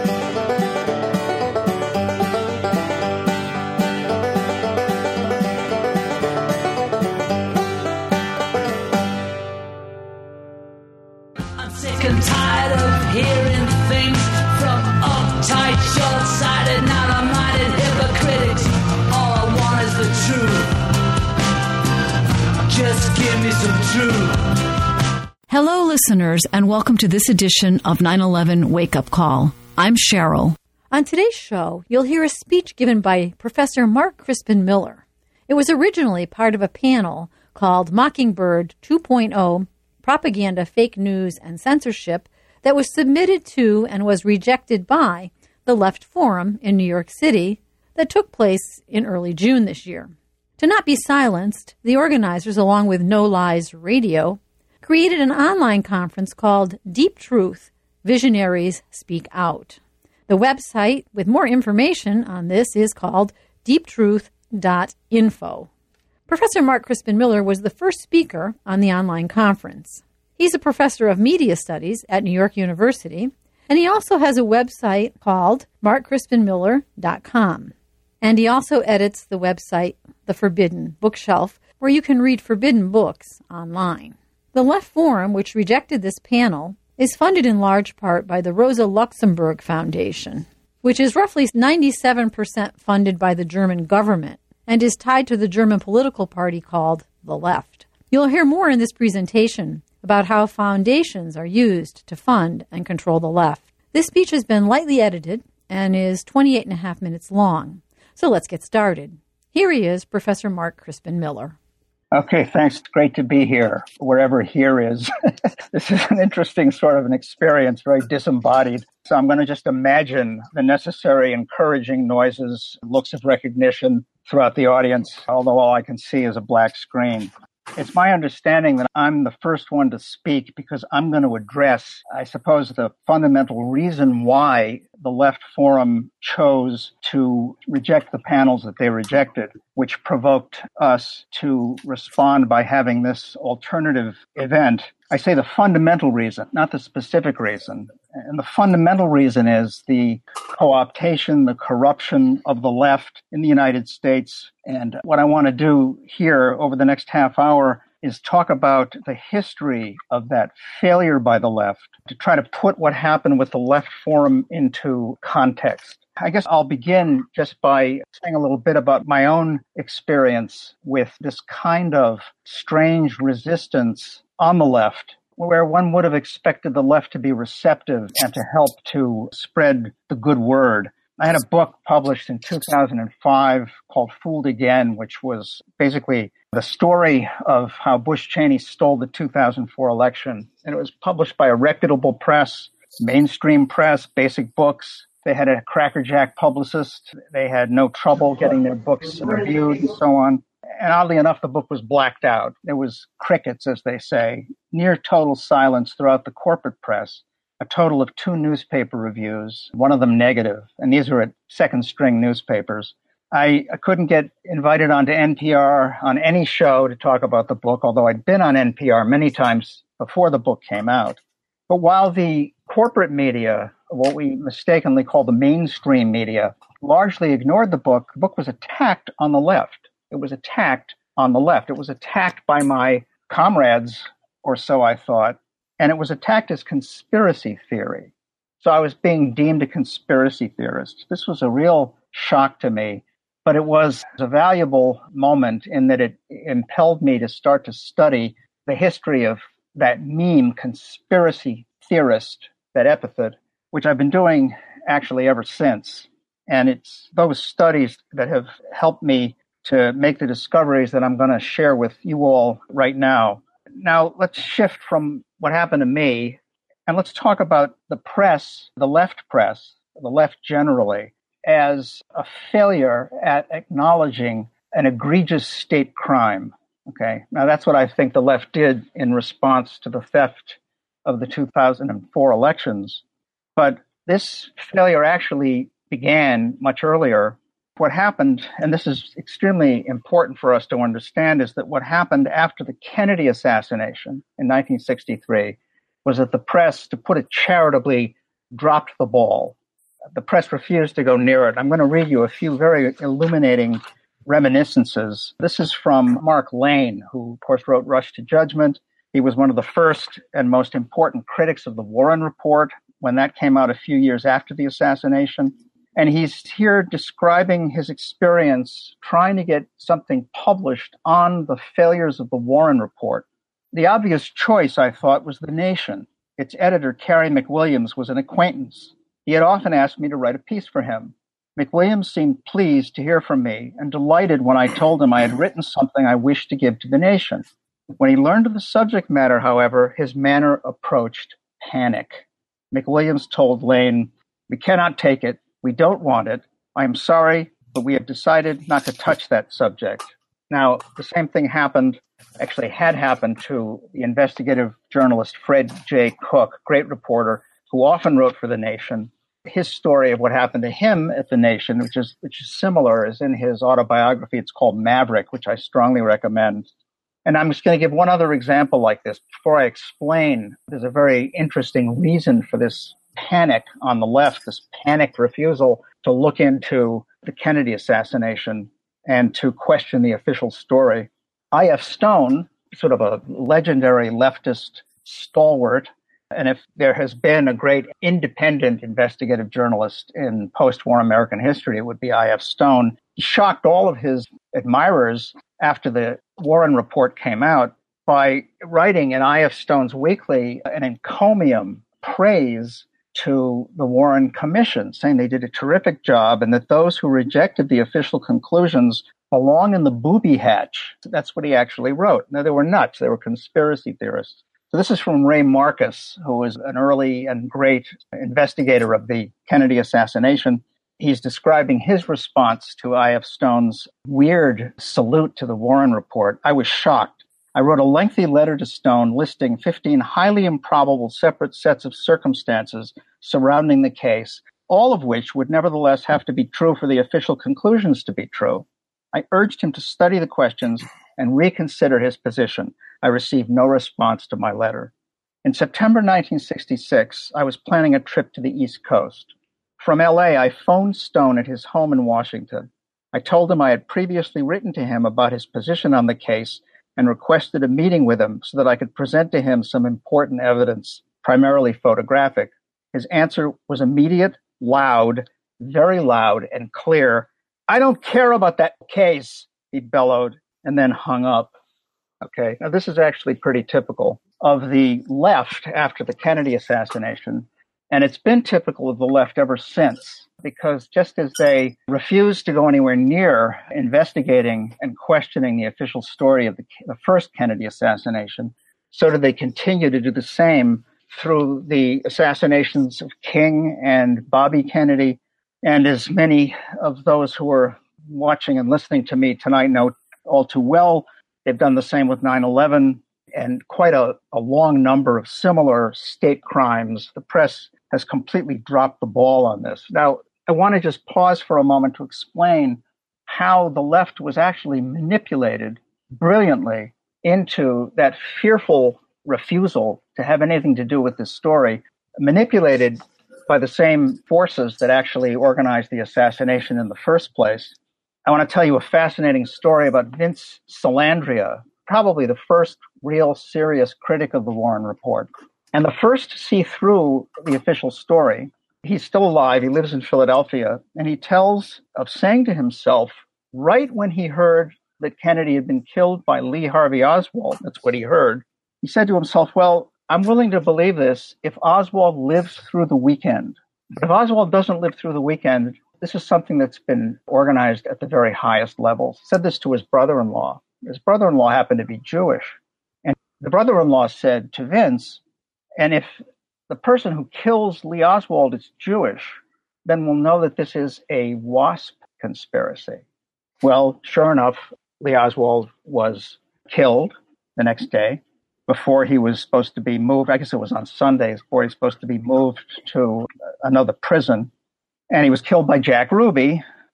I'm sick and tired of hearing things from uptight, short-sighted, narrow-minded hypocrites. All I want is the truth. Just give me some truth. Hello, listeners, and welcome to this edition of 9/11 Wake Up Call. I'm Cheryl. On today's show, you'll hear a speech given by Professor Mark Crispin Miller. It was originally part of a panel called Mockingbird 2.0, Propaganda, Fake News, and Censorship that was submitted to and was rejected by the Left Forum in New York City that took place in early June this year. To not be silenced, the organizers, along with No Lies Radio, created an online conference called Deep Truth, Visionaries Speak Out. The website with more information on this is called deeptruth.info. Professor Mark Crispin Miller was the first speaker on the online conference. He's a professor of media studies at New York University, and he also has a website called markcrispinmiller.com. And he also edits the website The Forbidden Bookshelf, where you can read forbidden books online. The Left Forum, which rejected this panel, is funded in large part by the Rosa Luxemburg Foundation, which is roughly 97% funded by the German government and is tied to the German political party called the Left. You'll hear more in this presentation about how foundations are used to fund and control the left. This speech has been lightly edited and is 28 and a half minutes long. So let's get started. Here he is, Professor Mark Crispin Miller. Okay, thanks. Great to be here, wherever here is. This is an interesting sort of an experience, very disembodied. So I'm going to just imagine the necessary encouraging noises, looks of recognition throughout the audience, although all I can see is a black screen. It's my understanding that I'm the first one to speak because I'm going to address, I suppose, the fundamental reason why the Left Forum chose to reject the panels that they rejected, which provoked us to respond by having this alternative event. I say the fundamental reason, not the specific reason. And the fundamental reason is the co-optation, the corruption of the left in the United States. And what I want to do here over the next half hour is talk about the history of that failure by the left to try to put what happened with the Left Forum into context. I guess I'll begin just by saying a little bit about my own experience with this kind of strange resistance on the left, where one would have expected the left to be receptive and to help to spread the good word. I had a book published in 2005 called Fooled Again, which was basically the story of how Bush Cheney stole the 2004 election. And it was published by a reputable press, mainstream press, Basic Books. They had a crackerjack publicist. They had no trouble getting their books reviewed and so on. And oddly enough, the book was blacked out. There was crickets, as they say, near total silence throughout the corporate press. A total of 2 newspaper reviews, one of them negative, and these were at second-string newspapers. I couldn't get invited onto NPR on any show to talk about the book, although I'd been on NPR many times before the book came out. But while the corporate media, what we mistakenly call the mainstream media, largely ignored the book was attacked on the left. It was attacked on the left. It was attacked by my comrades, or so I thought, and it was attacked as conspiracy theory. So I was being deemed a conspiracy theorist. This was a real shock to me, but it was a valuable moment in that it impelled me to start to study the history of that meme, conspiracy theorist, that epithet, which I've been doing actually ever since. And it's those studies that have helped me to make the discoveries that I'm going to share with you all right now. Now, let's shift from what happened to me, and let's talk about the press, the left generally, as a failure at acknowledging an egregious state crime. Okay, now that's what I think the left did in response to the theft of the 2004 elections. But this failure actually began much earlier. what happened, and this is extremely important for us to understand, is that what happened after the Kennedy assassination in 1963 was that the press, to put it charitably, dropped the ball. The press refused to go near it. I'm going to read you a few very illuminating reminiscences. This is from Mark Lane, who, of course, wrote Rush to Judgment. He was one of the first and most important critics of the Warren Report when that came out a few years after the assassination. And he's here describing his experience trying to get something published on the failures of the Warren Report. The obvious choice, I thought, was The Nation. Its editor, Cary McWilliams, was an acquaintance. He had often asked me to write a piece for him. McWilliams seemed pleased to hear from me and delighted when I told him I had written something I wished to give to The Nation. When he learned of the subject matter, however, his manner approached panic. McWilliams told Lane, "We cannot take it. We don't want it. I am sorry, but we have decided not to touch that subject." Now, the same thing had happened to the investigative journalist Fred J. Cook, great reporter, who often wrote for The Nation. His story of what happened to him at The Nation, which is similar, is in his autobiography. It's called Maverick, which I strongly recommend. And I'm just going to give one other example like this. Before I explain, there's a very interesting reason for this panic on the left, this panicked refusal to look into the Kennedy assassination and to question the official story. I.F. Stone, sort of a legendary leftist stalwart, and if there has been a great independent investigative journalist in post-war American history, it would be I.F. Stone. He shocked all of his admirers after the Warren Report came out by writing in I.F. Stone's Weekly an encomium praise to the Warren Commission, saying they did a terrific job and that those who rejected the official conclusions belong in the booby hatch. That's what he actually wrote. Now, they were nuts. They were conspiracy theorists. So this is from Ray Marcus, who was an early and great investigator of the Kennedy assassination. He's describing his response to I.F. Stone's weird salute to the Warren Report. "I was shocked. I wrote a lengthy letter to Stone listing 15 highly improbable separate sets of circumstances surrounding the case, all of which would nevertheless have to be true for the official conclusions to be true. I urged him to study the questions and reconsider his position. I received no response to my letter." In September 1966, I was planning a trip to the East Coast. From LA, I phoned Stone at his home in Washington. I told him I had previously written to him about his position on the case and requested a meeting with him so that I could present to him some important evidence, primarily photographic. His answer was immediate, loud, very loud and clear. "I don't care about that case," he bellowed, and then hung up. Okay, now this is actually pretty typical of the left after the Kennedy assassination, and it's been typical of the left ever since, because just as they refused to go anywhere near investigating and questioning the official story of the first Kennedy assassination, so did they continue to do the same through the assassinations of King and Bobby Kennedy. And as many of those who are watching and listening to me tonight know all too well, they've done the same with 9/11 and quite a long number of similar state crimes. The press has completely dropped the ball on this. Now, I want to just pause for a moment to explain how the left was actually manipulated brilliantly into that fearful refusal to have anything to do with this story, manipulated by the same forces that actually organized the assassination in the first place. I want to tell you a fascinating story about Vince Salandria, probably the first real serious critic of the Warren Report, and the first to see through the official story. He's still alive. He lives in Philadelphia, and he tells of saying to himself, right when he heard that Kennedy had been killed by Lee Harvey Oswald, that's what he heard, he said to himself, well, I'm willing to believe this if Oswald lives through the weekend. But if Oswald doesn't live through the weekend, this is something that's been organized at the very highest levels. He said this to his brother-in-law. His brother-in-law happened to be Jewish. And the brother-in-law said to Vince, and if the person who kills Lee Oswald is Jewish, then we'll know that this is a WASP conspiracy. Well, sure enough, Lee Oswald was killed the next day before he was supposed to be moved. I guess it was on Sundays before he was supposed to be moved to another prison. And he was killed by Jack Ruby,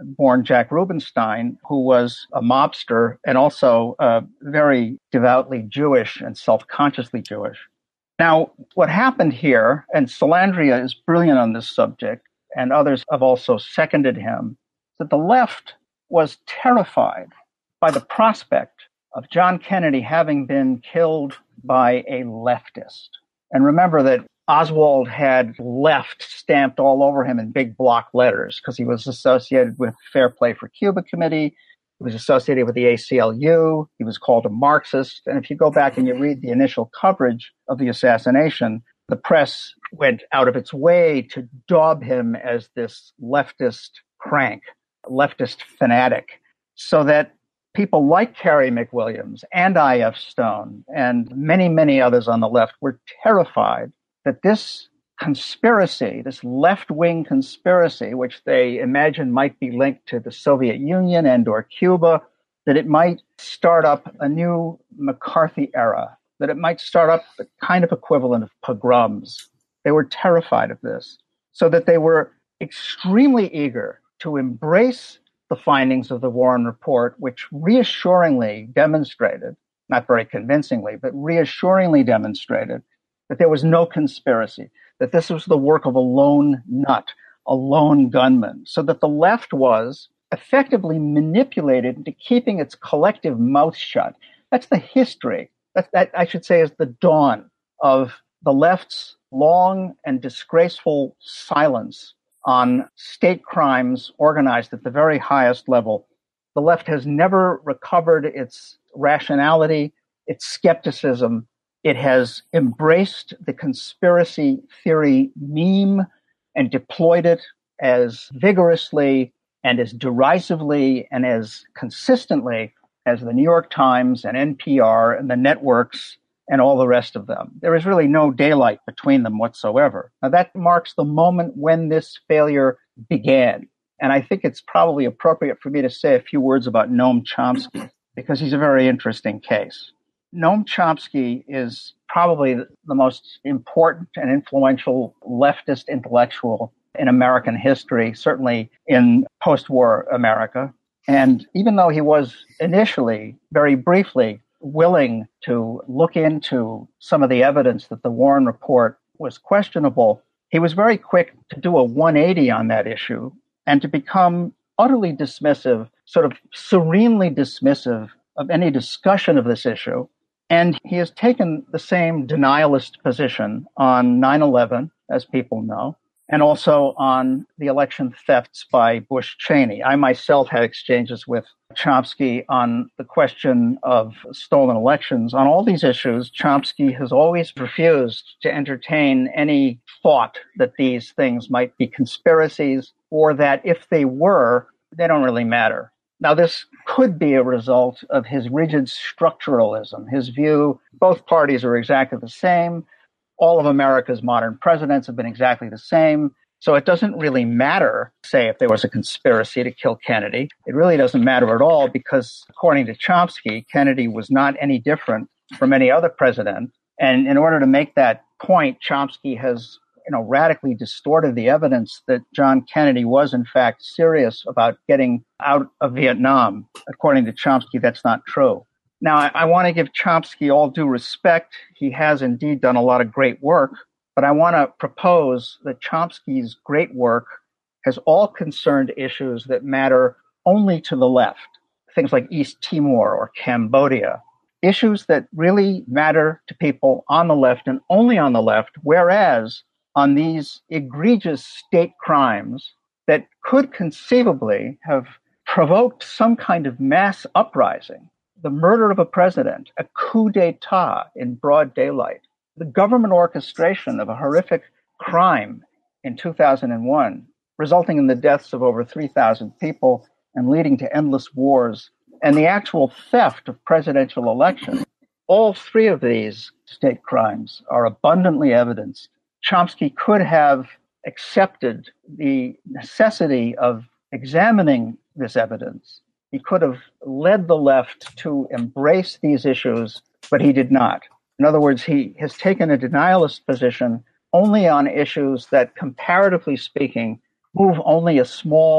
born Jack Rubenstein, who was a mobster and also very devoutly Jewish and self-consciously Jewish. Now, what happened here, and Salandria is brilliant on this subject, and others have also seconded him, that the left was terrified by the prospect of John Kennedy having been killed by a leftist. And remember that Oswald had left stamped all over him in big block letters because he was associated with Fair Play for Cuba Committee. He was associated with the ACLU. He was called a Marxist. And if you go back and you read the initial coverage of the assassination, the press went out of its way to daub him as this leftist crank, leftist fanatic, so that people like Carey McWilliams and I.F. Stone and many, many others on the left were terrified that this conspiracy, this left-wing conspiracy, which they imagine might be linked to the Soviet Union and or Cuba, that it might start up a new McCarthy era, that it might start up the kind of equivalent of pogroms. They were terrified of this, so that they were extremely eager to embrace the findings of the Warren Report, which reassuringly demonstrated, not very convincingly, but reassuringly demonstrated that there was no conspiracy, that this was the work of a lone nut, a lone gunman, so that the left was effectively manipulated into keeping its collective mouth shut. That's the history. That I should say is the dawn of the left's long and disgraceful silence on state crimes organized at the very highest level. The left has never recovered its rationality, its skepticism. It has embraced the conspiracy theory meme and deployed it as vigorously and as derisively and as consistently as the New York Times and NPR and the networks and all the rest of them. There is really no daylight between them whatsoever. Now, that marks the moment when this failure began. And I think it's probably appropriate for me to say a few words about Noam Chomsky, because he's a very interesting case. Noam Chomsky is probably the most important and influential leftist intellectual in American history, certainly in post-war America. And even though he was initially, very briefly, willing to look into some of the evidence that the Warren Report was questionable, he was very quick to do a 180 on that issue and to become utterly dismissive, sort of serenely dismissive of any discussion of this issue. And he has taken the same denialist position on 9/11, as people know, and also on the election thefts by Bush Cheney. I myself had exchanges with Chomsky on the question of stolen elections. On all these issues, Chomsky has always refused to entertain any thought that these things might be conspiracies, or that if they were, they don't really matter. Now, this could be a result of his rigid structuralism, his view both parties are exactly the same. All of America's modern presidents have been exactly the same. So it doesn't really matter, say, if there was a conspiracy to kill Kennedy. It really doesn't matter at all because, according to Chomsky, Kennedy was not any different from any other president. And in order to make that point, Chomsky has radically distorted the evidence that John Kennedy was, in fact, serious about getting out of Vietnam. According to Chomsky, that's not true. Now, I want to give Chomsky all due respect. He has indeed done a lot of great work, but I want to propose that Chomsky's great work has all concerned issues that matter only to the left, things like East Timor or Cambodia, issues that really matter to people on the left and only on the left, whereas on these egregious state crimes that could conceivably have provoked some kind of mass uprising, the murder of a president, a coup d'etat in broad daylight, the government orchestration of a horrific crime in 2001, resulting in the deaths of over 3,000 people and leading to endless wars, and the actual theft of presidential elections. All three of these state crimes are abundantly evidenced. Chomsky could have accepted the necessity of examining this evidence. He could have led the left to embrace these issues, but he did not. In other words, he has taken a denialist position only on issues that, comparatively speaking, move only a small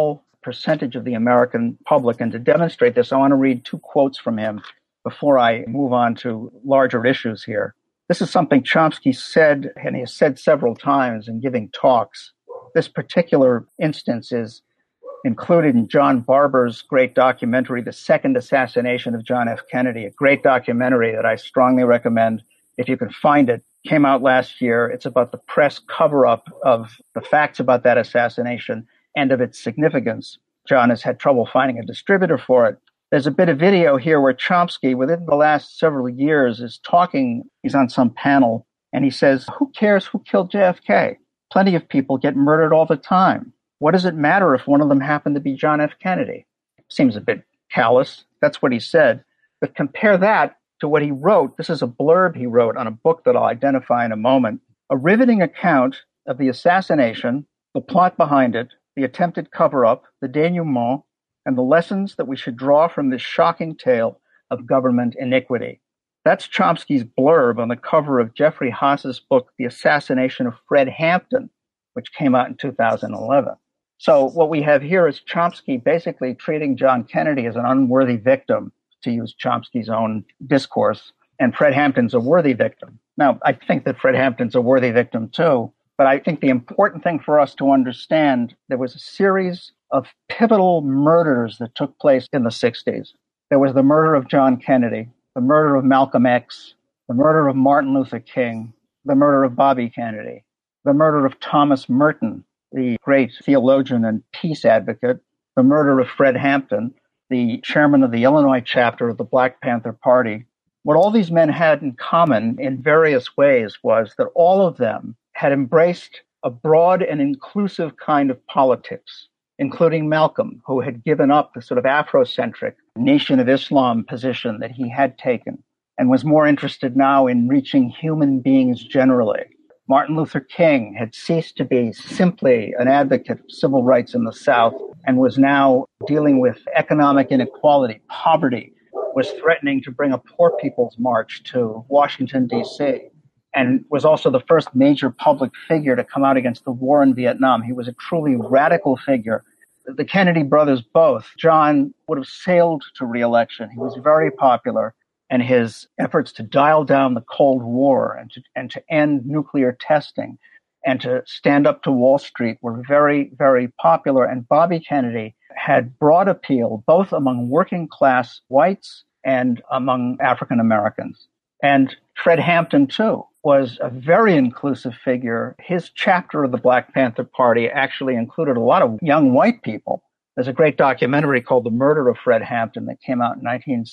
percentage of the American public. And to demonstrate this, I want to read 2 quotes from him before I move on to larger issues here. This is something Chomsky said, and he has said several times in giving talks. This particular instance is included in John Barber's great documentary, The Second Assassination of John F. Kennedy, a great documentary that I strongly recommend if you can find it. Came out last year. It's about the press cover-up of the facts about that assassination and of its significance. John has had trouble finding a distributor for it. There's a bit of video here where Chomsky, within the last several years, is talking. He's on some panel, and he says, who cares who killed JFK? Plenty of people get murdered all the time. What does it matter if one of them happened to be John F. Kennedy? Seems a bit callous. That's what he said. But compare that to what he wrote. This is a blurb he wrote on a book that I'll identify in a moment. A riveting account of the assassination, the plot behind it, the attempted cover-up, the denouement, and the lessons that we should draw from this shocking tale of government iniquity. That's Chomsky's blurb on the cover of Jeffrey Haas's book, The Assassination of Fred Hampton, which came out in 2011. So what we have here is Chomsky basically treating John Kennedy as an unworthy victim, to use Chomsky's own discourse, and Fred Hampton's a worthy victim. Now, I think that Fred Hampton's a worthy victim too, but I think the important thing for us to understand, there was a series of pivotal murders that took place in the 60s. There was the murder of John Kennedy, the murder of Malcolm X, the murder of Martin Luther King, the murder of Bobby Kennedy, the murder of Thomas Merton, the great theologian and peace advocate, the murder of Fred Hampton, the chairman of the Illinois chapter of the Black Panther Party. What all these men had in common in various ways was that all of them had embraced a broad and inclusive kind of politics, including Malcolm, who had given up the sort of Afrocentric Nation of Islam position that he had taken and was more interested now in reaching human beings generally. Martin Luther King had ceased to be simply an advocate of civil rights in the South and was now dealing with economic inequality. Poverty was threatening to bring a poor people's march to Washington, D.C., and was also the first major public figure to come out against the war in Vietnam. He was a truly radical figure. The Kennedy brothers both, John would have sailed to re-election. He was very popular, and his efforts to dial down the Cold War and to end nuclear testing and to stand up to Wall Street were very, very popular. And Bobby Kennedy had broad appeal both among working class whites and among African Americans. And Fred Hampton, too, was a very inclusive figure. His chapter of the Black Panther Party actually included a lot of young white people. There's a great documentary called The Murder of Fred Hampton that came out in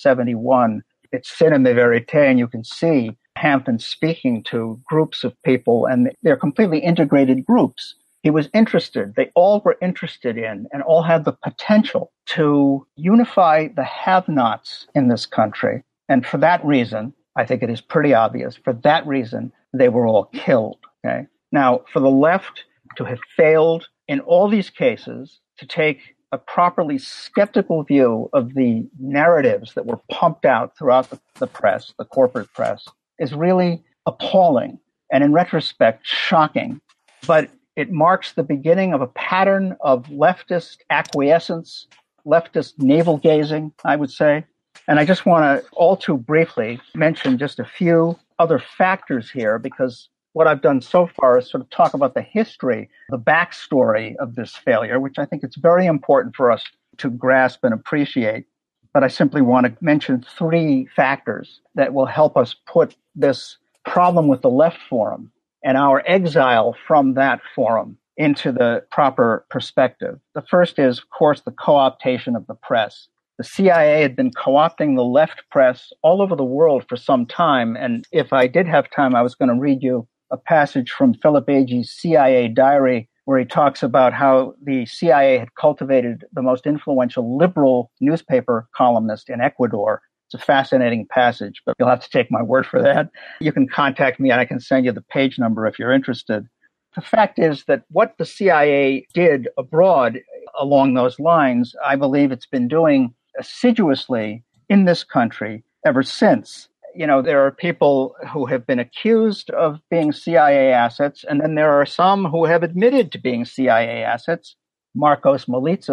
1971. It's cinema verite, and you can see Hampton speaking to groups of people, and they're completely integrated groups. He was interested. They all were interested in and all had the potential to unify the have-nots in this country. And for that reason, I think it is pretty obvious, for that reason, they were all killed. Okay? Now, for the left to have failed in all these cases to take a properly skeptical view of the narratives that were pumped out throughout the press, the corporate press, is really appalling and, in retrospect, shocking. But it marks the beginning of a pattern of leftist acquiescence, leftist navel-gazing, I would say. And I just want to, all too briefly, mention just a few other factors here, because what I've done so far is sort of talk about the history, the backstory of this failure, which I think it's very important for us to grasp and appreciate. But I simply want to mention three factors that will help us put this problem with the left forum and our exile from that forum into the proper perspective. The first is, of course, the co-optation of the press. The CIA had been co-opting the left press all over the world for some time. And if I did have time, I was going to read you a passage from Philip Agee's CIA diary, where he talks about how the CIA had cultivated the most influential liberal newspaper columnist in Ecuador. It's a fascinating passage, but you'll have to take my word for that. You can contact me and I can send you the page number if you're interested. The fact is that what the CIA did abroad along those lines, I believe it's been doing assiduously in this country ever since. You know, there are people who have been accused of being CIA assets, and then there are some who have admitted to being CIA assets. Markos Moulitsas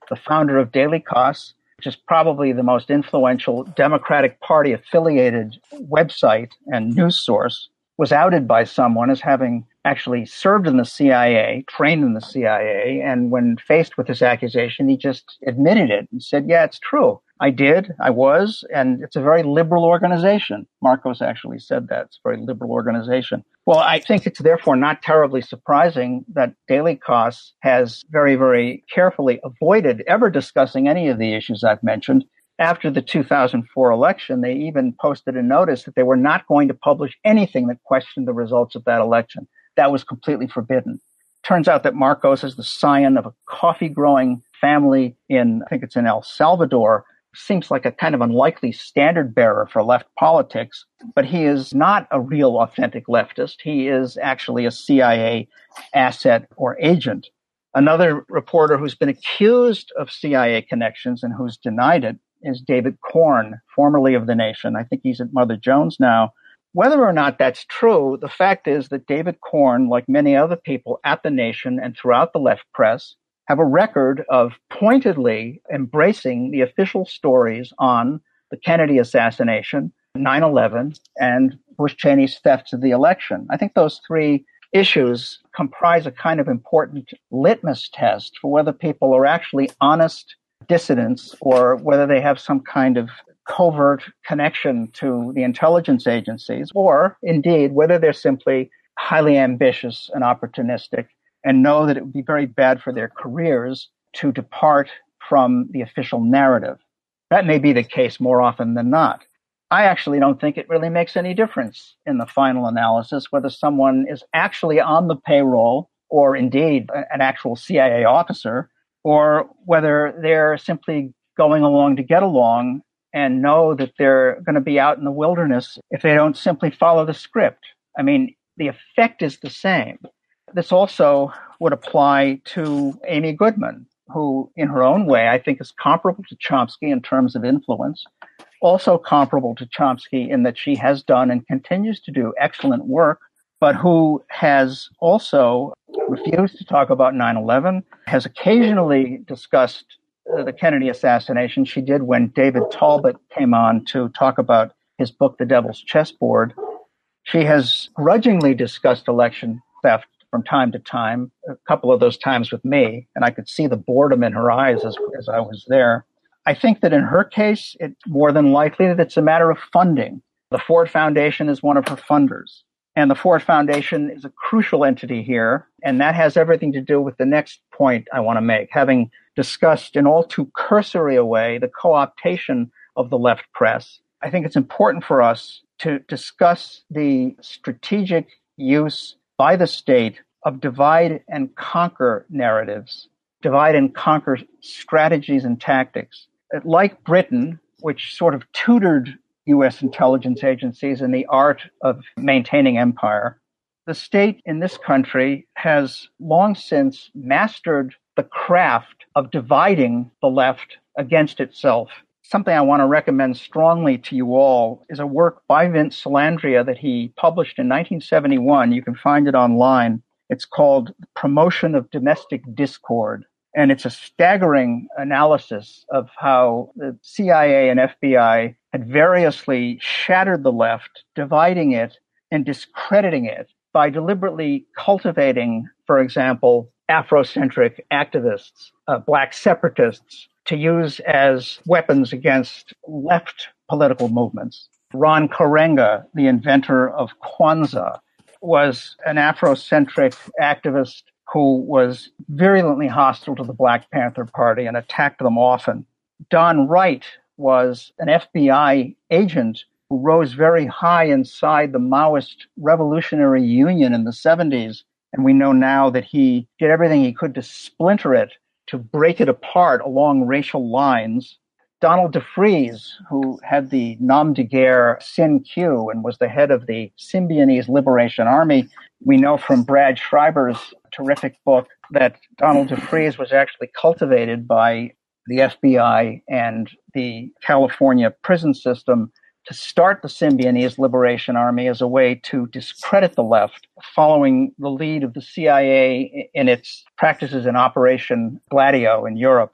the founder of Daily Kos, which is probably the most influential Democratic Party-affiliated website and news source, was outed by someone as having actually served in the CIA, trained in the CIA, and when faced with this accusation, he just admitted it and said, yeah, it's true. I did, I was, and it's a very liberal organization. Marcos actually said that. It's a very liberal organization. Well, I think it's therefore not terribly surprising that Daily Kos has very, very carefully avoided ever discussing any of the issues I've mentioned. After the 2004 election, they even posted a notice that they were not going to publish anything that questioned the results of that election. That was completely forbidden. Turns out that Marcos is the scion of a coffee-growing family in, I think it's in El Salvador. Seems like a kind of unlikely standard bearer for left politics, but he is not a real authentic leftist. He is actually a CIA asset or agent. Another reporter who's been accused of CIA connections and who's denied it is David Korn, formerly of The Nation. I think he's at Mother Jones now. Whether or not that's true, the fact is that David Korn, like many other people at The Nation and throughout the left press, have a record of pointedly embracing the official stories on the Kennedy assassination, 9/11, and Bush Cheney's thefts of the election. I think those three issues comprise a kind of important litmus test for whether people are actually honest dissidents or whether they have some kind of covert connection to the intelligence agencies, or indeed whether they're simply highly ambitious and opportunistic and know that it would be very bad for their careers to depart from the official narrative. That may be the case more often than not. I actually don't think it really makes any difference in the final analysis whether someone is actually on the payroll or indeed an actual CIA officer, or whether they're simply going along to get along and know that they're going to be out in the wilderness if they don't simply follow the script. I mean, the effect is the same. This also would apply to Amy Goodman, who in her own way, I think is comparable to Chomsky in terms of influence, also comparable to Chomsky in that she has done and continues to do excellent work, but who has also refused to talk about 9/11, has occasionally discussed the Kennedy assassination. She did when David Talbot came on to talk about his book, The Devil's Chessboard. She has grudgingly discussed election theft from time to time, a couple of those times with me, and I could see the boredom in her eyes as I was there. I think that in her case, it's more than likely that it's a matter of funding. The Ford Foundation is one of her funders, and the Ford Foundation is a crucial entity here, and that has everything to do with the next point I want to make, having discussed in all too cursory a way the co-optation of the left press. I think it's important for us to discuss the strategic use by the state of divide and conquer narratives, divide and conquer strategies and tactics. Like Britain, which sort of tutored U.S. intelligence agencies in the art of maintaining empire, the state in this country has long since mastered the craft of dividing the left against itself. Something I want to recommend strongly to you all is a work by Vince Salandria that he published in 1971. You can find it online. It's called Promotion of Domestic Discord. And it's a staggering analysis of how the CIA and FBI had variously shattered the left, dividing it and discrediting it by deliberately cultivating, for example, Afrocentric activists, black separatists, to use as weapons against left political movements. Ron Karenga, the inventor of Kwanzaa, was an Afrocentric activist who was virulently hostile to the Black Panther Party and attacked them often. Don Wright was an FBI agent who rose very high inside the Maoist Revolutionary Union in the 70s. And we know now that he did everything he could to splinter it, to break it apart along racial lines. Donald DeFries, who had the nom de guerre Sin Q and was the head of the Symbionese Liberation Army, we know from Brad Schreiber's terrific book that Donald DeFries was actually cultivated by the FBI and the California prison system to start the Symbionese Liberation Army as a way to discredit the left, following the lead of the CIA in its practices in Operation Gladio in Europe.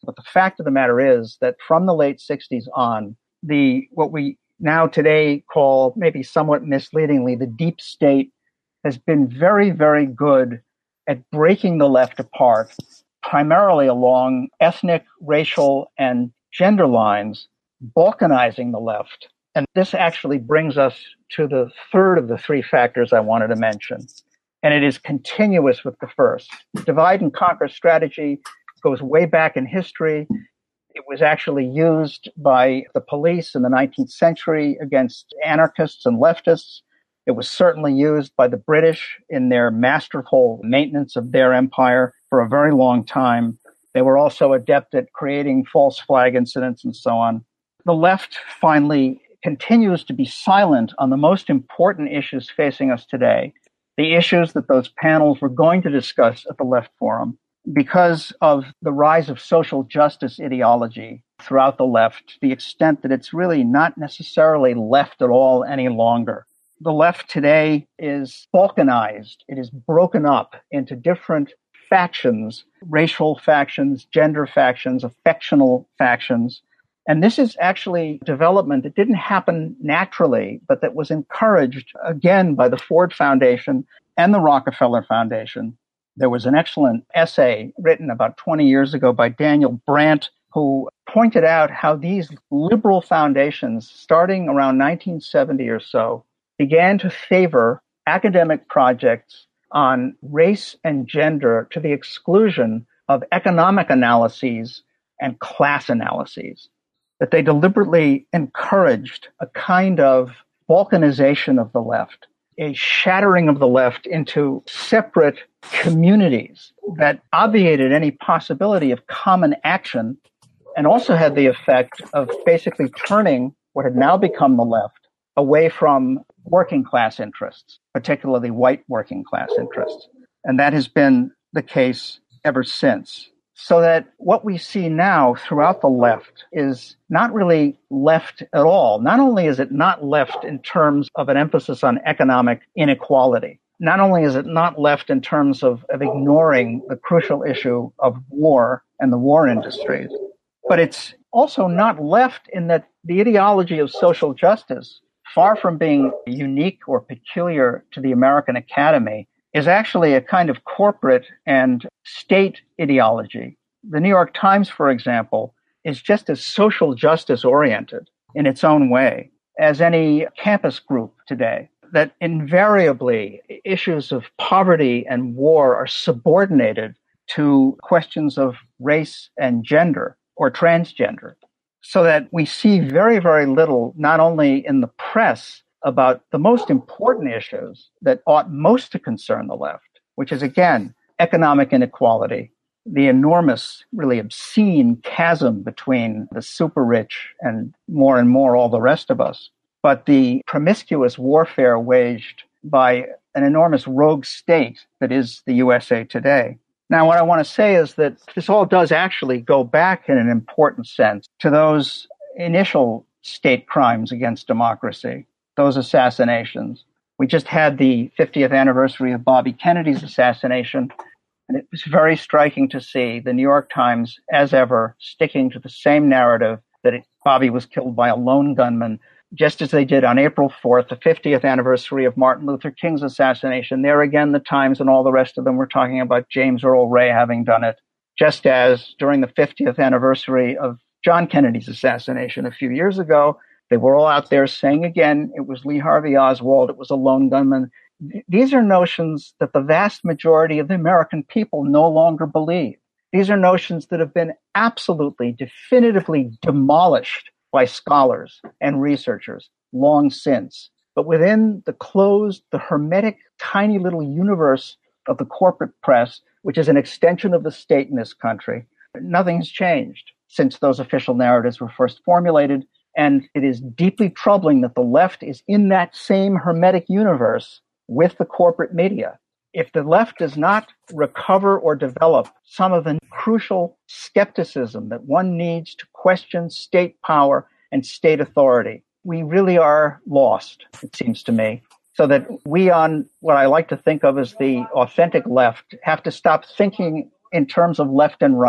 But the fact of the matter is that from the late 60s on, what we now today call, maybe somewhat misleadingly, the deep state has been very, very good at breaking the left apart, primarily along ethnic, racial, and gender lines, balkanizing the left. And this actually brings us to the third of the three factors I wanted to mention. And it is continuous with the first. Divide and conquer strategy goes way back in history. It was actually used by the police in the 19th century against anarchists and leftists. It was certainly used by the British in their masterful maintenance of their empire for a very long time. They were also adept at creating false flag incidents and so on. The left finally continues to be silent on the most important issues facing us today, the issues that those panels were going to discuss at the Left Forum, because of the rise of social justice ideology throughout the left, to the extent that it's really not necessarily left at all any longer. The left today is balkanized. It is broken up into different factions, racial factions, gender factions, affectional factions. And this is actually development that didn't happen naturally, but that was encouraged, again, by the Ford Foundation and the Rockefeller Foundation. There was an excellent essay written about 20 years ago by Daniel Brandt, who pointed out how these liberal foundations, starting around 1970 or so, began to favor academic projects on race and gender to the exclusion of economic analyses and class analyses. That they deliberately encouraged a kind of balkanization of the left, a shattering of the left into separate communities that obviated any possibility of common action, and also had the effect of basically turning what had now become the left away from working class interests, particularly white working class interests. And that has been the case ever since. So that what we see now throughout the left is not really left at all. Not only is it not left in terms of an emphasis on economic inequality, not only is it not left in terms of ignoring the crucial issue of war and the war industries, but it's also not left in that the ideology of social justice, far from being unique or peculiar to the American Academy, is actually a kind of corporate and state ideology. The New York Times, for example, is just as social justice oriented in its own way as any campus group today. That invariably issues of poverty and war are subordinated to questions of race and gender or transgender. So that we see very, very little, not only in the press, about the most important issues that ought most to concern the left, which is, again, economic inequality, the enormous, really obscene chasm between the super rich and more all the rest of us, but the promiscuous warfare waged by an enormous rogue state that is the USA today. Now, what I want to say is that this all does actually go back in an important sense to those initial state crimes against democracy, those assassinations. We just had the 50th anniversary of Bobby Kennedy's assassination, and it was very striking to see the New York Times, as ever, sticking to the same narrative that Bobby was killed by a lone gunman, just as they did on April 4th, the 50th anniversary of Martin Luther King's assassination. There again, the Times and all the rest of them were talking about James Earl Ray having done it, just as during the 50th anniversary of John Kennedy's assassination a few years ago, they were all out there saying again, it was Lee Harvey Oswald, it was a lone gunman. These are notions that the vast majority of the American people no longer believe. These are notions that have been absolutely, definitively demolished by scholars and researchers long since. But within the closed, the hermetic, tiny little universe of the corporate press, which is an extension of the state in this country, nothing's changed since those official narratives were first formulated. And it is deeply troubling that the left is in that same hermetic universe with the corporate media. If the left does not recover or develop some of the crucial skepticism that one needs to question state power and state authority, we really are lost, it seems to me. So that we, on what I like to think of as the authentic left, have to stop thinking in terms of left and right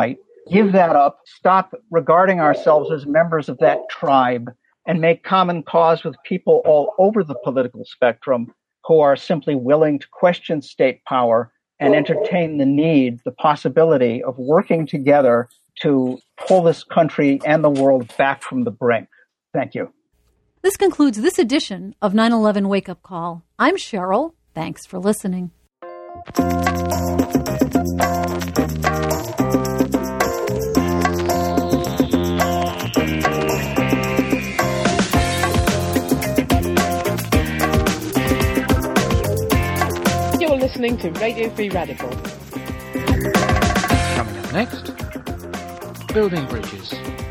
give that up, stop regarding ourselves as members of that tribe, and make common cause with people all over the political spectrum who are simply willing to question state power and entertain the possibility of working together to pull this country and the world back from the brink. Thank you. This concludes this edition of 9/11 Wake Up Call. I'm Cheryl. Thanks for listening. You're listening to Radio Free Radical. Coming up next, building bridges.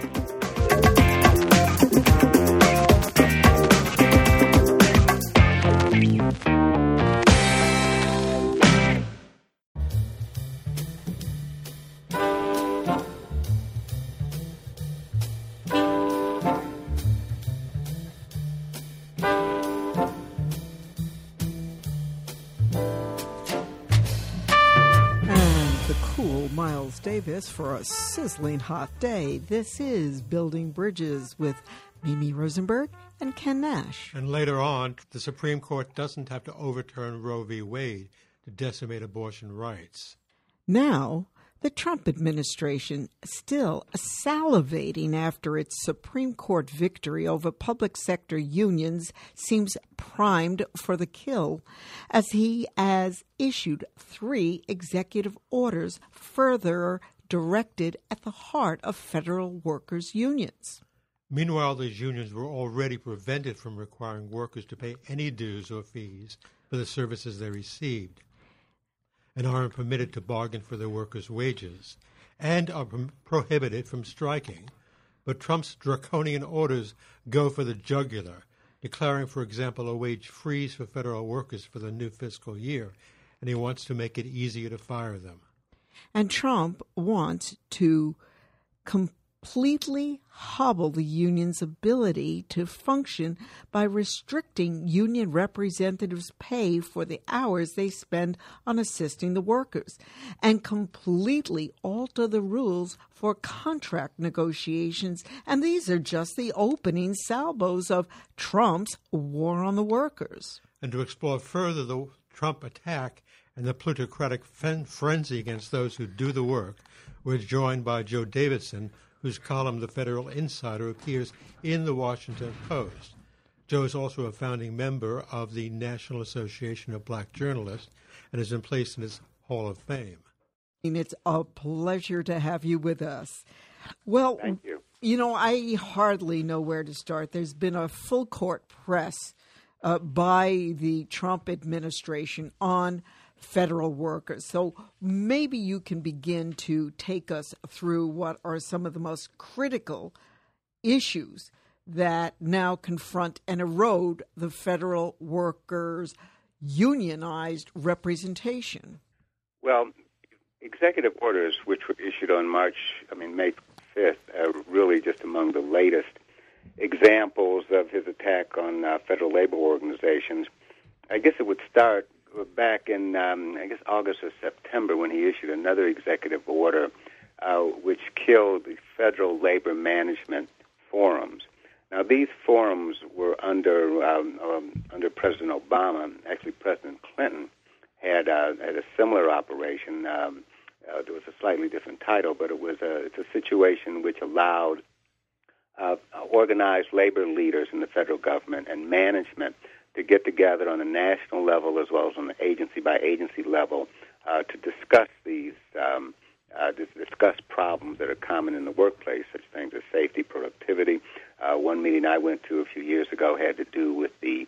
Miles Davis for a sizzling hot day. This is Building Bridges with Mimi Rosenberg and Ken Nash. And later on, the Supreme Court doesn't have to overturn Roe v. Wade to decimate abortion rights. Now, the Trump administration still salivating after its Supreme Court victory over public sector unions seems primed for the kill, as he has issued 3 executive orders further directed at the heart of federal workers' unions. Meanwhile, these unions were already prevented from requiring workers to pay any dues or fees for the services they received, and aren't permitted to bargain for their workers' wages, and are prohibited from striking. But Trump's draconian orders go for the jugular, declaring, for example, a wage freeze for federal workers for the new fiscal year, and he wants to make it easier to fire them. And Trump wants to completely hobble the union's ability to function by restricting union representatives' pay for the hours they spend on assisting the workers, and completely alter the rules for contract negotiations. And these are just the opening salvos of Trump's war on the workers. And to explore further the Trump attack and the plutocratic frenzy against those who do the work, we're joined by Joe Davidson, whose column, The Federal Insider, appears in the Washington Post. Joe is also a founding member of the National Association of Black Journalists and has been placed in its Hall of Fame. It's a pleasure to have you with us. Well, thank you. You know, I hardly know where to start. There's been a full court press by the Trump administration on federal workers. So maybe you can begin to take us through what are some of the most critical issues that now confront and erode the federal workers' unionized representation. Well, executive orders, which were issued on May 5th, are really just among the latest examples of his attack on federal labor organizations. I guess it would start back in, August or September, when he issued another executive order which killed the Federal Labor Management Forums. Now, these forums were under President Obama. Actually, President Clinton had a similar operation. There was a slightly different title, but it's a situation which allowed organized labor leaders in the federal government and management to get together on a national level as well as on the agency-by-agency level to discuss discuss problems that are common in the workplace, such things as safety, productivity. One meeting I went to a few years ago had to do with the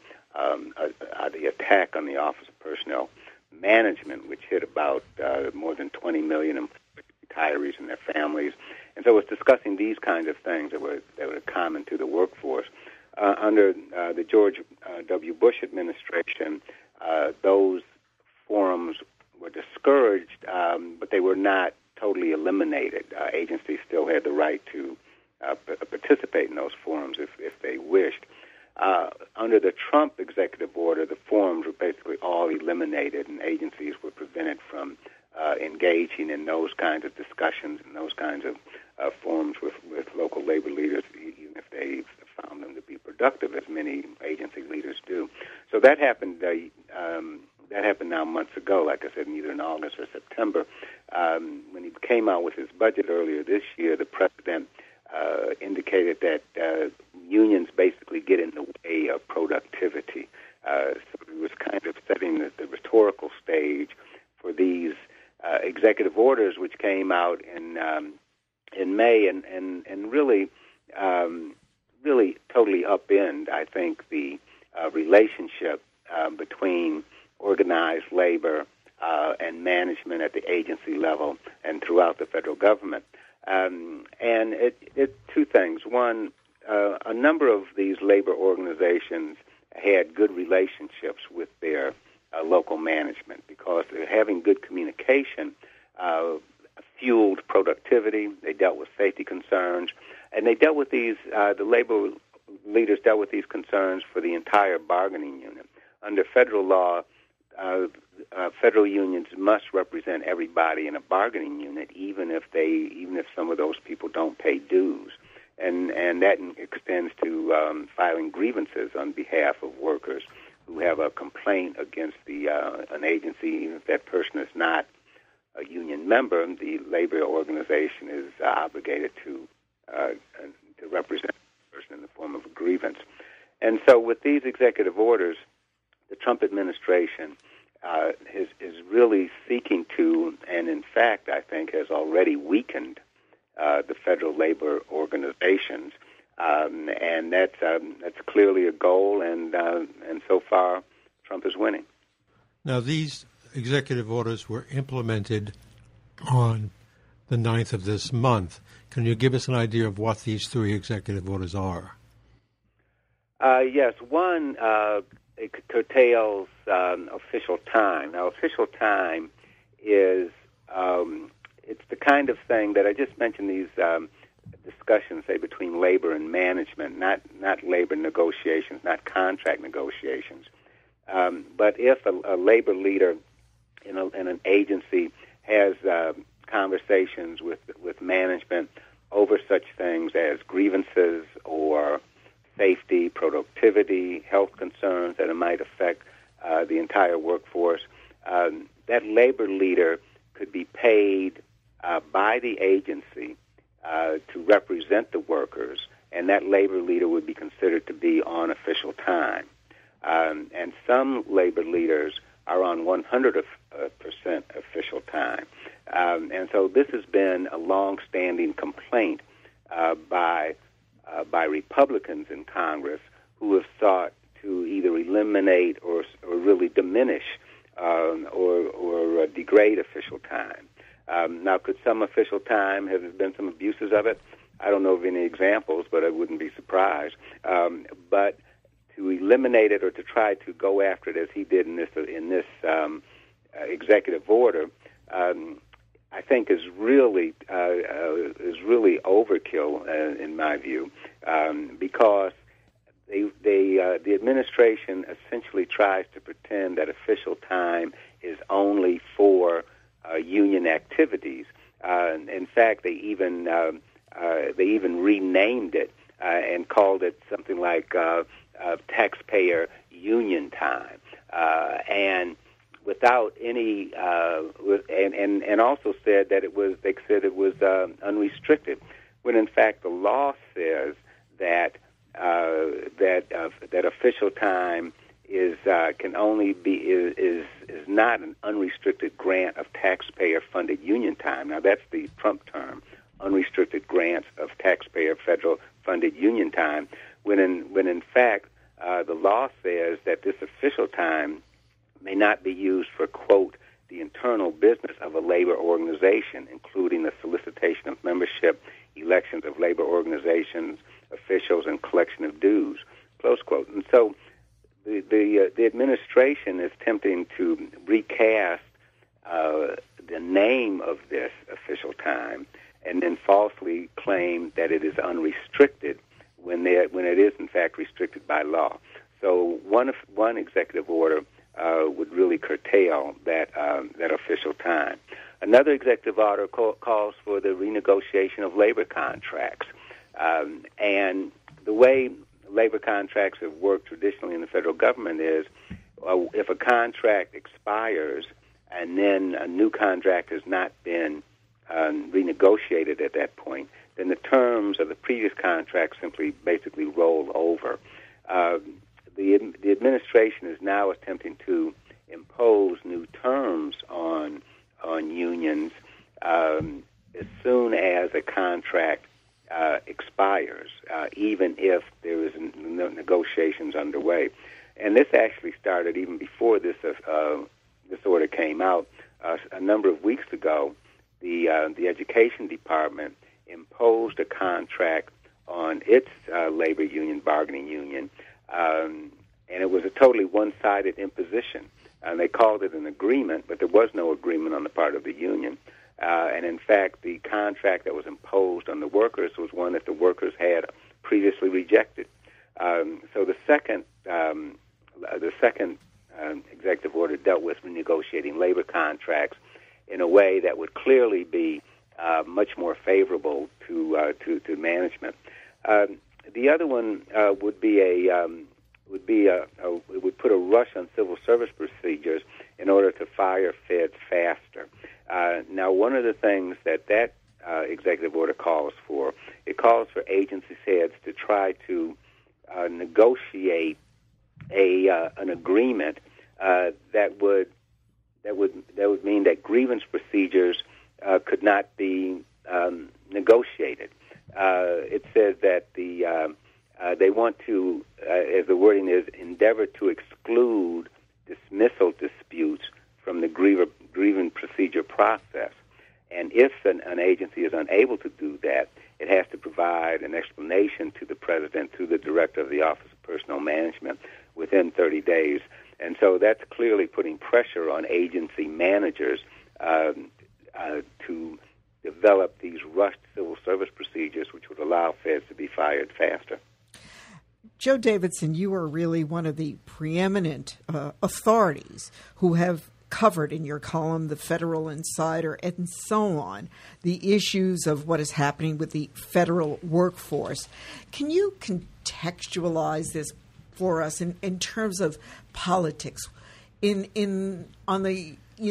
attack on the Office of Personnel Management, which hit about more than 20 million retirees and their families. And so it's discussing these kinds of things that were common to the workforce. Under the George W. Bush administration, those forums were discouraged, but they were not totally eliminated. Agencies still had the right to participate in those forums if they wished. Under the Trump executive order, the forums were basically all eliminated, and agencies were prevented from engaging in those kinds of discussions and those kinds of forums with local labor leaders, even if they found them to be productive, as many agency leaders do. So that happened. That happened now months ago, like I said, either in August or September. When he came out with his budget earlier this year, the president indicated that unions basically get in the way of productivity. So he was kind of setting the rhetorical stage for these executive orders, which came out in May, and really totally upend, I think, the relationship between organized labor and management at the agency level and throughout the federal government. And it two things. One, a number of these labor organizations had good relationships with their local management because having good communication fueled productivity. They dealt with safety concerns, and they dealt with these. The labor leaders dealt with these concerns for the entire bargaining unit. Under federal law, federal unions must represent everybody in a bargaining unit, even if some of those people don't pay dues, and that extends to filing grievances on behalf of workers who have a complaint against an agency, even if that person is not a union member. The labor organization is obligated to represent the person in the form of a grievance. And so with these executive orders, the Trump administration is really seeking to, and in fact, I think, has already weakened the federal labor organizations, and that's clearly a goal, and so far, Trump is winning. Now, these executive orders were implemented on the 9th of this month. Can you give us an idea of what these three executive orders are? Yes. One, it curtails official time. Now, official time is it's the kind of thing that I just mentioned, these discussions, say, between labor and management, not labor negotiations, not contract negotiations. But if a labor leader in an agency has conversations with management over such things as grievances or safety, productivity, health concerns that it might affect the entire workforce, that labor leader could be paid by the agency to represent the workers, and that labor leader would be considered to be on official time. And some labor leaders are on 100% official time. And so this has been a long-standing complaint by Republicans in Congress who have sought to either eliminate or really diminish or degrade official time. Now, could some official time, have there been some abuses of it? I don't know of any examples, but I wouldn't be surprised. But to eliminate it or to try to go after it as he did in this executive order, I think is really overkill in my view, because the administration essentially tries to pretend that official time is only for union activities. In fact, they even renamed it and called it something like taxpayer union time, and without any, and also said that they said it was unrestricted, when in fact the law says that official time can only be is not an unrestricted grant of taxpayer-funded union time. Now that's the Trump term, unrestricted grants of taxpayer federal-funded union time. When in fact the law says that this official time may not be used for, quote, the internal business of a labor organization, including the solicitation of membership, elections of labor organizations, officials, and collection of dues, close quote. And so the administration is attempting to recast the name of this official time and then falsely claim that it is unrestricted when it is, in fact, restricted by law. So one executive order would really curtail that official time. Another executive order calls for the renegotiation of labor contracts. And the way labor contracts have worked traditionally in the federal government is if a contract expires and then a new contract has not been renegotiated at that point, then the terms of the previous contract simply basically roll over. The administration is now attempting to impose new terms on unions as soon as a contract expires, even if there is negotiations underway. And this actually started even before this order came out. A number of weeks ago, the Education Department imposed a contract on its labor union, bargaining union, and it was a totally one-sided imposition. And they called it an agreement, but there was no agreement on the part of the union. And in fact, the contract that was imposed on the workers was one that the workers had previously rejected. So the second executive order dealt with renegotiating labor contracts in a way that would clearly be much more favorable to management. The other one would put a rush on civil service procedures in order to fire feds faster. Now, one of the things that executive order calls for, it calls for agency heads to try to negotiate an agreement that would mean that grievance procedures could not be negotiated. It says that they want to, as the wording is, endeavor to exclude dismissal disputes from the grievance procedure process. And if an agency is unable to do that, it has to provide an explanation to the president, to the director of the Office of Personnel Management within 30 days. And so that's clearly putting pressure on agency managers to develop these rushed civil service procedures which would allow feds to be fired faster. Joe Davidson, you are really one of the preeminent authorities who have covered in your column, The Federal Insider, and so on, the issues of what is happening with the federal workforce. Can you contextualize this for us in terms of politics, on the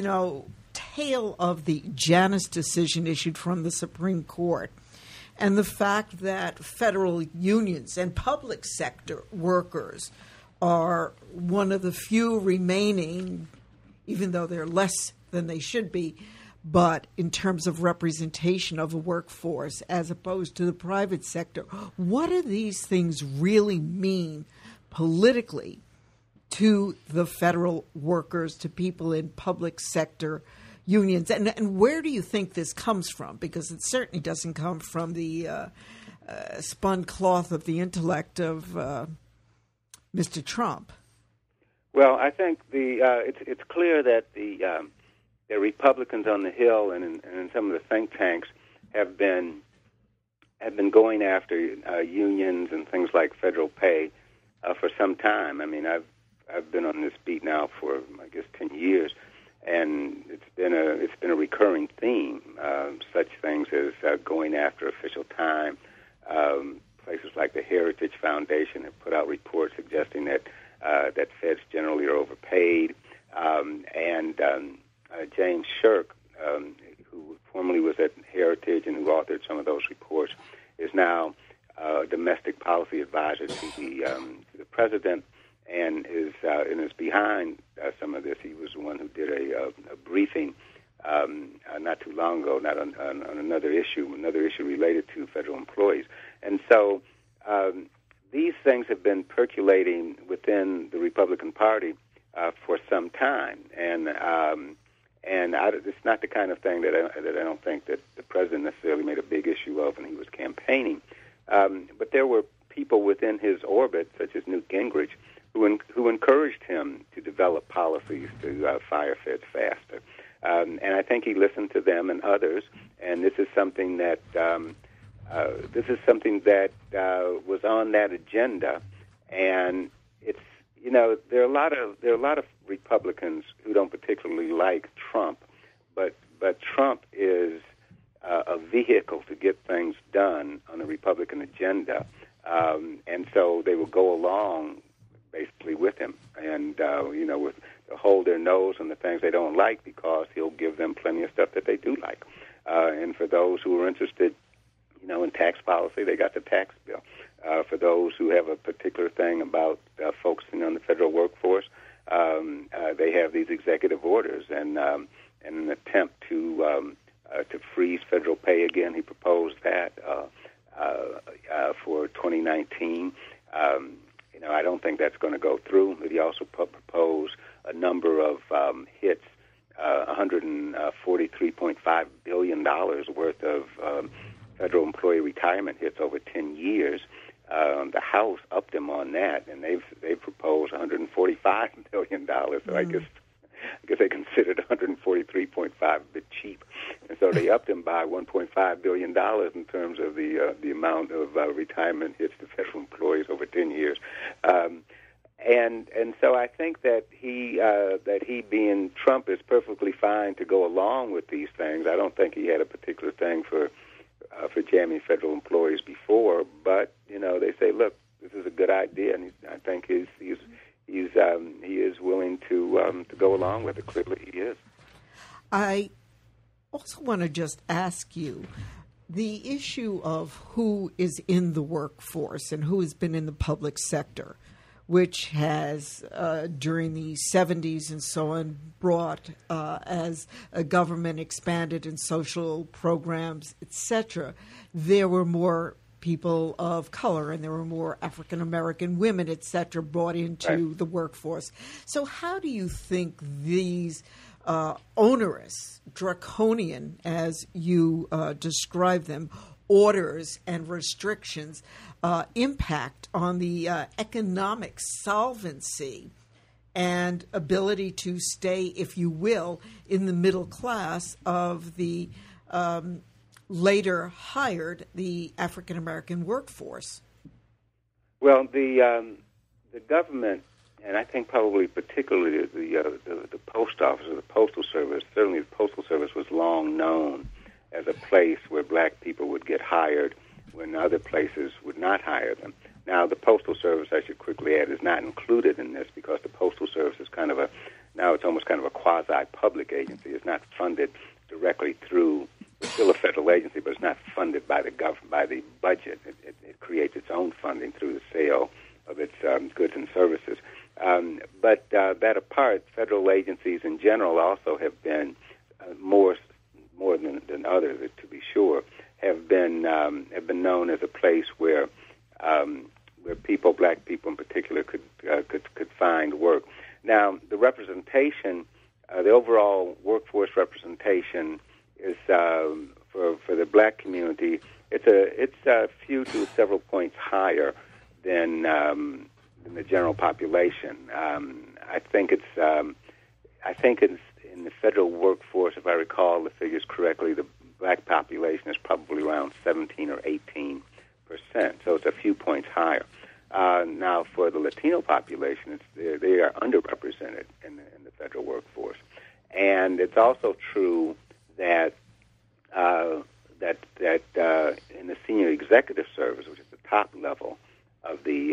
tail of the Janus decision issued from the Supreme Court, and the fact that federal unions and public sector workers are one of the few remaining, even though they're less than they should be, but in terms of representation of a workforce as opposed to the private sector. What do these things really mean politically to the federal workers, to people in public sector unions? And where do you think this comes from? Because it certainly doesn't come from the spun cloth of the intellect of Mr. Trump. Well, I think it's clear that the Republicans on the Hill and in some of the think tanks have been going after unions and things like federal pay for some time. I mean, I've been on this beat now for 10 years, and it's been a recurring theme. Such things as going after official time. Places like the Heritage Foundation have put out reports suggesting that feds generally are overpaid, and James Shirk, who formerly was at Heritage and who authored some of those reports, is now a domestic policy advisor to the president, and is behind some of this. He was the one who did a briefing not too long ago, not on another issue related to federal employees, and so. These things have been percolating within the Republican Party for some time, and it's not the kind of thing that I don't think that the president necessarily made a big issue of when he was campaigning. But there were people within his orbit, such as Newt Gingrich, who encouraged him to develop policies to fire feds faster. And I think he listened to them and others, and this is something that was on that agenda, and it's there are a lot of Republicans who don't particularly like Trump, but Trump is a vehicle to get things done on the Republican agenda, and so they will go along basically with him, and with to hold their nose on the things they don't like because he'll give them plenty of stuff that they do like. And for those who are interested, in tax policy, they got the tax bill. For those who have a particular thing about focusing on the federal workforce, they have these executive orders, and an attempt to freeze federal pay again. He proposed that for 2019. I don't think that's going to go through. But he also proposed a number of hits, $143.5 billion worth of federal employee retirement hits over 10 years. The House upped them on that, and they've proposed $145 billion. So I guess they considered $143.5 a bit cheap, and so they upped them by $1.5 billion in terms of the amount of retirement hits to federal employees over 10 years. And so I think that he being Trump is perfectly fine to go along with these things. I don't think he had a particular thing for jamming federal employees before, but they say, look, this is a good idea, and I think he is willing to go along with it. Clearly, he is. I also want to just ask you the issue of who is in the workforce and who has been in the public sector, which has, during the 70s and so on, brought, as a government expanded in social programs, etc., there were more people of color and there were more African-American women, etc., brought into the workforce. So how do you think these onerous, draconian, as you describe them, orders and restrictions impact on the economic solvency and ability to stay, if you will, in the middle class of the later hired the African American workforce? Well, the government, and I think probably particularly the post office or the postal service, certainly the postal service was long known as a place where black people would get hired when other places would not hire them. Now, the Postal Service, I should quickly add, is not included in this because the Postal Service is now it's almost kind of a quasi-public agency. It's not funded directly through, it's still a federal agency, but it's not funded by the government, by the budget. It creates its own funding through the sale of its goods and services. But that apart, federal agencies in general also have been more than others, to be sure, have been known as a place where people, black people in particular, could find work. Now, the representation, the overall workforce representation, is for the black community. It's a few to several points higher than the general population. I think it's in the federal workforce, if I recall the figures correctly, the black population is probably around 17 or 18%. So it's a few points higher. Now, for the Latino population, they are underrepresented in the federal workforce, and it's also true that in the senior executive service, which is the top level of the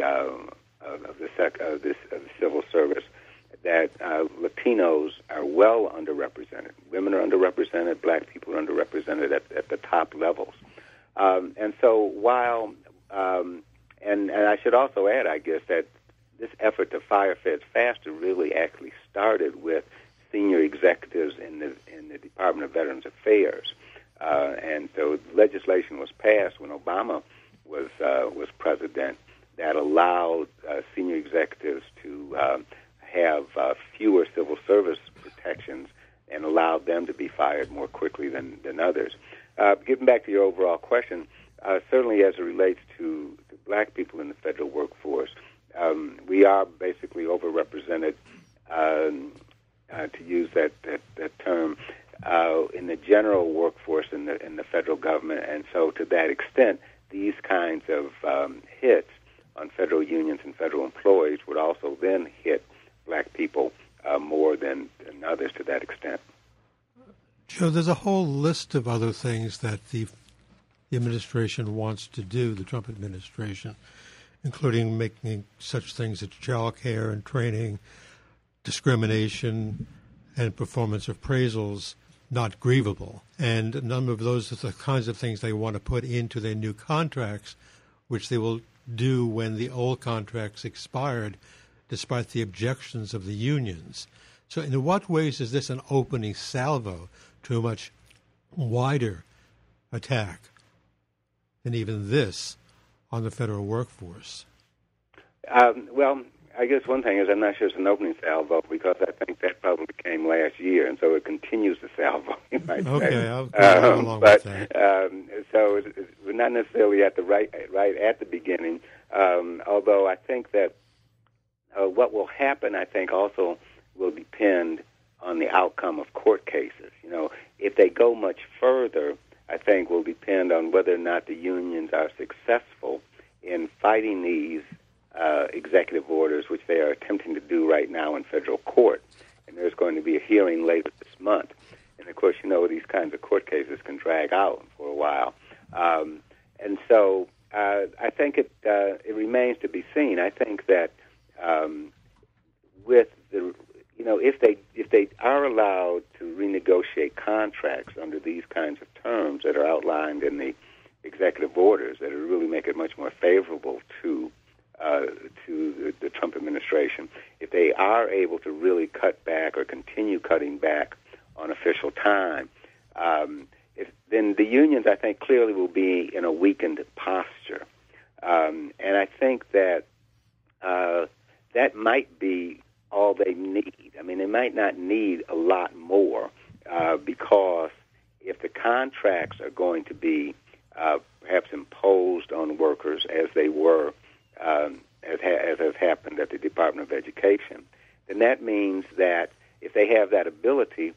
civil service, that Latinos are well underrepresented. Women are underrepresented. Black people are underrepresented at the top levels. And so while and I should also add, I guess, that this effort to fire feds faster really actually started with senior executives in the Department of Veterans Affairs, and so legislation was passed when Obama was president that allowed senior executives to have fewer civil service protections and allowed them to be fired more quickly than others. Getting back to your overall question, certainly as it relates to black people in the federal workforce, we are basically overrepresented, to use that term, in the general workforce in the federal government. And so to that extent, these kinds of hits on federal unions and federal employees would also then hit black people more than others to that extent. Joe, there's a whole list of other things that the administration wants to do, the Trump administration, including making such things as child care and training, discrimination, and performance appraisals not grievable. And a number of those are the kinds of things they want to put into their new contracts, which they will do when the old contracts expired, despite the objections of the unions. So in what ways is this an opening salvo to a much wider attack than even this on the federal workforce? Well, I guess one thing is I'm not sure it's an opening salvo because I think that probably came last year, and so it continues the salvo, you might say. Okay, I'll go along with that. So we're not necessarily at the right at the beginning, although I think that what will happen, I think, also will depend on the outcome of court cases. You know, if they go much further, I think will depend on whether or not the unions are successful in fighting these executive orders, which they are attempting to do right now in federal court. And there's going to be a hearing later this month. And, of course, you know, these kinds of court cases can drag out for a while. And so I think it remains to be seen. I think that with the, you know, if they are allowed to renegotiate contracts under these kinds of terms that are outlined in the executive orders that will really make it much more favorable to the Trump administration, if they are able to really cut back or continue cutting back on official time, then the unions, I think, clearly will be in a weakened posture. And I think that that might be all they need. I mean, they might not need a lot more because if the contracts are going to be perhaps imposed on workers as they were, as has happened at the Department of Education, then that means that if they have that ability,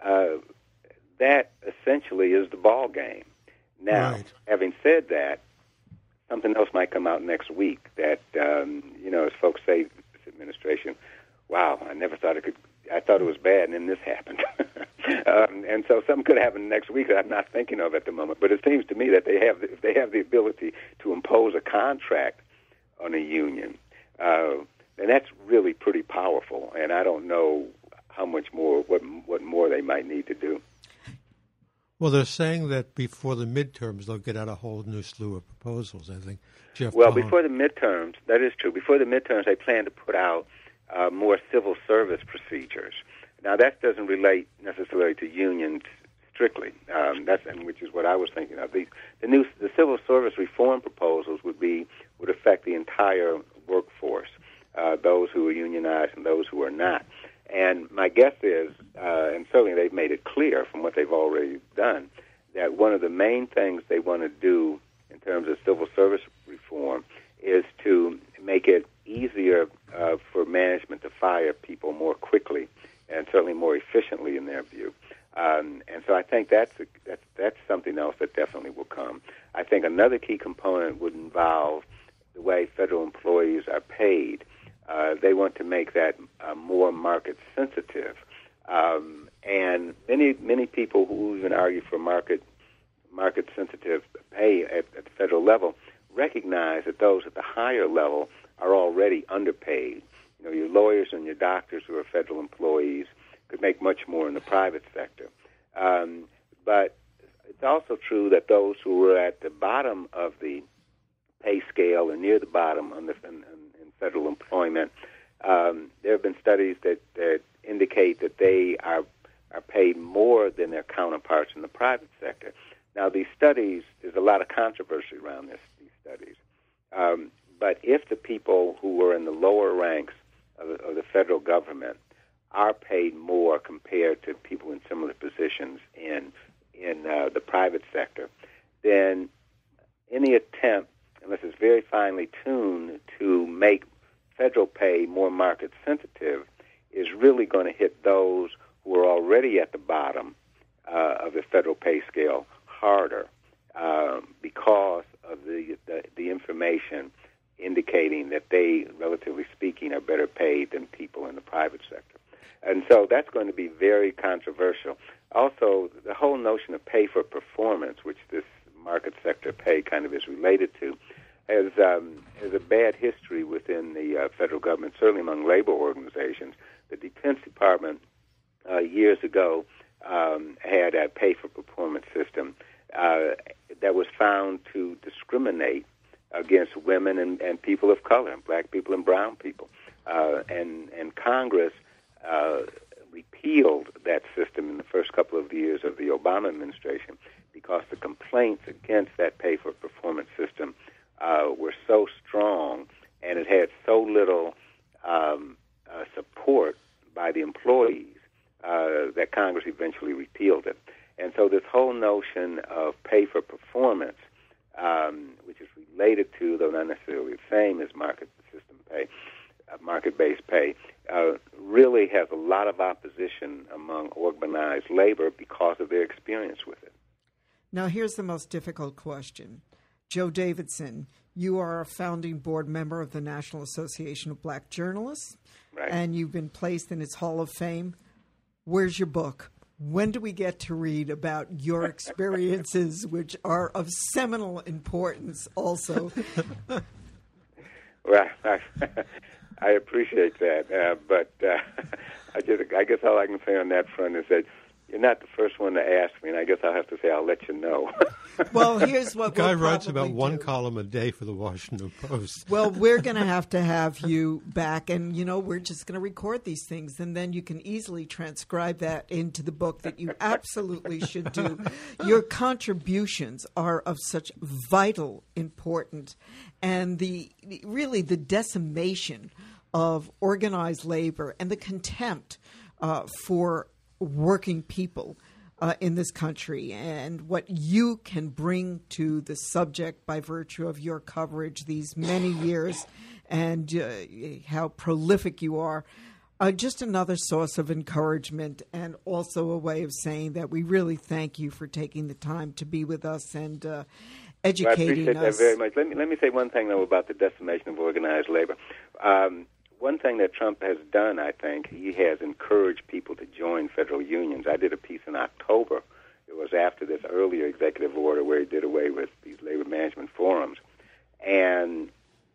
that essentially is the ball game. Now, having said that, something else might come out next week that, you know, as folks say, this administration, wow, I never thought it could, I thought it was bad, and then this happened. And so something could happen next week that I'm not thinking of at the moment. But it seems to me that if they have the ability to impose a contract on a union, then that's really pretty powerful. And I don't know how much more, what more they might need to do. Well, they're saying that before the midterms, they'll get out a whole new slew of proposals, I think. Jeff Well, Cohen. before the midterms, that is true. Before the midterms, they plan to put out more civil service procedures. Now, that doesn't relate necessarily to unions strictly, which is what I was thinking of. The civil service reform proposals would affect the entire workforce, those who are unionized and those who are not. And my guess is, and certainly they've made it clear from what they've already done, that one of the main things they want to do in terms of civil service reform is to make it easier for management to fire people more quickly and certainly more efficiently in their view. And so I think that's something else that definitely will come. I think another key component would involve the way federal employees are paid. They want to make that more market sensitive, and many people who even argue for market sensitive pay at the federal level recognize that those at the higher level are already underpaid. You know, your lawyers and your doctors who are federal employees could make much more in the private sector. But it's also true that those who are at the bottom of the pay scale or near the bottom in federal employment, there have been studies that indicate that they are paid more than their counterparts in the private sector. Now, these studies, there's a lot of controversy around these studies. But if the people who are in the lower ranks of the federal government are paid more compared to people in similar positions in the private sector, then any attempt, unless it's very finely tuned, to make federal pay more market sensitive is really going to hit those who are already at the bottom of the federal pay scale harder because of the information indicating that they, relatively speaking, are better paid than people in the private sector. And so that's going to be very controversial. Also, the whole notion of pay for performance, which this market sector pay kind of is related to, has a bad history within the federal government, certainly among labor organizations. The Defense Department years ago had a pay-for-performance system that was found to discriminate against women and people of color, black people and brown people. And Congress repealed that system in the first couple of years of the Obama administration because the complaints against that pay-for-performance system were so strong, and it had so little support by the employees that Congress eventually repealed it. And so this whole notion of pay for performance, which is related to, though not necessarily the same as market system pay, market-based pay, really has a lot of opposition among organized labor because of their experience with it. Now, here's the most difficult question. Joe Davidson, you are a founding board member of the National Association of Black Journalists, right, and you've been placed in its Hall of Fame. Where's your book? When do we get to read about your experiences, which are of seminal importance also? Well, I appreciate that, but I guess all I can say on that front is that you're not the first one to ask me, and I guess I'll have to say I'll let you know. Well, here's what the guy we'll writes about do. one column a day for the Washington Post. Well, we're going to have you back, and, we're just going to record these things, and then you can easily transcribe that into the book that you absolutely should do. Your contributions are of such vital importance, and the decimation of organized labor and the contempt for working people in this country, and what you can bring to the subject by virtue of your coverage these many years, and how prolific you are. Just another source of encouragement, and also a way of saying that we really thank you for taking the time to be with us and educating us. I appreciate that very much. Let me say one thing, though, about the decimation of organized labor. One thing that Trump has done, I think, he has encouraged people to join federal unions. I did a piece in October. It was after this earlier executive order where he did away with these labor management forums. And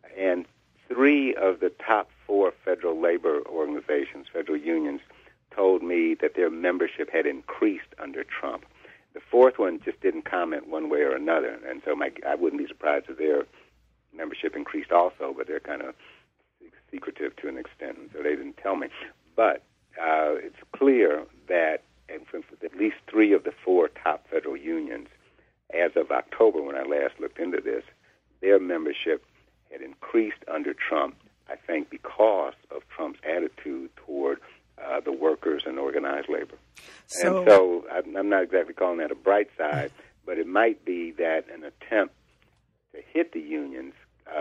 3 of the top 4 federal labor organizations, federal unions, told me that their membership had increased under Trump. The 4th one just didn't comment one way or another. And so I wouldn't be surprised if their membership increased also, but they're kind of secretive to an extent, and so they didn't tell me. But it's clear that at least 3 of the 4 top federal unions, as of October when I last looked into this, their membership had increased under Trump, I think because of Trump's attitude toward the workers and organized labor. And so I'm not exactly calling that a bright side, but it might be that an attempt to hit the unions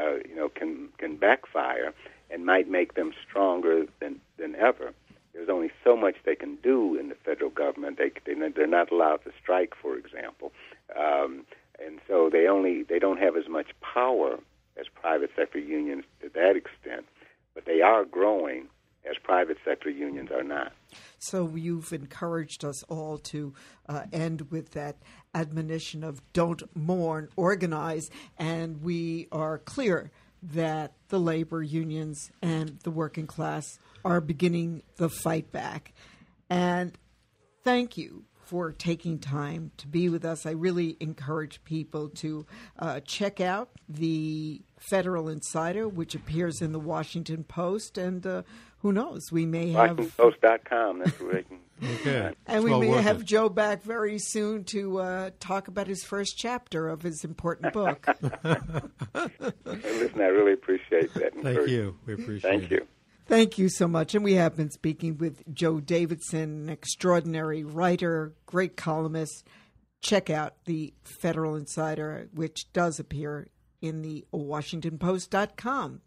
can backfire and might make them stronger than ever. There's only so much they can do in the federal government. They're not allowed to strike, for example, and so they don't have as much power as private sector unions to that extent. But they are growing as private sector unions are not. So you've encouraged us all to end with that admonition of don't mourn, organize, and we are clear that the labor unions and the working class are beginning the fight back. And thank you for taking time to be with us. I really encourage people to check out the Federal Insider, which appears in the Washington Post, and who knows, we may have... WashingtonPost.com, that's where they can... Okay. And we may have Joe back very soon to talk about his first chapter of his important book. Listen, I really appreciate that. Thank you. We appreciate it. Thank you. Thank you so much. And we have been speaking with Joe Davidson, an extraordinary writer, great columnist. Check out the Federal Insider, which does appear in the WashingtonPost.com.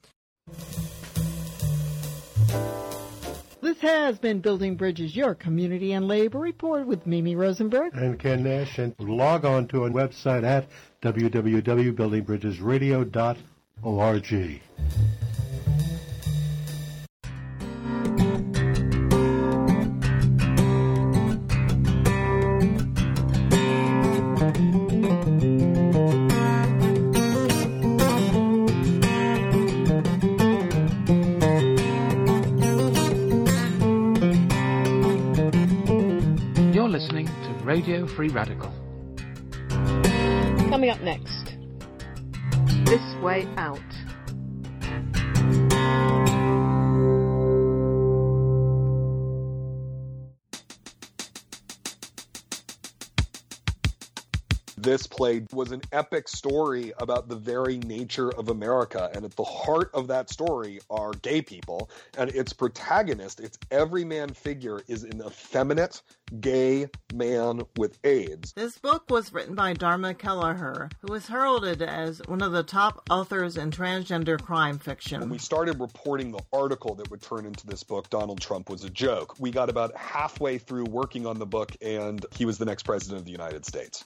This has been Building Bridges, your community and labor report with Mimi Rosenberg and Ken Nash. And log on to our website at www.buildingbridgesradio.org. listening to Radio Free Radical. Coming up next, This Way Out. This play was an epic story about the very nature of America, and at the heart of that story are gay people, and its protagonist, its everyman figure, is an effeminate gay man with AIDS. This book was written by Dharma Kelleher, who is heralded as one of the top authors in transgender crime fiction. When we started reporting the article that would turn into this book, Donald Trump was a joke. We got about halfway through working on the book, and he was the next president of the United States.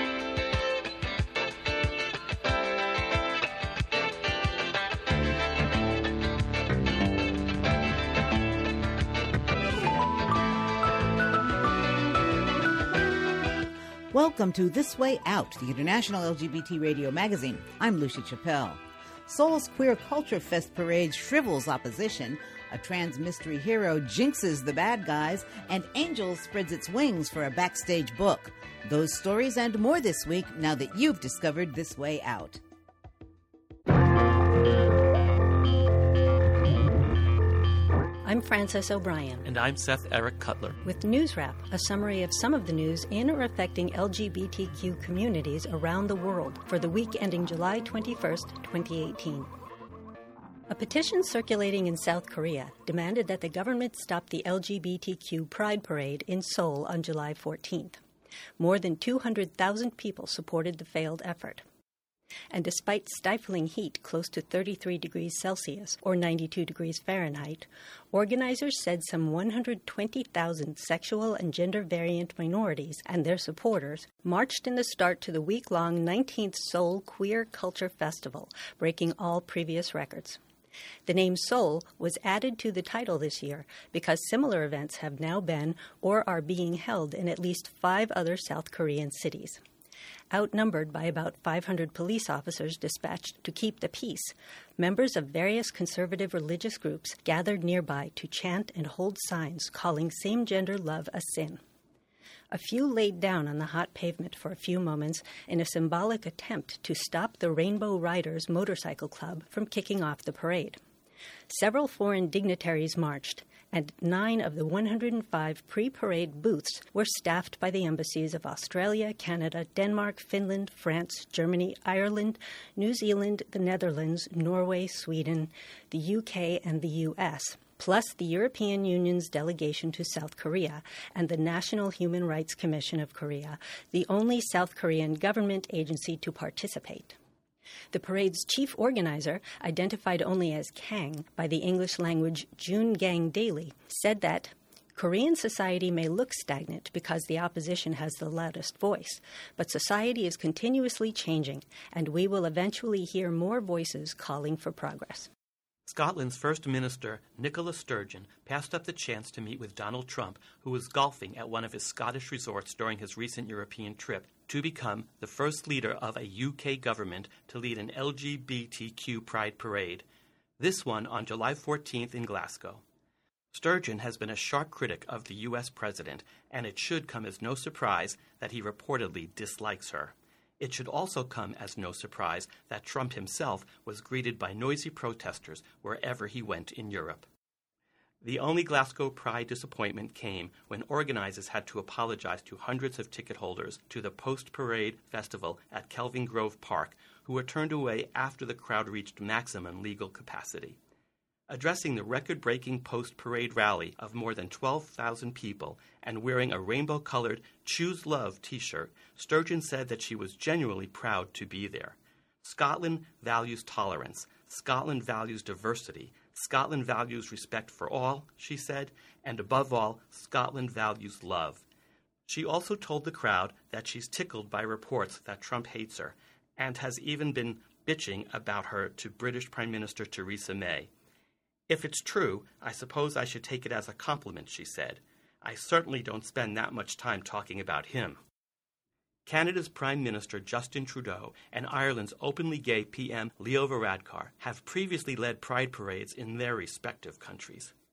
Welcome to This Way Out, the international LGBT radio magazine. I'm Lucy Chappelle. Seoul's Queer Culture Fest parade shrivels opposition, a trans mystery hero jinxes the bad guys, and Angel spreads its wings for a backstage book. Those stories and more this week, now that you've discovered This Way Out. I'm Frances O'Brien. And I'm Seth Eric Cutler. With News Wrap, a summary of some of the news in or affecting LGBTQ communities around the world for the week ending July 21st, 2018. A petition circulating in South Korea demanded that the government stop the LGBTQ Pride Parade in Seoul on July 14th. More than 200,000 people supported the failed effort. And despite stifling heat close to 33 degrees Celsius or 92 degrees Fahrenheit, organizers said some 120,000 sexual and gender variant minorities and their supporters marched in the start to the week-long 19th Seoul Queer Culture Festival, breaking all previous records. The name Seoul was added to the title this year because similar events have now been or are being held in at least 5 other South Korean cities. Outnumbered by about 500 police officers dispatched to keep the peace, members of various conservative religious groups gathered nearby to chant and hold signs calling same-gender love a sin. A few laid down on the hot pavement for a few moments in a symbolic attempt to stop the Rainbow Riders Motorcycle Club from kicking off the parade. Several foreign dignitaries marched, and 9 of the 105 pre-parade booths were staffed by the embassies of Australia, Canada, Denmark, Finland, France, Germany, Ireland, New Zealand, the Netherlands, Norway, Sweden, the UK, and the US, plus the European Union's delegation to South Korea and the National Human Rights Commission of Korea, the only South Korean government agency to participate. The parade's chief organizer, identified only as Kang by the English language June Gang Daily, said that Korean society may look stagnant because the opposition has the loudest voice, but society is continuously changing, and we will eventually hear more voices calling for progress. Scotland's First Minister, Nicola Sturgeon, passed up the chance to meet with Donald Trump, who was golfing at one of his Scottish resorts during his recent European trip, to become the first leader of a UK government to lead an LGBTQ Pride Parade. This one on July 14th in Glasgow. Sturgeon has been a sharp critic of the U.S. president, and it should come as no surprise that he reportedly dislikes her. It should also come as no surprise that Trump himself was greeted by noisy protesters wherever he went in Europe. The only Glasgow Pride disappointment came when organizers had to apologize to hundreds of ticket holders to the post-parade festival at Kelvin Grove Park, who were turned away after the crowd reached maximum legal capacity. Addressing the record-breaking post-parade rally of more than 12,000 people and wearing a rainbow-colored Choose Love t-shirt, Sturgeon said that she was genuinely proud to be there. Scotland values tolerance. Scotland values diversity. Scotland values respect for all, she said, and above all, Scotland values love. She also told the crowd that she's tickled by reports that Trump hates her and has even been bitching about her to British Prime Minister Theresa May. If it's true, I suppose I should take it as a compliment, she said. I certainly don't spend that much time talking about him. Canada's Prime Minister Justin Trudeau and Ireland's openly gay PM Leo Varadkar have previously led pride parades in their respective countries.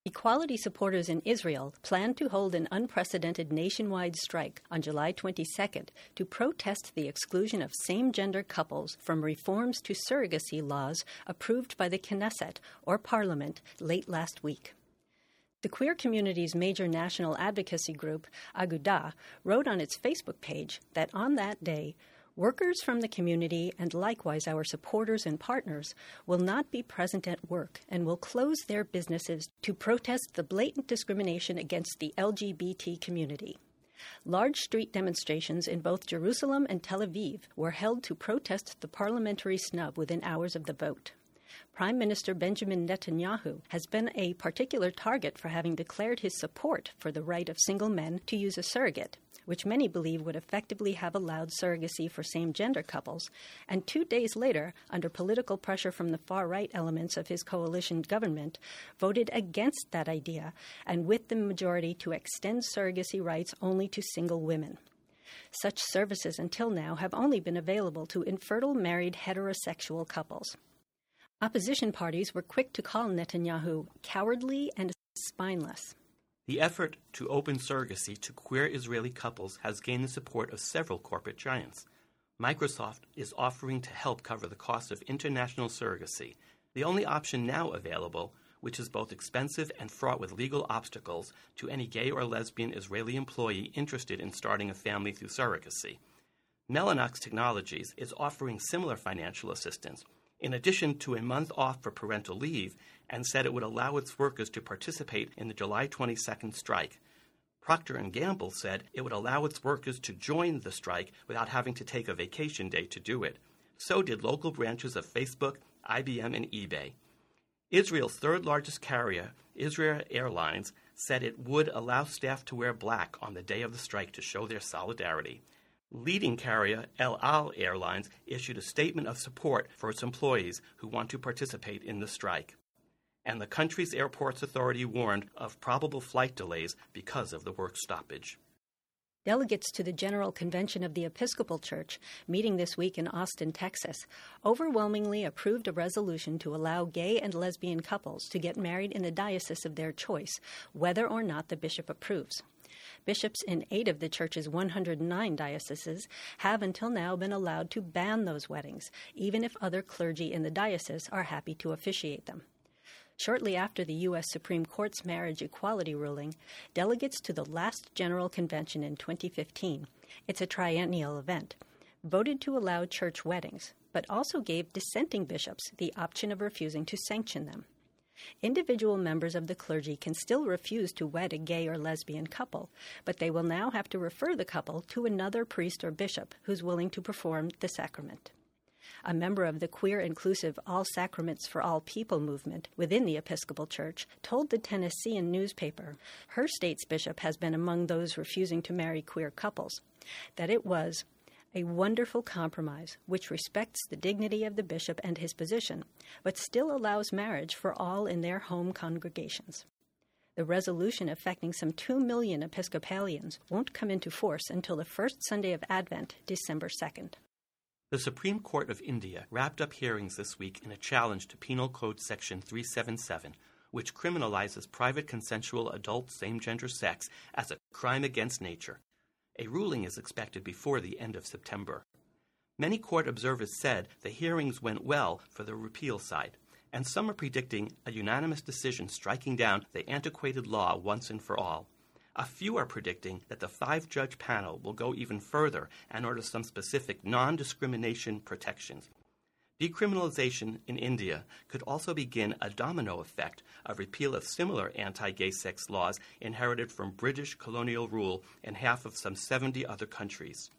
Equality supporters in Israel plan to hold an unprecedented nationwide strike on July 22nd to protest the exclusion of same-gender couples from reforms to surrogacy laws approved by the Knesset, or Parliament, late last week. The queer community's major national advocacy group, Agudah, wrote on its Facebook page that on that day, workers from the community and likewise our supporters and partners will not be present at work and will close their businesses to protest the blatant discrimination against the LGBT community. Large street demonstrations in both Jerusalem and Tel Aviv were held to protest the parliamentary snub within hours of the vote. Prime Minister Benjamin Netanyahu has been a particular target for having declared his support for the right of single men to use a surrogate, which many believe would effectively have allowed surrogacy for same-gender couples, and 2 days later, under political pressure from the far-right elements of his coalition government, voted against that idea and with the majority to extend surrogacy rights only to single women. Such services until now have only been available to infertile married heterosexual couples. Opposition parties were quick to call Netanyahu cowardly and spineless. The effort to open surrogacy to queer Israeli couples has gained the support of several corporate giants. Microsoft is offering to help cover the cost of international surrogacy, the only option now available, which is both expensive and fraught with legal obstacles to any gay or lesbian Israeli employee interested in starting a family through surrogacy. Mellanox Technologies is offering similar financial assistance, in addition to a month off for parental leave, and said it would allow its workers to participate in the July 22nd strike. Procter & Gamble said it would allow its workers to join the strike without having to take a vacation day to do it. So did local branches of Facebook, IBM, and eBay. Israel's third-largest carrier, Israel Airlines, said it would allow staff to wear black on the day of the strike to show their solidarity. Leading carrier El Al Airlines issued a statement of support for its employees who want to participate in the strike. And the country's airports authority warned of probable flight delays because of the work stoppage. Delegates to the General Convention of the Episcopal Church, meeting this week in Austin, Texas, overwhelmingly approved a resolution to allow gay and lesbian couples to get married in the diocese of their choice, whether or not the bishop approves. Bishops in 8 of the church's 109 dioceses have until now been allowed to ban those weddings, even if other clergy in the diocese are happy to officiate them. Shortly after the U.S. Supreme Court's marriage equality ruling, delegates to the last General Convention in 2015, it's a triennial event, voted to allow church weddings, but also gave dissenting bishops the option of refusing to sanction them. Individual members of the clergy can still refuse to wed a gay or lesbian couple, but they will now have to refer the couple to another priest or bishop who's willing to perform the sacrament. A member of the queer-inclusive All Sacraments for All People movement within the Episcopal Church told the Tennessean newspaper her state's bishop has been among those refusing to marry queer couples, that it was a wonderful compromise which respects the dignity of the bishop and his position, but still allows marriage for all in their home congregations. The resolution affecting some 2 million Episcopalians won't come into force until the first Sunday of Advent, December 2nd. The Supreme Court of India wrapped up hearings this week in a challenge to Penal Code Section 377, which criminalizes private consensual adult same-gender sex as a crime against nature. A ruling is expected before the end of September. Many court observers said the hearings went well for the repeal side, and some are predicting a unanimous decision striking down the antiquated law once and for all. A few are predicting that the 5-judge panel will go even further and order some specific non-discrimination protections. Decriminalization in India could also begin a domino effect of repeal of similar anti-gay sex laws inherited from British colonial rule in half of some 70 other countries.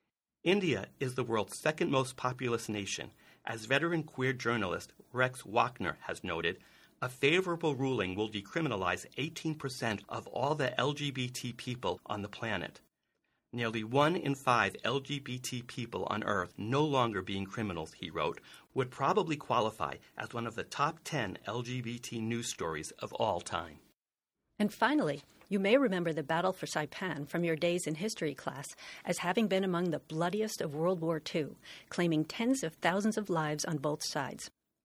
India is the world's second most populous nation. As veteran queer journalist Rex Wagner has noted, a favorable ruling will decriminalize 18% of all the LGBT people on the planet. Nearly 1 in 5 LGBT people on Earth no longer being criminals, he wrote, would probably qualify as one of the top 10 LGBT news stories of all time. And finally, you may remember the Battle for Saipan from your days in history class as having been among the bloodiest of World War II, claiming tens of thousands of lives on both sides.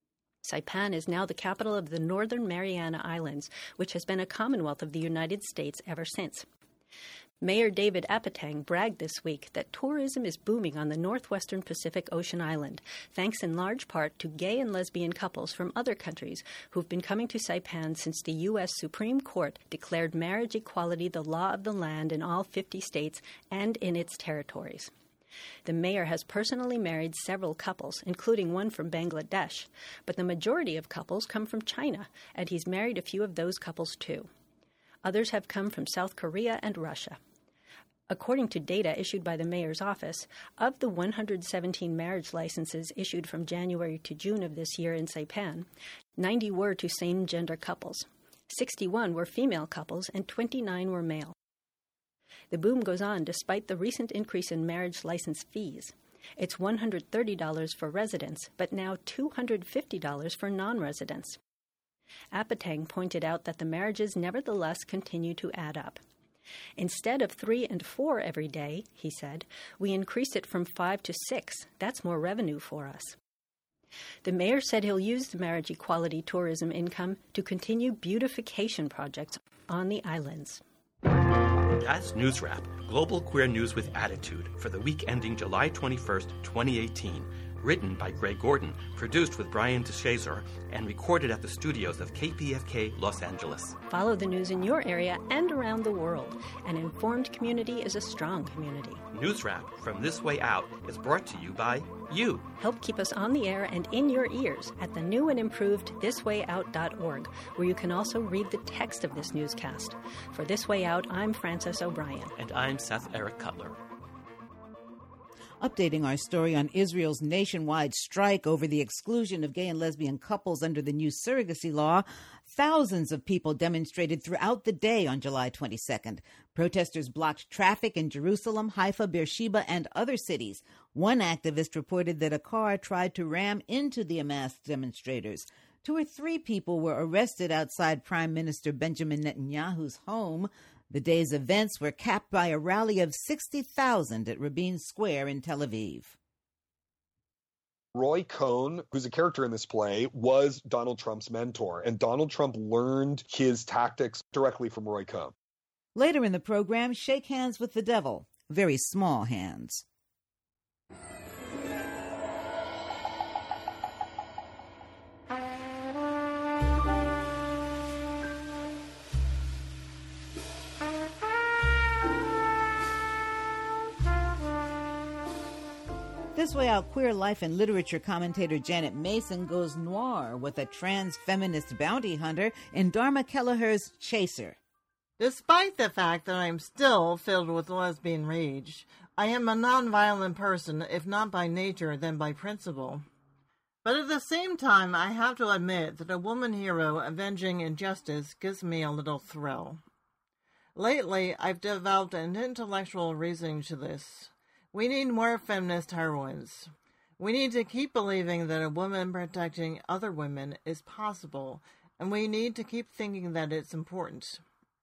Saipan is now the capital of the Northern Mariana Islands, which has been a Commonwealth of the United States ever since. Mayor David Apatang bragged this week that tourism is booming on the northwestern Pacific Ocean island, thanks in large part to gay and lesbian couples from other countries who've been coming to Saipan since the U.S. Supreme Court declared marriage equality the law of the land in all 50 states and in its territories. The mayor has personally married several couples, including one from Bangladesh, but the majority of couples come from China, and he's married a few of those couples too. Others have come from South Korea and Russia. According to data issued by the mayor's office, of the 117 marriage licenses issued from January to June of this year in Saipan, 90 were to same-gender couples. 61 were female couples and 29 were male. The boom goes on despite the recent increase in marriage license fees. It's $130 for residents, but now $250 for non-residents. Apatang pointed out that the marriages nevertheless continue to add up. Instead of 3 and 4 every day, he said, we increase it from 5 to 6. That's more revenue for us. The mayor said he'll use the marriage equality tourism income to continue beautification projects on the islands. That's News Wrap, global queer news with attitude for the week ending July 21st, 2018. Written by Greg Gordon, produced with Brian DeShazer, and recorded at the studios of KPFK Los Angeles. Follow the news in your area and around the world. An informed community is a strong community. News Wrap from This Way Out is brought to you by you. Help keep us on the air and in your ears at the new and improved thiswayout.org, where you can also read the text of this newscast. For This Way Out, I'm Frances O'Brien. And I'm Seth Eric Cutler. Updating our story on Israel's nationwide strike over the exclusion of gay and lesbian couples under the new surrogacy law, thousands of people demonstrated throughout the day on July 22nd. Protesters blocked traffic in Jerusalem, Haifa, Beersheba, and other cities. One activist reported that a car tried to ram into the amassed demonstrators. 2 or 3 people were arrested outside Prime Minister Benjamin Netanyahu's home. The day's events were capped by a rally of 60,000 at Rabin Square in Tel Aviv. Roy Cohn, who's a character in this play, was Donald Trump's mentor, and Donald Trump learned his tactics directly from Roy Cohn. Later in the program, Shake Hands with the Devil. Very small hands. This Way Out queer life and literature commentator Janet Mason goes noir with a trans-feminist bounty hunter in Dharma Kelleher's Chaser. Despite the fact that I'm still filled with lesbian rage, I am a nonviolent person, if not by nature, then by principle. But at the same time, I have to admit that a woman hero avenging injustice gives me a little thrill. Lately, I've developed an intellectual reasoning to this. We need more feminist heroines. We need to keep believing that a woman protecting other women is possible, and we need to keep thinking that it's important.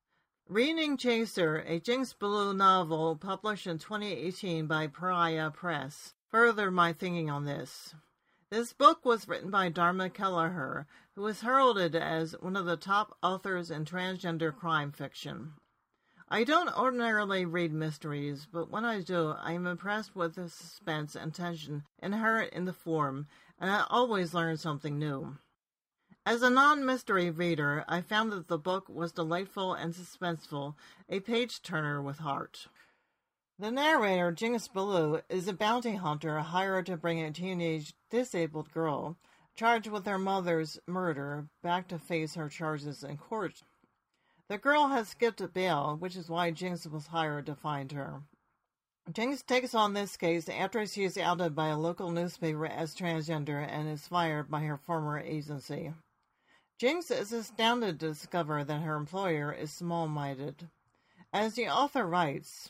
Reading Chaser, a Jinx Ballou novel published in 2018 by Pariah Press, furthered my thinking on this. This book was written by Dharma Kelleher, who is heralded as one of the top authors in transgender crime fiction. I don't ordinarily read mysteries, but when I do, I am impressed with the suspense and tension inherent in the form, and I always learn something new. As a non-mystery reader, I found that the book was delightful and suspenseful, a page-turner with heart. The narrator, Jinx Ballou, is a bounty hunter hired to bring a teenage disabled girl, charged with her mother's murder, back to face her charges in court. The girl has skipped bail, which is why Jinx was hired to find her. Jinx takes on this case after she is outed by a local newspaper as transgender and is fired by her former agency. Jinx is astounded to discover that her employer is small-minded. As the author writes,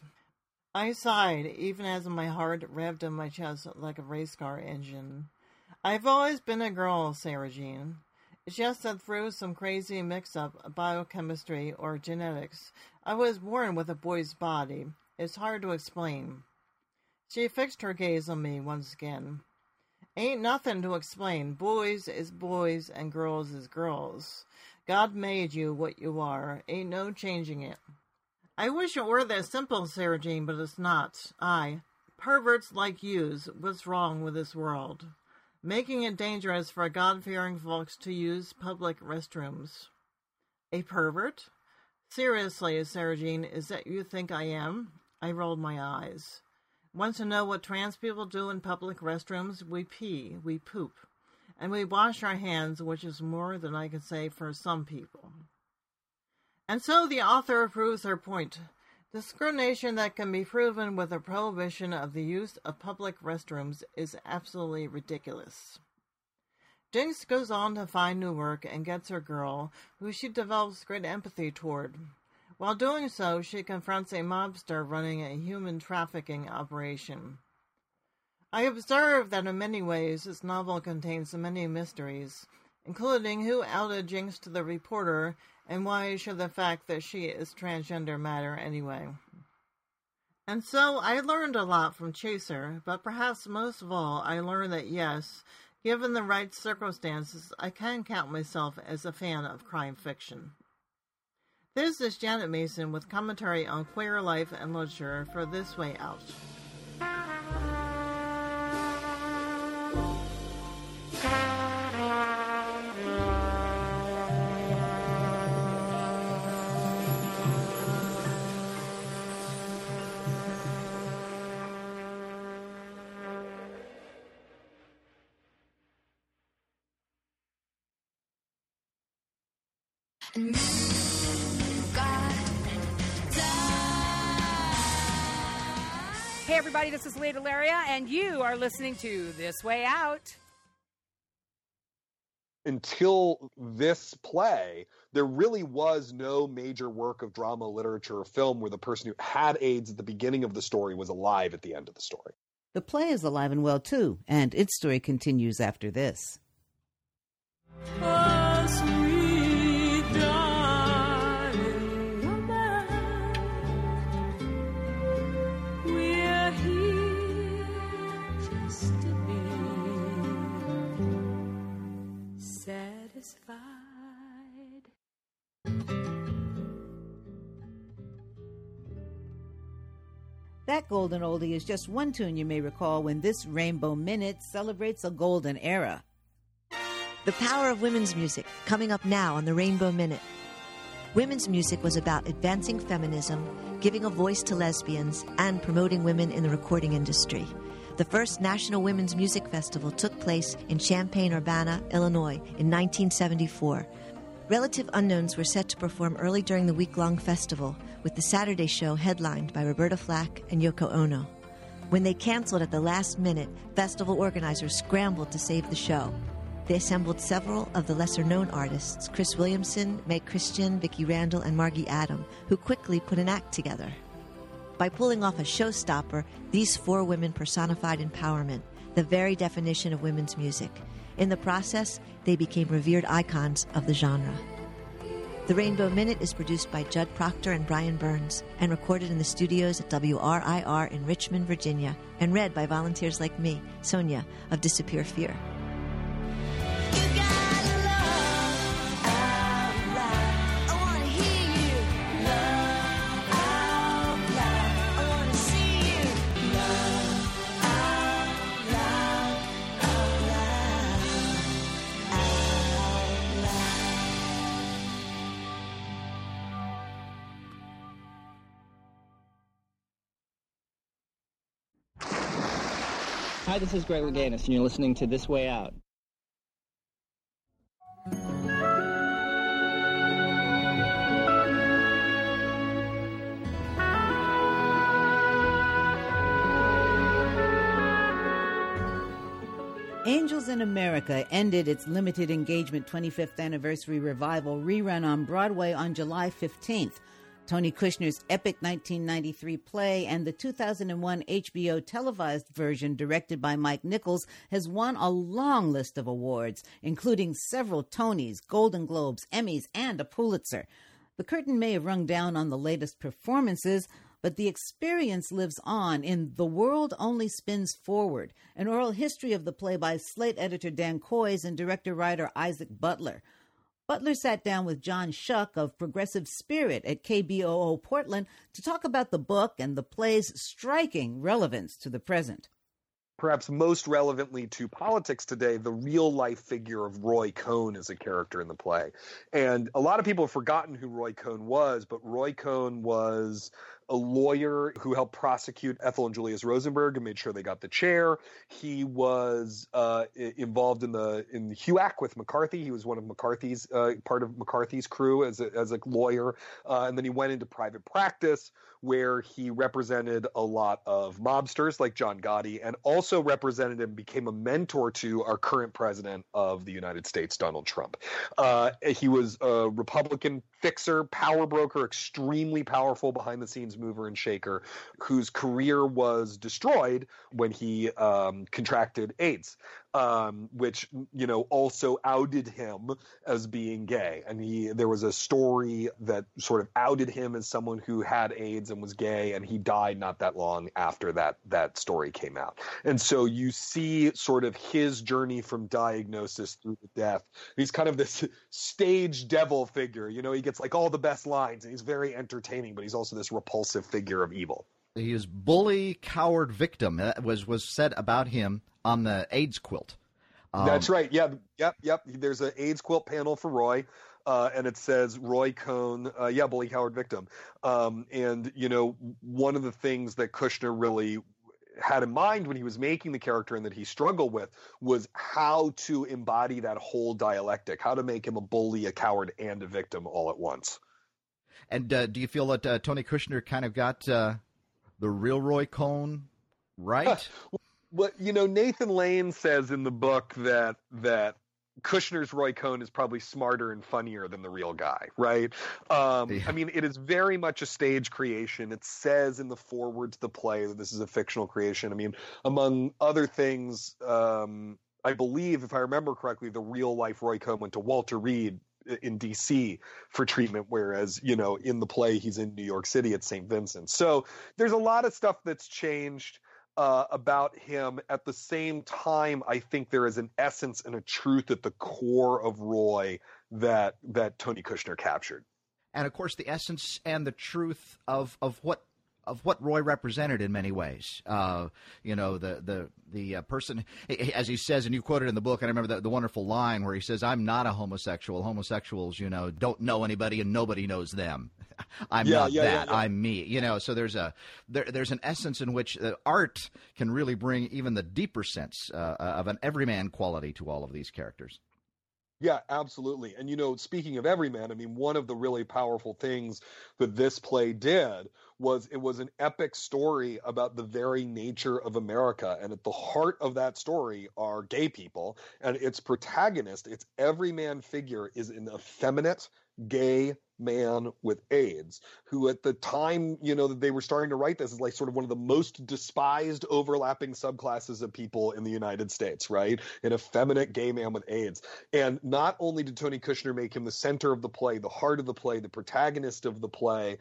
I sighed even as my heart revved in my chest like a race car engine. I've always been a girl, Sarah Jean. It's just that through some crazy mix-up of biochemistry or genetics, I was born with a boy's body. It's hard to explain. She fixed her gaze on me once again. Ain't nothing to explain. Boys is boys and girls is girls. God made you what you are. Ain't no changing it. I wish it were that simple, Sarah Jean, but it's not. Perverts like yous, what's wrong with this world? Making it dangerous for God-fearing folks to use public restrooms. A pervert? Seriously, Sarah Jean, is that you think I am? I rolled my eyes. Want to know what trans people do in public restrooms? We pee, we poop, and we wash our hands, which is more than I can say for some people. And so the author proves her point. Discrimination that can be proven with a prohibition of the use of public restrooms is absolutely ridiculous. Jinx goes on to find new work and gets her girl, who she develops great empathy toward. While doing so, she confronts a mobster running a human trafficking operation. I observe that in many ways this novel contains many mysteries, including who outed Jinx to the reporter and why should the fact that she is transgender matter anyway. And so I learned a lot from Chaser, but perhaps most of all I learned that yes, given the right circumstances, I can count myself as a fan of crime fiction. This is Janet Mason with commentary on queer life and literature for This Way Out. Hey everybody, this is Leah Delaria, and you are listening to This Way Out. Until this play, there really was no major work of drama, literature, or film where the person who had AIDS at the beginning of the story was alive at the end of the story. The play is alive and well, too, and its story continues after this. Oh, sweet darling woman, we're here just to be satisfied. That golden oldie is just one tune you may recall when this Rainbow Minute celebrates a golden era. The power of women's music, coming up now on the Rainbow Minute. Women's music was about advancing feminism, giving a voice to lesbians, and promoting women in the recording industry. The first National Women's Music Festival took place in Champaign-Urbana, Illinois, in 1974. Relative unknowns were set to perform early during the week-long festival, with the Saturday show headlined by Roberta Flack and Yoko Ono. When they canceled at the last minute, festival organizers scrambled to save the show. They assembled several of the lesser-known artists, Chris Williamson, Meg Christian, Vicki Randall, and Margie Adam, who quickly put an act together. By pulling off a showstopper, these four women personified empowerment, the very definition of women's music. In the process, they became revered icons of the genre. The Rainbow Minute is produced by Judd Proctor and Brian Burns and recorded in the studios at WRIR in Richmond, Virginia, and read by volunteers like me, Sonia, of Disappear Fear. Hi, this is Greg Louganis, and you're listening to This Way Out. Angels in America ended its limited engagement 25th anniversary revival rerun on Broadway on July 15th. Tony Kushner's epic 1993 play and the 2001 HBO televised version directed by Mike Nichols has won a long list of awards, including several Tonys, Golden Globes, Emmys, and a Pulitzer. The curtain may have rung down on the latest performances, but the experience lives on in The World Only Spins Forward, an oral history of the play by Slate editor Dan Kois and director-writer Isaac Butler. Butler sat down with John Shuck of Progressive Spirit at KBOO Portland to talk about the book and the play's striking relevance to the present. Perhaps most relevantly to politics today, the real-life figure of Roy Cohn is a character in the play. And a lot of people have forgotten who Roy Cohn was, but Roy Cohn was a lawyer who helped prosecute Ethel and Julius Rosenberg and made sure they got the chair. He was involved in HUAC with McCarthy. He was one of McCarthy's part of McCarthy's crew as a lawyer, and then he went into private practice where he represented a lot of mobsters like John Gotti, and also represented and became a mentor to our current president of the United States, Donald Trump. He was a Republican fixer, power broker, extremely powerful behind the scenes mover and shaker, whose career was destroyed when he contracted AIDS, which, also outed him as being gay. And there was a story that sort of outed him as someone who had AIDS and was gay, and he died not that long after that story came out. And so you see sort of his journey from diagnosis through to death. He's kind of this stage devil figure. He gets like all the best lines, and he's very entertaining, but he's also this repulsive figure of evil. He is bully, coward, victim. That was said about him on the AIDS quilt. That's right. Yeah. Yep. There's an AIDS quilt panel for Roy, and it says Roy Cohn, bully, coward, victim. And one of the things that Kushner really had in mind when he was making the character and that he struggled with was how to embody that whole dialectic, how to make him a bully, a coward, and a victim all at once. And do you feel that Tony Kushner kind of got the real Roy Cohn right? Well, Nathan Lane says in the book that Kushner's Roy Cohn is probably smarter and funnier than the real guy, right? I mean, it is very much a stage creation. It says in the foreword to the play that this is a fictional creation. I mean, among other things, I believe, if I remember correctly, the real-life Roy Cohn went to Walter Reed in D.C. for treatment, whereas, in the play, he's in New York City at St. Vincent. So there's a lot of stuff that's changed about him. At the same time, I think there is an essence and a truth at the core of Roy that Tony Kushner captured. And of course, the essence and the truth of what Roy represented in many ways. The person, as he says, and you quoted in the book, and I remember the wonderful line where he says, "I'm not a homosexual. Homosexuals, don't know anybody and nobody knows them. I'm not that. I'm me." So there's an essence in which art can really bring even the deeper sense of an everyman quality to all of these characters. Yeah, absolutely. And, speaking of everyman, I mean, one of the really powerful things that this play did was it was an epic story about the very nature of America. And at the heart of that story are gay people. And its protagonist, its everyman figure, is an effeminate gay man with AIDS, who at the time, that they were starting to write this, is like sort of one of the most despised overlapping subclasses of people in the United States, right? An effeminate gay man with AIDS. And not only did Tony Kushner make him the center of the play, the heart of the play, the protagonist of the play,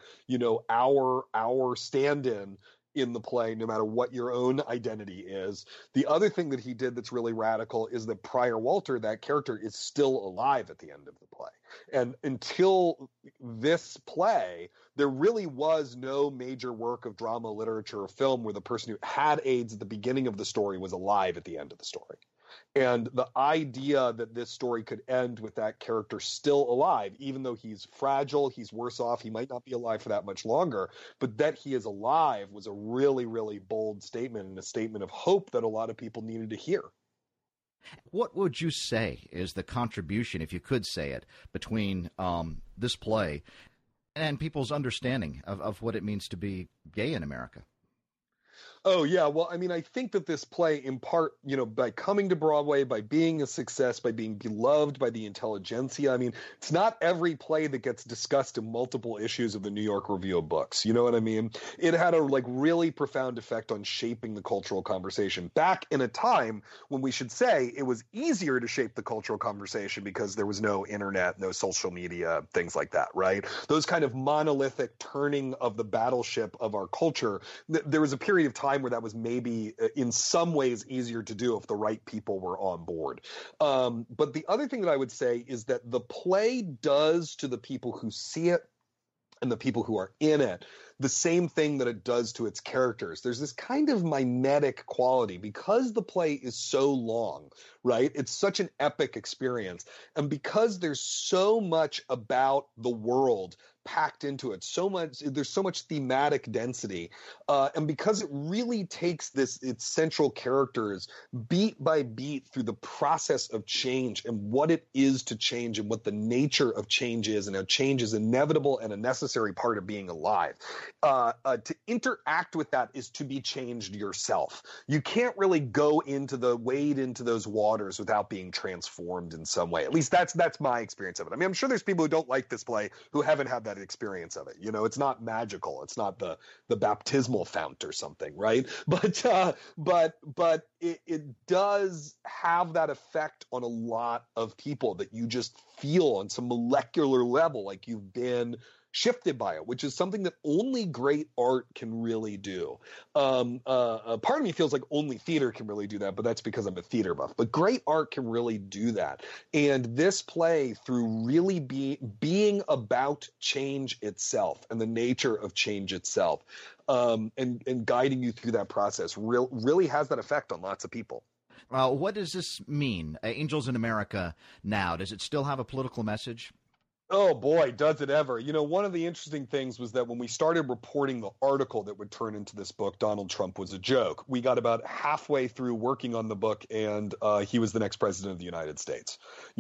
our stand-in in the play, no matter what your own identity is. The other thing that he did that's really radical is that Prior Walter, that character, is still alive at the end of the play. And until this play, there really was no major work of drama, literature, or film where the person who had AIDS at the beginning of the story was alive at the end of the story. And the idea that this story could end with that character still alive, even though he's fragile, he's worse off, he might not be alive for that much longer, but that he is alive was a really, really bold statement, and a statement of hope that a lot of people needed to hear. What would you say is the contribution, if you could say it, between this play and people's understanding of what it means to be gay in America? Oh, yeah. Well, I mean, I think that this play, in part, by coming to Broadway, by being a success, by being beloved by the intelligentsia, I mean, it's not every play that gets discussed in multiple issues of the New York Review of Books. You know what I mean? It had a really profound effect on shaping the cultural conversation back in a time when we should say it was easier to shape the cultural conversation because there was no internet, no social media, things like that, right? Those kind of monolithic turning of the battleship of our culture, there was a period of time where that was maybe in some ways easier to do if the right people were on board. But the other thing that I would say is that the play does to the people who see it and the people who are in it the same thing that it does to its characters. There's this kind of mimetic quality because the play is so long, right? It's such an epic experience. And because there's so much about the world packed into it, there's so much thematic density, and because it really takes its central characters beat by beat through the process of change and what it is to change and what the nature of change is and how change is inevitable and a necessary part of being alive. To interact with that is to be changed yourself. You can't really wade into those waters without being transformed in some way. At least that's my experience of it. I mean, I'm sure there's people who don't like this play who haven't had that experience of it. It's not magical. It's not the baptismal fount or something, right? But it does have that effect on a lot of people that you just feel on some molecular level, like you've been shifted by it, which is something that only great art can really do. Part of me feels like only theater can really do that, but that's because I'm a theater buff. But great art can really do that. And this play, through really being about change itself and the nature of change itself, and guiding you through that process, really has that effect on lots of people. What does this mean? Angels in America Now, does it still have a political message? Oh boy, does it ever. One of the interesting things was that when we started reporting the article that would turn into this book, Donald Trump was a joke. We got about halfway through working on the book and he was the next president of the United States,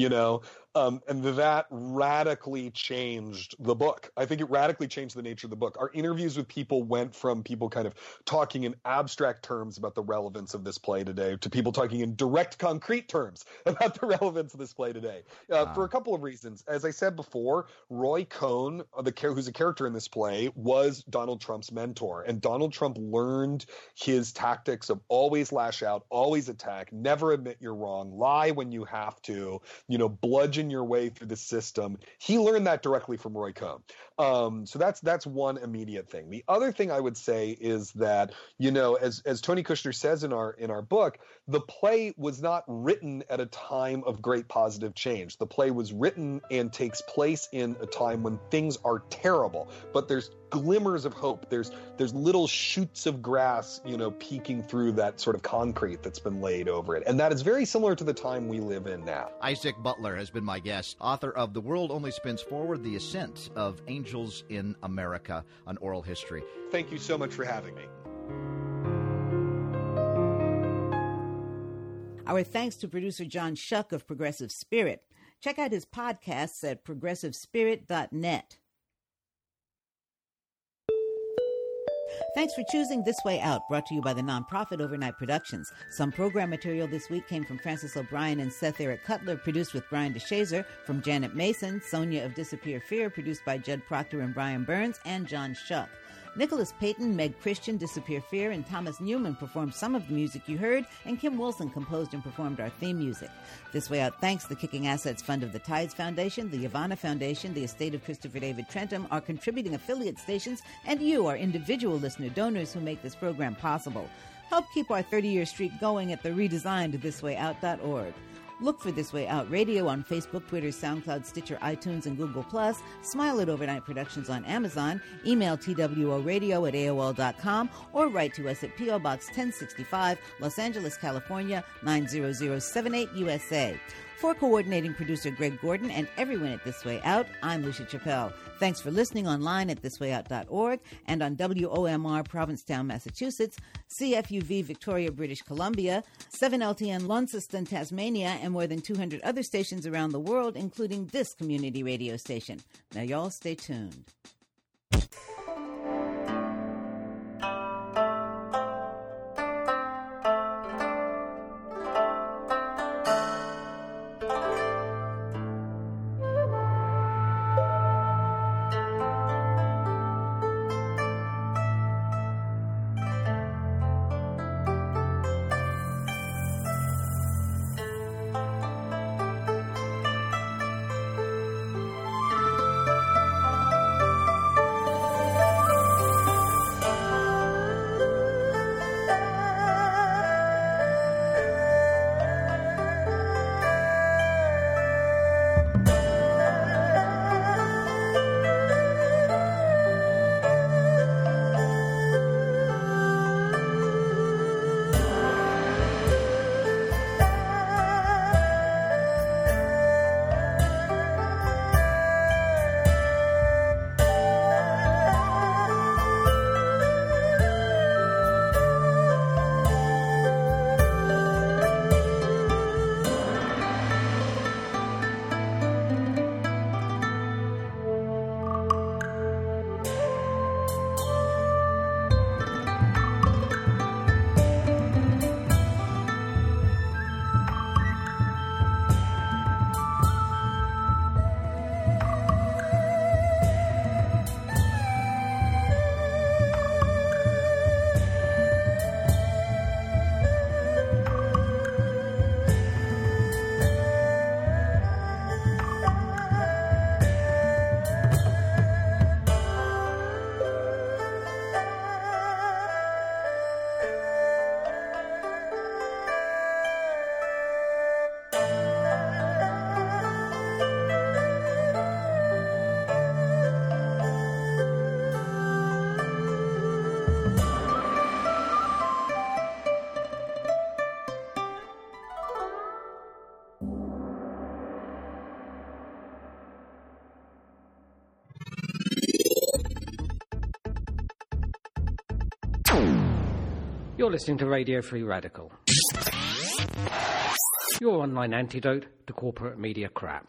and that radically changed the book. I think it radically changed the nature of the book. Our interviews with people went from people kind of talking in abstract terms about the relevance of this play today to people talking in direct, concrete terms about the relevance of this play today, for a couple of reasons. As I said before, Roy Cohn, who's a character in this play, was Donald Trump's mentor. And Donald Trump learned his tactics of always lash out, always attack, never admit you're wrong, lie when you have to, bludgeon your way through the system. He learned that directly from Roy Cohn. So that's one immediate thing. The other thing I would say is that, as Tony Kushner says in our book, the play was not written at a time of great positive change. The play was written and takes place in a time when things are terrible, but there's glimmers of hope. There's little shoots of grass, peeking through that sort of concrete that's been laid over it. And that is very similar to the time we live in now. Isaac Butler has been my guest, author of The World Only Spins Forward, The Ascent of Angels in America, an oral history. Thank you so much for having me. Our thanks to producer John Shuck of Progressive Spirit. Check out his podcasts at progressivespirit.net. Thanks for choosing This Way Out, brought to you by the nonprofit Overnight Productions. Some program material this week came from Francis O'Brien and Seth Eric Cutler, produced with Brian DeShazer, from Janet Mason, Sonia of Disappear Fear, produced by Judd Proctor and Brian Burns, and John Shuck. Nicholas Payton, Meg Christian, Disappear Fear, and Thomas Newman performed some of the music you heard, and Kim Wilson composed and performed our theme music. This Way Out thanks the Kicking Assets Fund of the Tides Foundation, the Ivana Foundation, the Estate of Christopher David Trentham, our contributing affiliate stations, and you, our individual listener donors who make this program possible. Help keep our 30-year streak going at the redesigned thiswayout.org. Look for This Way Out Radio on Facebook, Twitter, SoundCloud, Stitcher, iTunes, and Google+. Smile at Overnight Productions on Amazon. Email tworadio@aol.com or write to us at P.O. Box 1065, Los Angeles, California, 90078 USA. For coordinating producer Greg Gordon and everyone at This Way Out, I'm Lucia Chappelle. Thanks for listening online at thiswayout.org and on WOMR Provincetown, Massachusetts, CFUV Victoria, British Columbia, 7LTN Launceston, Tasmania, and more than 200 other stations around the world, including this community radio station. Now y'all stay tuned. You're listening to Radio Free Radical, your online antidote to corporate media crap.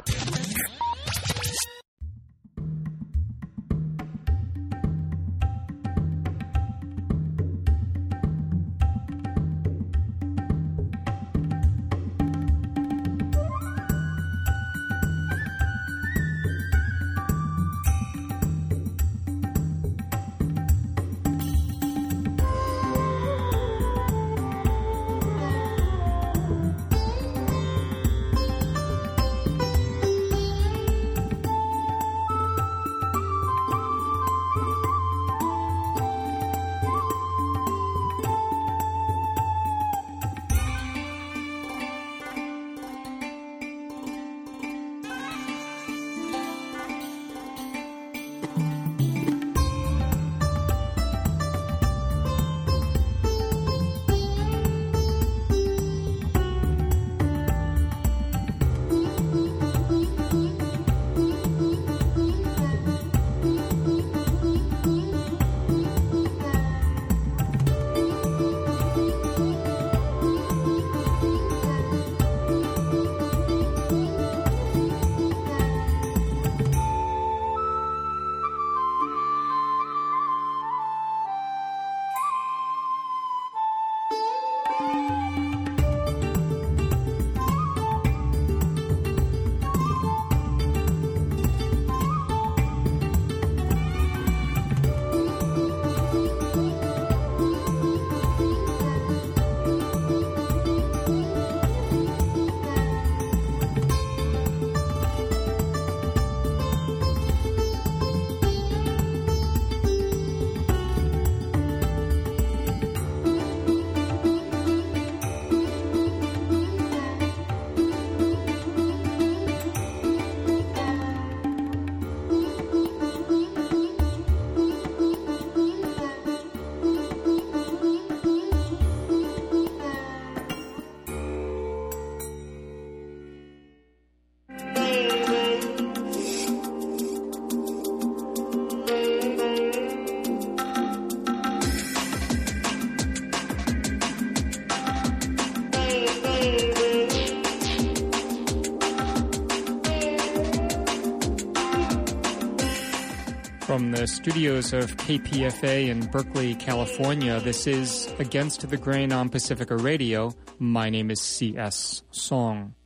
From the studios of KPFA in Berkeley, California, this is Against the Grain on Pacifica Radio. My name is C.S. Song.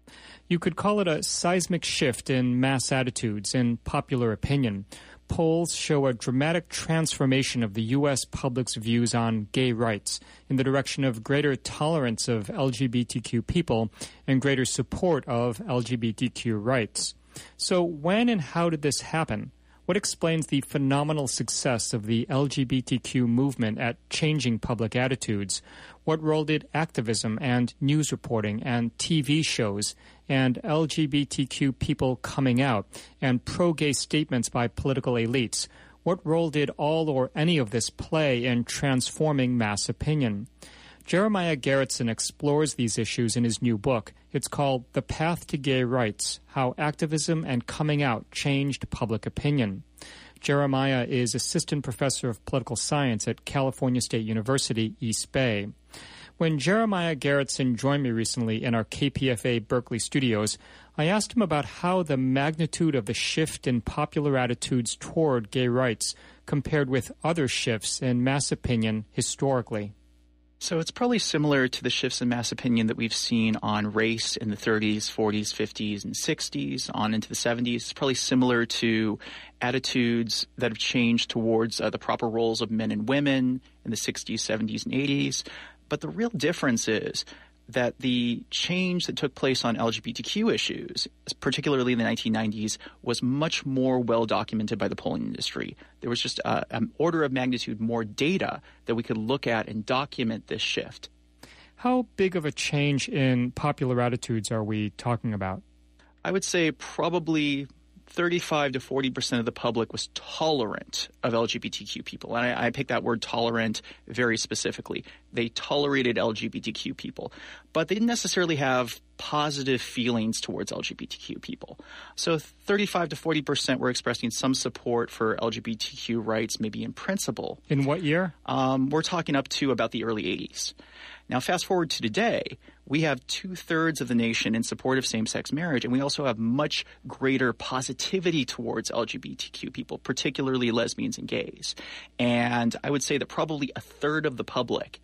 You could call it a seismic shift in mass attitudes and popular opinion. Polls show a dramatic transformation of the U.S. public's views on gay rights in the direction of greater tolerance of LGBTQ people and greater support of LGBTQ rights. So when and how did this happen? What explains the phenomenal success of the LGBTQ movement at changing public attitudes? What role did activism and news reporting and TV shows and LGBTQ people coming out and pro-gay statements by political elites? What role did all or any of this play in transforming mass opinion? Jeremiah Gerritsen explores these issues in his new book. It's called The Path to Gay Rights, How Activism and Coming Out Changed Public Opinion. Jeremiah is assistant professor of political science at California State University, East Bay. When Jeremiah Gerritsen joined me recently in our KPFA Berkeley studios, I asked him about how the magnitude of the shift in popular attitudes toward gay rights compared with other shifts in mass opinion historically. So it's probably similar to the shifts in mass opinion that we've seen on race in the 30s, 40s, 50s, and 60s, on into the 70s. It's probably similar to attitudes that have changed towards the proper roles of men and women in the 60s, 70s, and 80s. But the real difference is that the change that took place on LGBTQ issues, particularly in the 1990s, was much more well documented by the polling industry. There was just an order of magnitude more data that we could look at and document this shift. How big of a change in popular attitudes are we talking about? I would say probably 35 to 40% of the public was tolerant of LGBTQ people. And I pick that word tolerant very specifically. They tolerated LGBTQ people. But they didn't necessarily have positive feelings towards LGBTQ people. So 35 to 40% were expressing some support for LGBTQ rights, maybe in principle. In what year? We're talking up to about the early 80s. Now, fast forward to today, we have 2/3 of the nation in support of same-sex marriage, and we also have much greater positivity towards LGBTQ people, particularly lesbians and gays. And I would say that probably 1/3 of the public,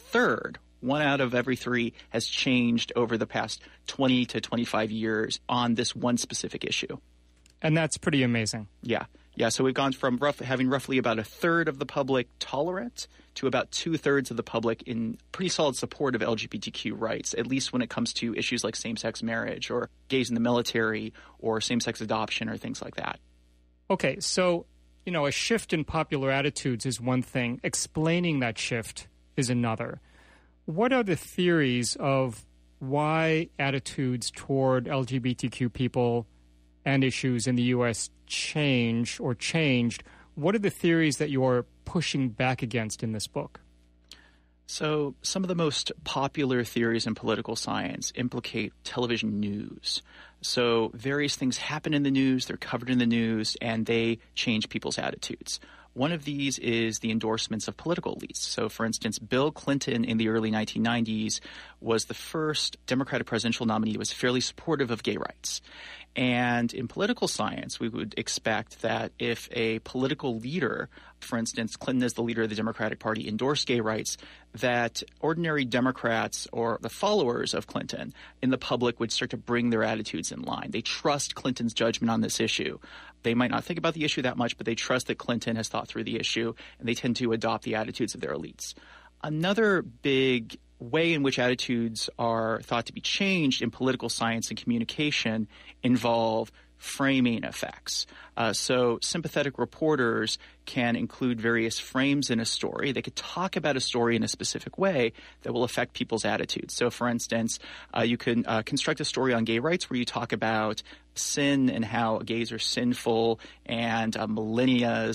1 out of every 3, has changed over the past 20 to 25 years on this one specific issue. And that's pretty amazing. Yeah. So we've gone from having roughly about 1/3 of the public tolerant to about 2/3 of the public in pretty solid support of LGBTQ rights, at least when it comes to issues like same-sex marriage or gays in the military or same-sex adoption or things like that. Okay, so, a shift in popular attitudes is one thing. Explaining that shift is another. What are the theories of why attitudes toward LGBTQ people and issues in the U.S. changed? What are the theories that you're pushing back against in this book? So some of the most popular theories in political science implicate television news. So various things happen in the news, they're covered in the news, and they change people's attitudes. One of these is the endorsements of political elites. So, for instance, Bill Clinton in the early 1990s was the first Democratic presidential nominee who was fairly supportive of gay rights. And in political science, we would expect that if a political leader, for instance, Clinton as the leader of the Democratic Party, endorsed gay rights, that ordinary Democrats or the followers of Clinton in the public would start to bring their attitudes in line. They trust Clinton's judgment on this issue. They might not think about the issue that much, but they trust that Clinton has thought through the issue, and they tend to adopt the attitudes of their elites. Another big way in which attitudes are thought to be changed in political science and communication involve framing effects. So sympathetic reporters can include various frames in a story. They could talk about a story in a specific way that will affect people's attitudes. So, for instance, you can construct a story on gay rights where you talk about sin and how gays are sinful and millennia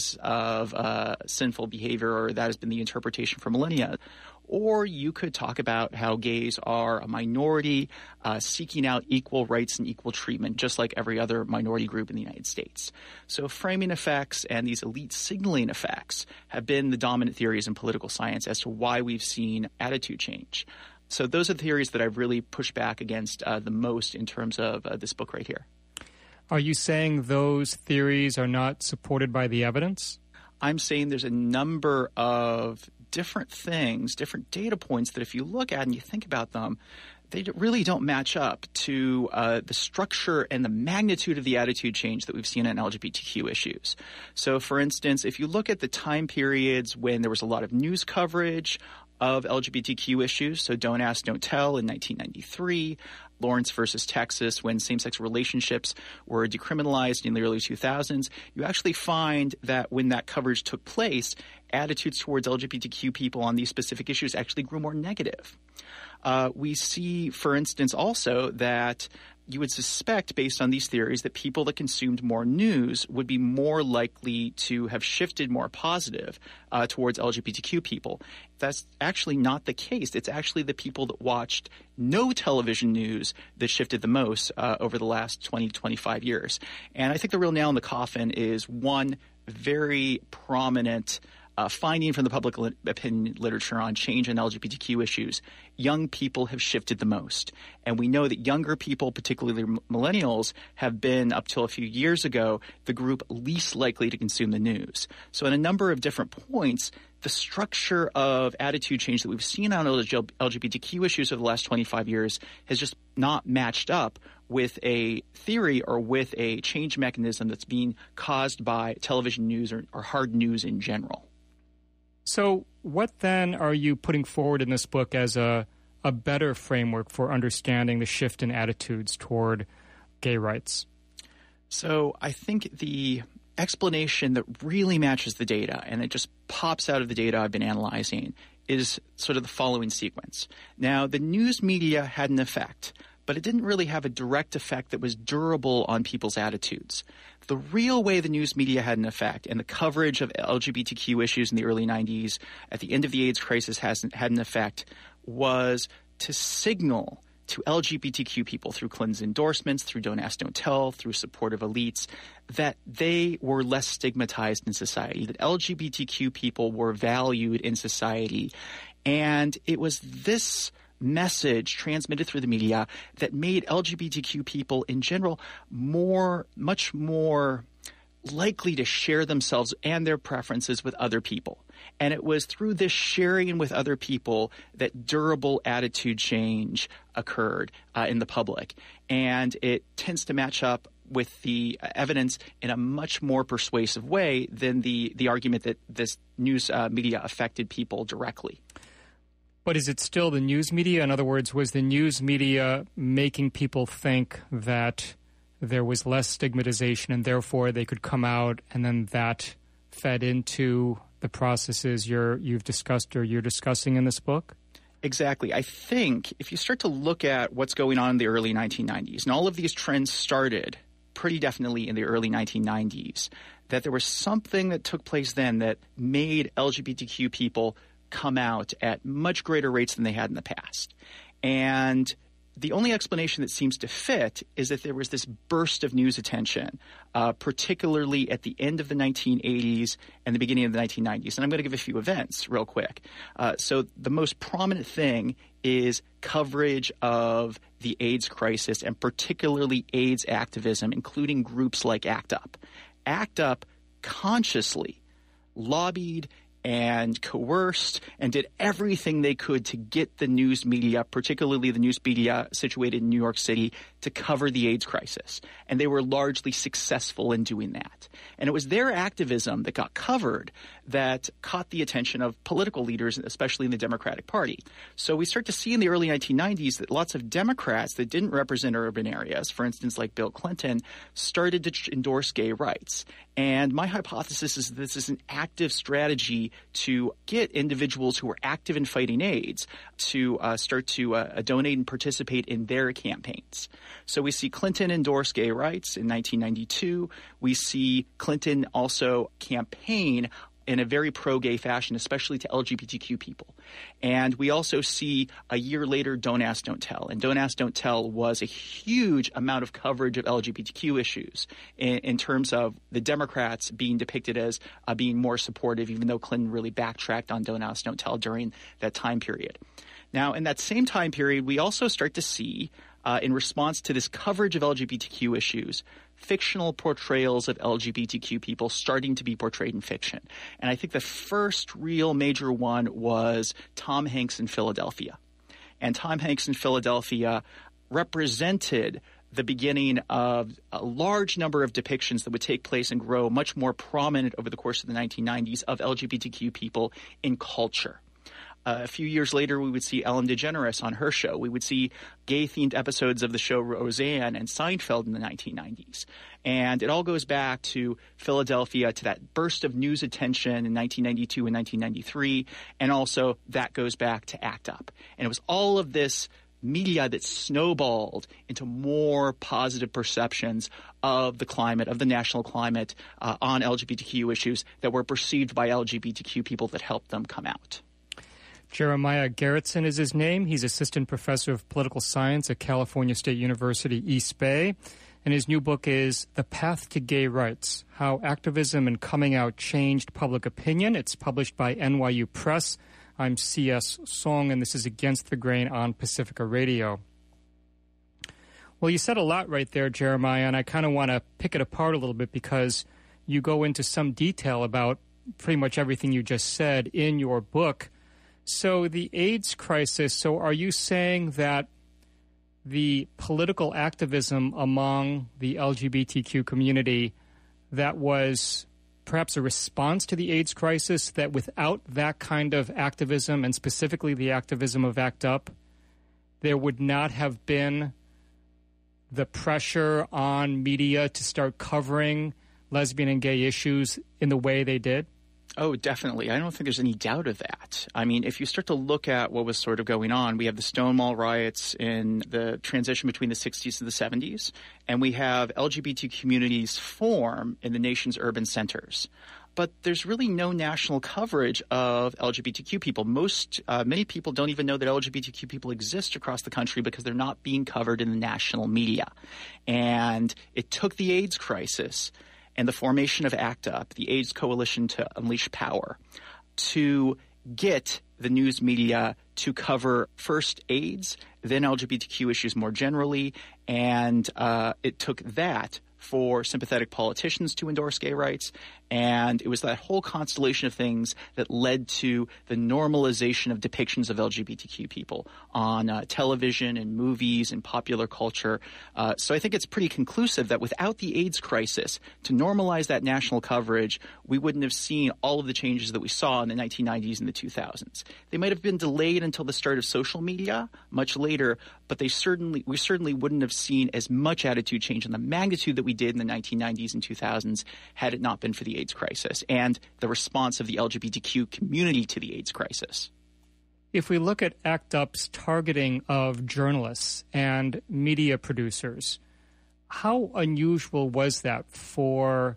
of sinful behavior, or that has been the interpretation for millennia. Or you could talk about how gays are a minority seeking out equal rights and equal treatment, just like every other minority group in the United States. So framing effects and these elite signaling effects have been the dominant theories in political science as to why we've seen attitude change. So those are the theories that I've really pushed back against the most in terms of this book right here. Are you saying those theories are not supported by the evidence? I'm saying there's a number of different things, different data points that if you look at and you think about them, they really don't match up to the structure and the magnitude of the attitude change that we've seen on LGBTQ issues. So, for instance, if you look at the time periods when there was a lot of news coverage of LGBTQ issues, so Don't Ask, Don't Tell in 1993, Lawrence versus Texas, when same-sex relationships were decriminalized in the early 2000s, you actually find that when that coverage took place, attitudes towards LGBTQ people on these specific issues actually grew more negative. We see, for instance, also that you would suspect, based on these theories, that people that consumed more news would be more likely to have shifted more positive towards LGBTQ people. That's actually not the case. It's actually the people that watched no television news that shifted the most over the last 20 to 25 years. And I think the real nail in the coffin is one very prominent finding from the public opinion literature on change in LGBTQ issues. Young people have shifted the most. And we know that younger people, particularly millennials, have been, up till a few years ago, the group least likely to consume the news. So in a number of different points, the structure of attitude change that we've seen on LGBTQ issues over the last 25 years has just not matched up with a theory or with a change mechanism that's being caused by television news or hard news in general. So what then are you putting forward in this book as a better framework for understanding the shift in attitudes toward gay rights? So I think the explanation that really matches the data, and it just pops out of the data I've been analyzing, is sort of the following sequence. Now, the news media had an effect, but it didn't really have a direct effect that was durable on people's attitudes. The real way the news media had an effect, and the coverage of LGBTQ issues in the early 90s at the end of the AIDS crisis had an effect, was to signal to LGBTQ people through Clinton's endorsements, through Don't Ask, Don't Tell, through supportive elites, that they were less stigmatized in society, that LGBTQ people were valued in society. And it was this message transmitted through the media that made LGBTQ people in general much more likely to share themselves and their preferences with other people. And it was through this sharing with other people that durable attitude change occurred in the public. And it tends to match up with the evidence in a much more persuasive way than the argument that this news media affected people directly. But is it still the news media? In other words, was the news media making people think that there was less stigmatization and therefore they could come out, and then that fed into the processes you've discussed or you're discussing in this book? Exactly. I think if you start to look at what's going on in the early 1990s, and all of these trends started pretty definitely in the early 1990s, that there was something that took place then that made LGBTQ people come out at much greater rates than they had in the past. And the only explanation that seems to fit is that there was this burst of news attention, particularly at the end of the 1980s and the beginning of the 1990s. And I'm going to give a few events real quick. So the most prominent thing is coverage of the AIDS crisis and particularly AIDS activism, including groups like ACT UP. ACT UP consciously lobbied and coerced and did everything they could to get the news media, particularly the news media situated in New York City, to cover the AIDS crisis. And they were largely successful in doing that. And it was their activism that got covered that caught the attention of political leaders, especially in the Democratic Party. So we start to see in the early 1990s that lots of Democrats that didn't represent urban areas, for instance, like Bill Clinton, started to endorse gay rights. And my hypothesis is that this is an active strategy to get individuals who are active in fighting AIDS to start to donate and participate in their campaigns. So we see Clinton endorse gay rights in 1992. We see Clinton also campaign in a very pro-gay fashion, especially to LGBTQ people. And we also see a year later Don't Ask, Don't Tell. And Don't Ask, Don't Tell was a huge amount of coverage of LGBTQ issues in terms of the Democrats being depicted as being more supportive, even though Clinton really backtracked on Don't Ask, Don't Tell during that time period. Now, in that same time period, we also start to see, in response to this coverage of LGBTQ issues, fictional portrayals of LGBTQ people starting to be portrayed in fiction. And I think the first real major one was Tom Hanks in Philadelphia. And Tom Hanks in Philadelphia represented the beginning of a large number of depictions that would take place and grow much more prominent over the course of the 1990s of LGBTQ people in culture. A few years later, we would see Ellen DeGeneres on her show. We would see gay-themed episodes of the show Roseanne and Seinfeld in the 1990s. And it all goes back to Philadelphia, to that burst of news attention in 1992 and 1993. And also that goes back to ACT UP. And it was all of this media that snowballed into more positive perceptions of the climate, of the national climate on LGBTQ issues that were perceived by LGBTQ people that helped them come out. Jeremiah Gerritsen is his name. He's assistant professor of political science at California State University, East Bay. And his new book is The Path to Gay Rights, How Activism and Coming Out Changed Public Opinion. It's published by NYU Press. I'm C.S. Song, and this is Against the Grain on Pacifica Radio. Well, you said a lot right there, Jeremiah, and I kind of want to pick it apart a little bit because you go into some detail about pretty much everything you just said in your book. So the AIDS crisis, so are you saying that the political activism among the LGBTQ community that was perhaps a response to the AIDS crisis, that without that kind of activism, and specifically the activism of ACT UP, there would not have been the pressure on media to start covering lesbian and gay issues in the way they did? Oh, definitely. I don't think there's any doubt of that. I mean, if you start to look at what was sort of going on, we have the Stonewall riots in the transition between the 60s and the 70s, and we have LGBT communities form in the nation's urban centers. but there's really no national coverage of LGBTQ people. Many people don't even know that LGBTQ people exist across the country because they're not being covered in the national media. And it took the AIDS crisis and the formation of ACT UP, the AIDS Coalition to Unleash Power, to get the news media to cover first AIDS, then LGBTQ issues more generally, and it took that for sympathetic politicians to endorse gay rights. And it was that whole constellation of things that led to the normalization of depictions of LGBTQ people on television and movies and popular culture. So I think it's pretty conclusive that without the AIDS crisis, to normalize that national coverage, we wouldn't have seen all of the changes that we saw in the 1990s and the 2000s. They might have been delayed until the start of social media much later, but we certainly wouldn't have seen as much attitude change in the magnitude that we did in the 1990s and 2000s had it not been for the AIDS crisis and the response of the LGBTQ community to the AIDS crisis. If we look at ACT UP's targeting of journalists and media producers, how unusual was that for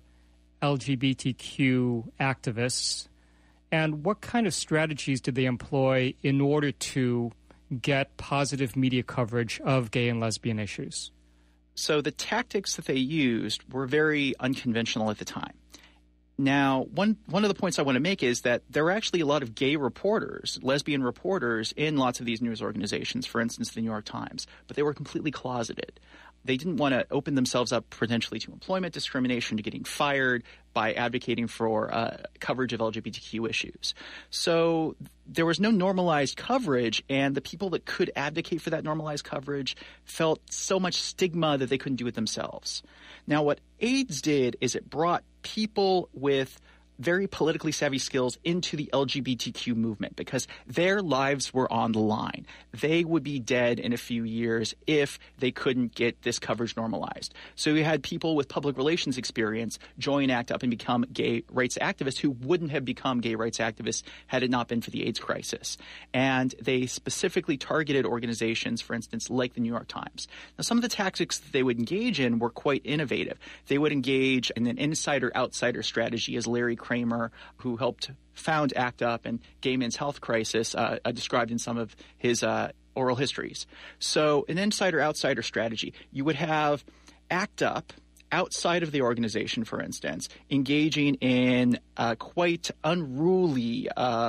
LGBTQ activists? And what kind of strategies did they employ in order to get positive media coverage of gay and lesbian issues? So the tactics that they used were very unconventional at the time. Now, one of the points I want to make is that there were actually a lot of gay reporters, lesbian reporters in lots of these news organizations, for instance, the New York Times, but they were completely closeted. They didn't want to open themselves up potentially to employment discrimination, to getting fired by advocating for coverage of LGBTQ issues. So there was no normalized coverage, and the people that could advocate for that normalized coverage felt so much stigma that they couldn't do it themselves. Now, what AIDS did is it brought people with very politically savvy skills into the LGBTQ movement because their lives were on the line. They would be dead in a few years if they couldn't get this coverage normalized. So you had people with public relations experience join ACT UP and become gay rights activists who wouldn't have become gay rights activists had it not been for the AIDS crisis. And they specifically targeted organizations, for instance, like the New York Times. Now, some of the tactics that they would engage in were quite innovative. They would engage in an insider-outsider strategy, as Larry Kramer, who helped found ACT UP and Gay Men's Health Crisis, described in some of his oral histories. So an insider-outsider strategy. You would have ACT UP outside of the organization, for instance, engaging in a quite unruly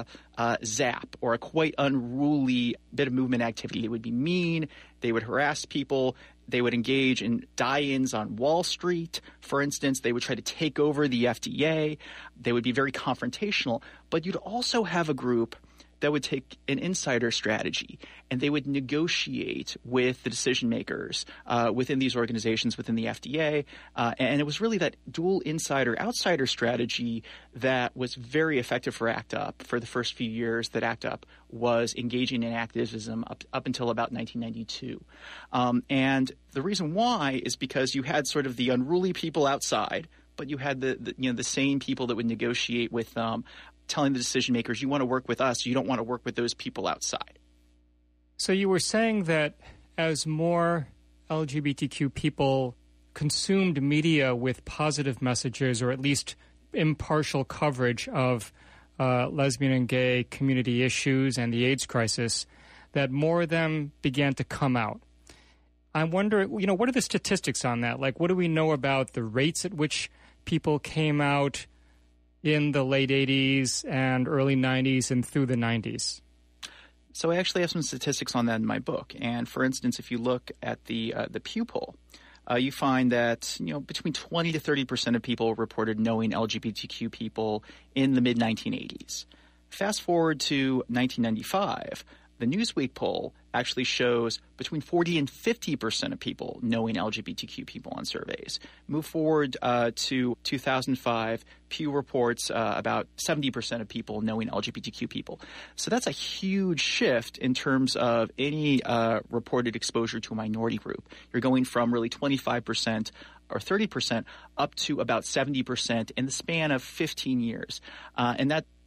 zap or a quite unruly bit of movement activity. They would be mean. They would harass people. They would engage in die-ins on Wall Street, for instance. They would try to take over the FDA. They would be very confrontational. But you'd also have a group that would take an insider strategy, and they would negotiate with the decision makers within these organizations, within the FDA. And it was really that dual insider-outsider strategy that was very effective for ACT UP for the first few years that ACT UP was engaging in activism up until about 1992. And the reason why is because you had sort of the unruly people outside, but you had the same people that would negotiate with them, telling the decision makers, you want to work with us, you don't want to work with those people outside. So you were saying that as more LGBTQ people consumed media with positive messages or at least impartial coverage of lesbian and gay community issues and the AIDS crisis, that more of them began to come out. I wonder, what are the statistics on that? Like, what do we know about the rates at which people came out in the late 80s and early 90s and through the 90s? So I actually have some statistics on that in my book. And for instance, if you look at the Pew poll, you find that between 20 to 30% of people reported knowing LGBTQ people in the mid-1980s. Fast forward to 1995, the Newsweek poll actually shows between 40 and 50% of people knowing LGBTQ people on surveys. Move forward to 2005, Pew reports about 70% of people knowing LGBTQ people. So that's a huge shift in terms of any reported exposure to a minority group. You're going from really 25% or 30% up to about 70% in the span of 15 years. And that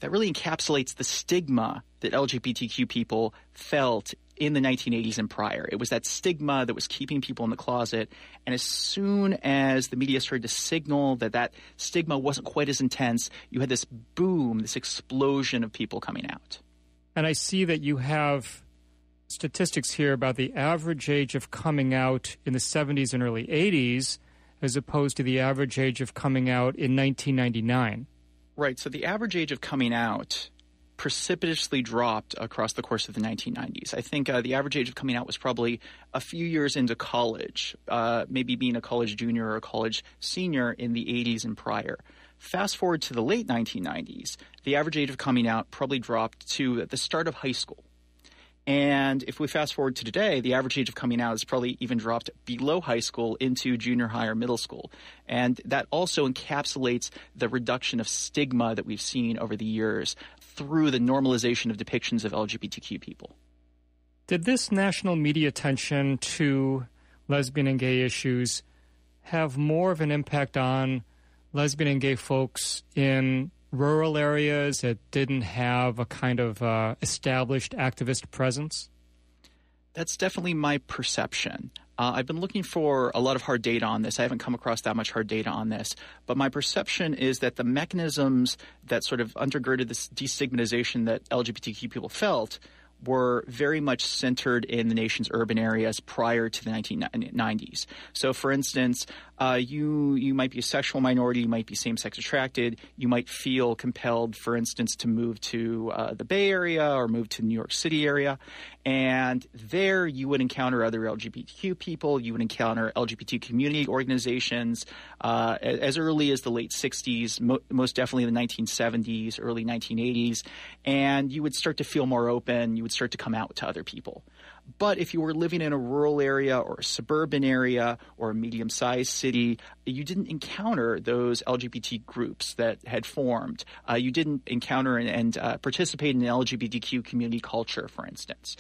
that really encapsulates the stigma that LGBTQ people felt in the 1980s and prior. It was that stigma that was keeping people in the closet. And as soon as the media started to signal that that stigma wasn't quite as intense, you had this boom, this explosion of people coming out. And I see that you have statistics here about the average age of coming out in the 70s and early 80s as opposed to the average age of coming out in 1999. Right. So the average age of coming out precipitously dropped across the course of the 1990s. I think the average age of coming out was probably a few years into college, maybe being a college junior or a college senior in the 80s and prior. Fast forward to the late 1990s, the average age of coming out probably dropped to the start of high school. And if we fast forward to today, the average age of coming out has probably even dropped below high school into junior high or middle school. And that also encapsulates the reduction of stigma that we've seen over the years through the normalization of depictions of LGBTQ people. Did this national media attention to lesbian and gay issues have more of an impact on lesbian and gay folks in rural areas that didn't have a kind of established activist presence? That's definitely my perception. I've been looking for a lot of hard data on this. I haven't come across that much hard data on this. But my perception is that the mechanisms that sort of undergirded this destigmatization that LGBTQ people felt were very much centered in the nation's urban areas prior to the 1990s. So, for instance, you might be a sexual minority, you might be same-sex attracted, you might feel compelled, for instance, to move to the Bay Area or move to the New York City area. And there you would encounter other LGBTQ people, you would encounter LGBT community organizations as early as the late 60s, most definitely the 1970s, early 1980s, and you would start to feel more open, you would start to come out to other people. But if you were living in a rural area or a suburban area or a medium-sized city, you didn't encounter those LGBT groups that had formed. You didn't encounter and participate in the LGBTQ community culture, for instance.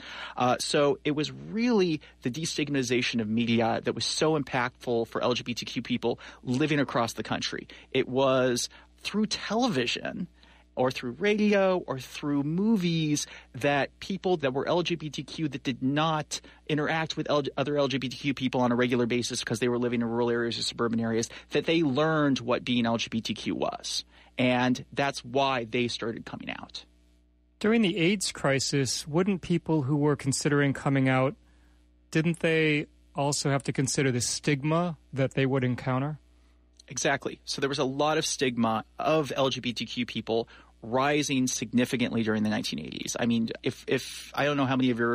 So it was really the destigmatization of media that was so impactful for LGBTQ people living across the country. It was through television or through radio or through movies that people that were LGBTQ that did not interact with other LGBTQ people on a regular basis because they were living in rural areas or suburban areas, that they learned what being LGBTQ was. And that's why they started coming out. During the AIDS crisis, wouldn't people who were considering coming out, didn't they also have to consider the stigma that they would encounter? Exactly. So there was a lot of stigma of LGBTQ people rising significantly during the 1980s. I mean, if I don't know how many of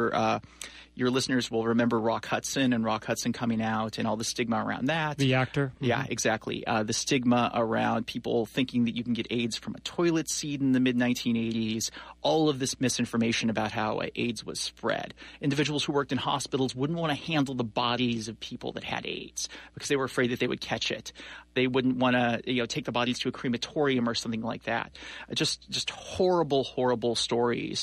your listeners will remember Rock Hudson and Rock Hudson coming out and all the stigma around that. The actor? Yeah, exactly. The stigma around people thinking that you can get AIDS from a toilet seat in the mid-1980s. All of this misinformation about how AIDS was spread. Individuals who worked in hospitals wouldn't want to handle the bodies of people that had AIDS because they were afraid that they would catch it. They wouldn't want to, take the bodies to a crematorium or something like that. Just horrible, horrible stories.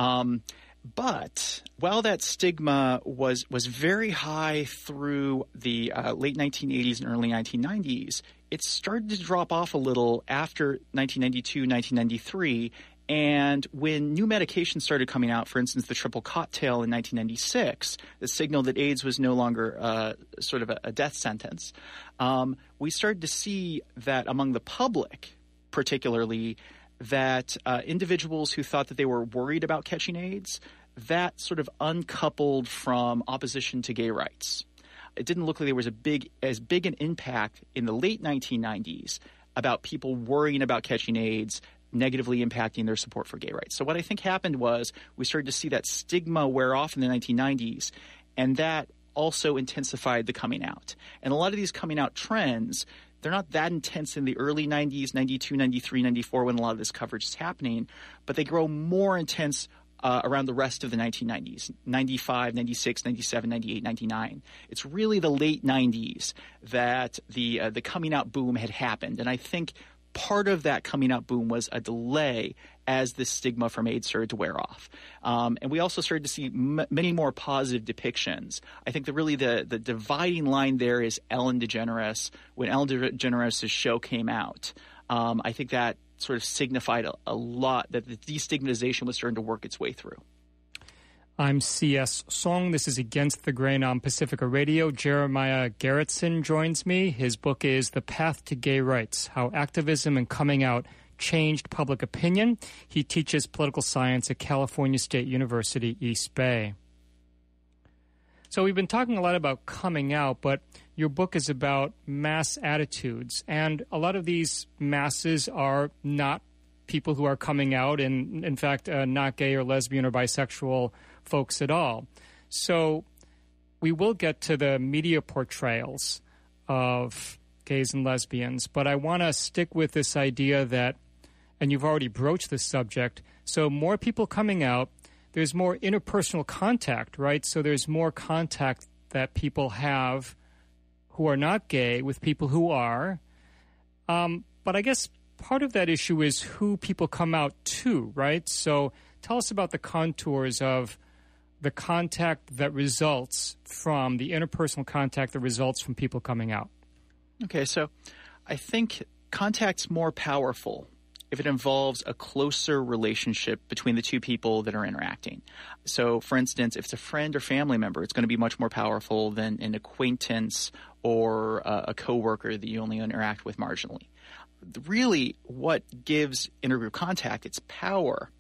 But while that stigma was very high through the late 1980s and early 1990s, it started to drop off a little after 1992, 1993. And when new medications started coming out, for instance, the triple cocktail in 1996, that signaled that AIDS was no longer sort of a death sentence, we started to see that among the public, particularly, that individuals who thought that they were worried about catching AIDS, that sort of uncoupled from opposition to gay rights. It didn't look like there was as big an impact in the late 1990s about people worrying about catching AIDS negatively impacting their support for gay rights. So what I think happened was we started to see that stigma wear off in the 1990s, and that also intensified the coming out. And a lot of these coming out trends, they're not that intense in the early 90s, 92, 93, 94, when a lot of this coverage is happening, but they grow more intense around the rest of the 1990s, 95, 96, 97, 98, 99. It's really the late 90s that the coming out boom had happened. And I think part of that coming out boom was a delay as the stigma from AIDS started to wear off. And we also started to see many more positive depictions. I think the dividing line there is Ellen DeGeneres. When Ellen DeGeneres' show came out, I think that sort of signified a lot that the destigmatization was starting to work its way through. I'm C.S. Song. This is Against the Grain on Pacifica Radio. Jeremiah Gerritsen joins me. His book is The Path to Gay Rights, How Activism and Coming Out Changed Public Opinion. He teaches political science at California State University, East Bay. So we've been talking a lot about coming out, but your book is about mass attitudes, and a lot of these masses are not people who are coming out, and in fact, not gay or lesbian or bisexual folks at all. So we will get to the media portrayals of gays and lesbians, but I want to stick with this idea that, and you've already broached this subject, so more people coming out, there's more interpersonal contact, right? So there's more contact that people have who are not gay with people who are. But I guess part of that issue is who people come out to, right? So tell us about the contours of the contact that results from, the interpersonal contact that results from people coming out. Okay, so I think contact's more powerful if it involves a closer relationship between the two people that are interacting. So, for instance, if it's a friend or family member, it's going to be much more powerful than an acquaintance or a coworker that you only interact with marginally. Really, what gives intergroup contact its power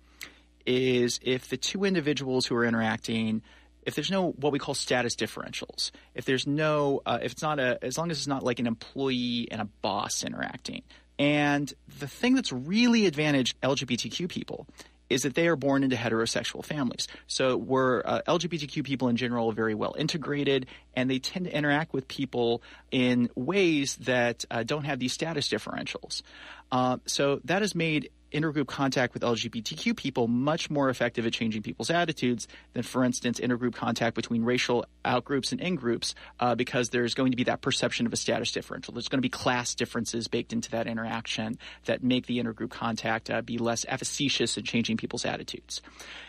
is if the two individuals who are interacting, if there's no what we call status differentials, if there's no, if it's not as long as it's not like an employee and a boss interacting. And the thing that's really advantaged LGBTQ people is that they are born into heterosexual families. So we're LGBTQ people in general are very well integrated, and they tend to interact with people in ways that don't have these status differentials. So that has made intergroup contact with LGBTQ people much more effective at changing people's attitudes than, for instance, intergroup contact between racial outgroups and in-groups, because there's going to be that perception of a status differential. There's going to be class differences baked into that interaction that make the intergroup contact be less efficacious in changing people's attitudes.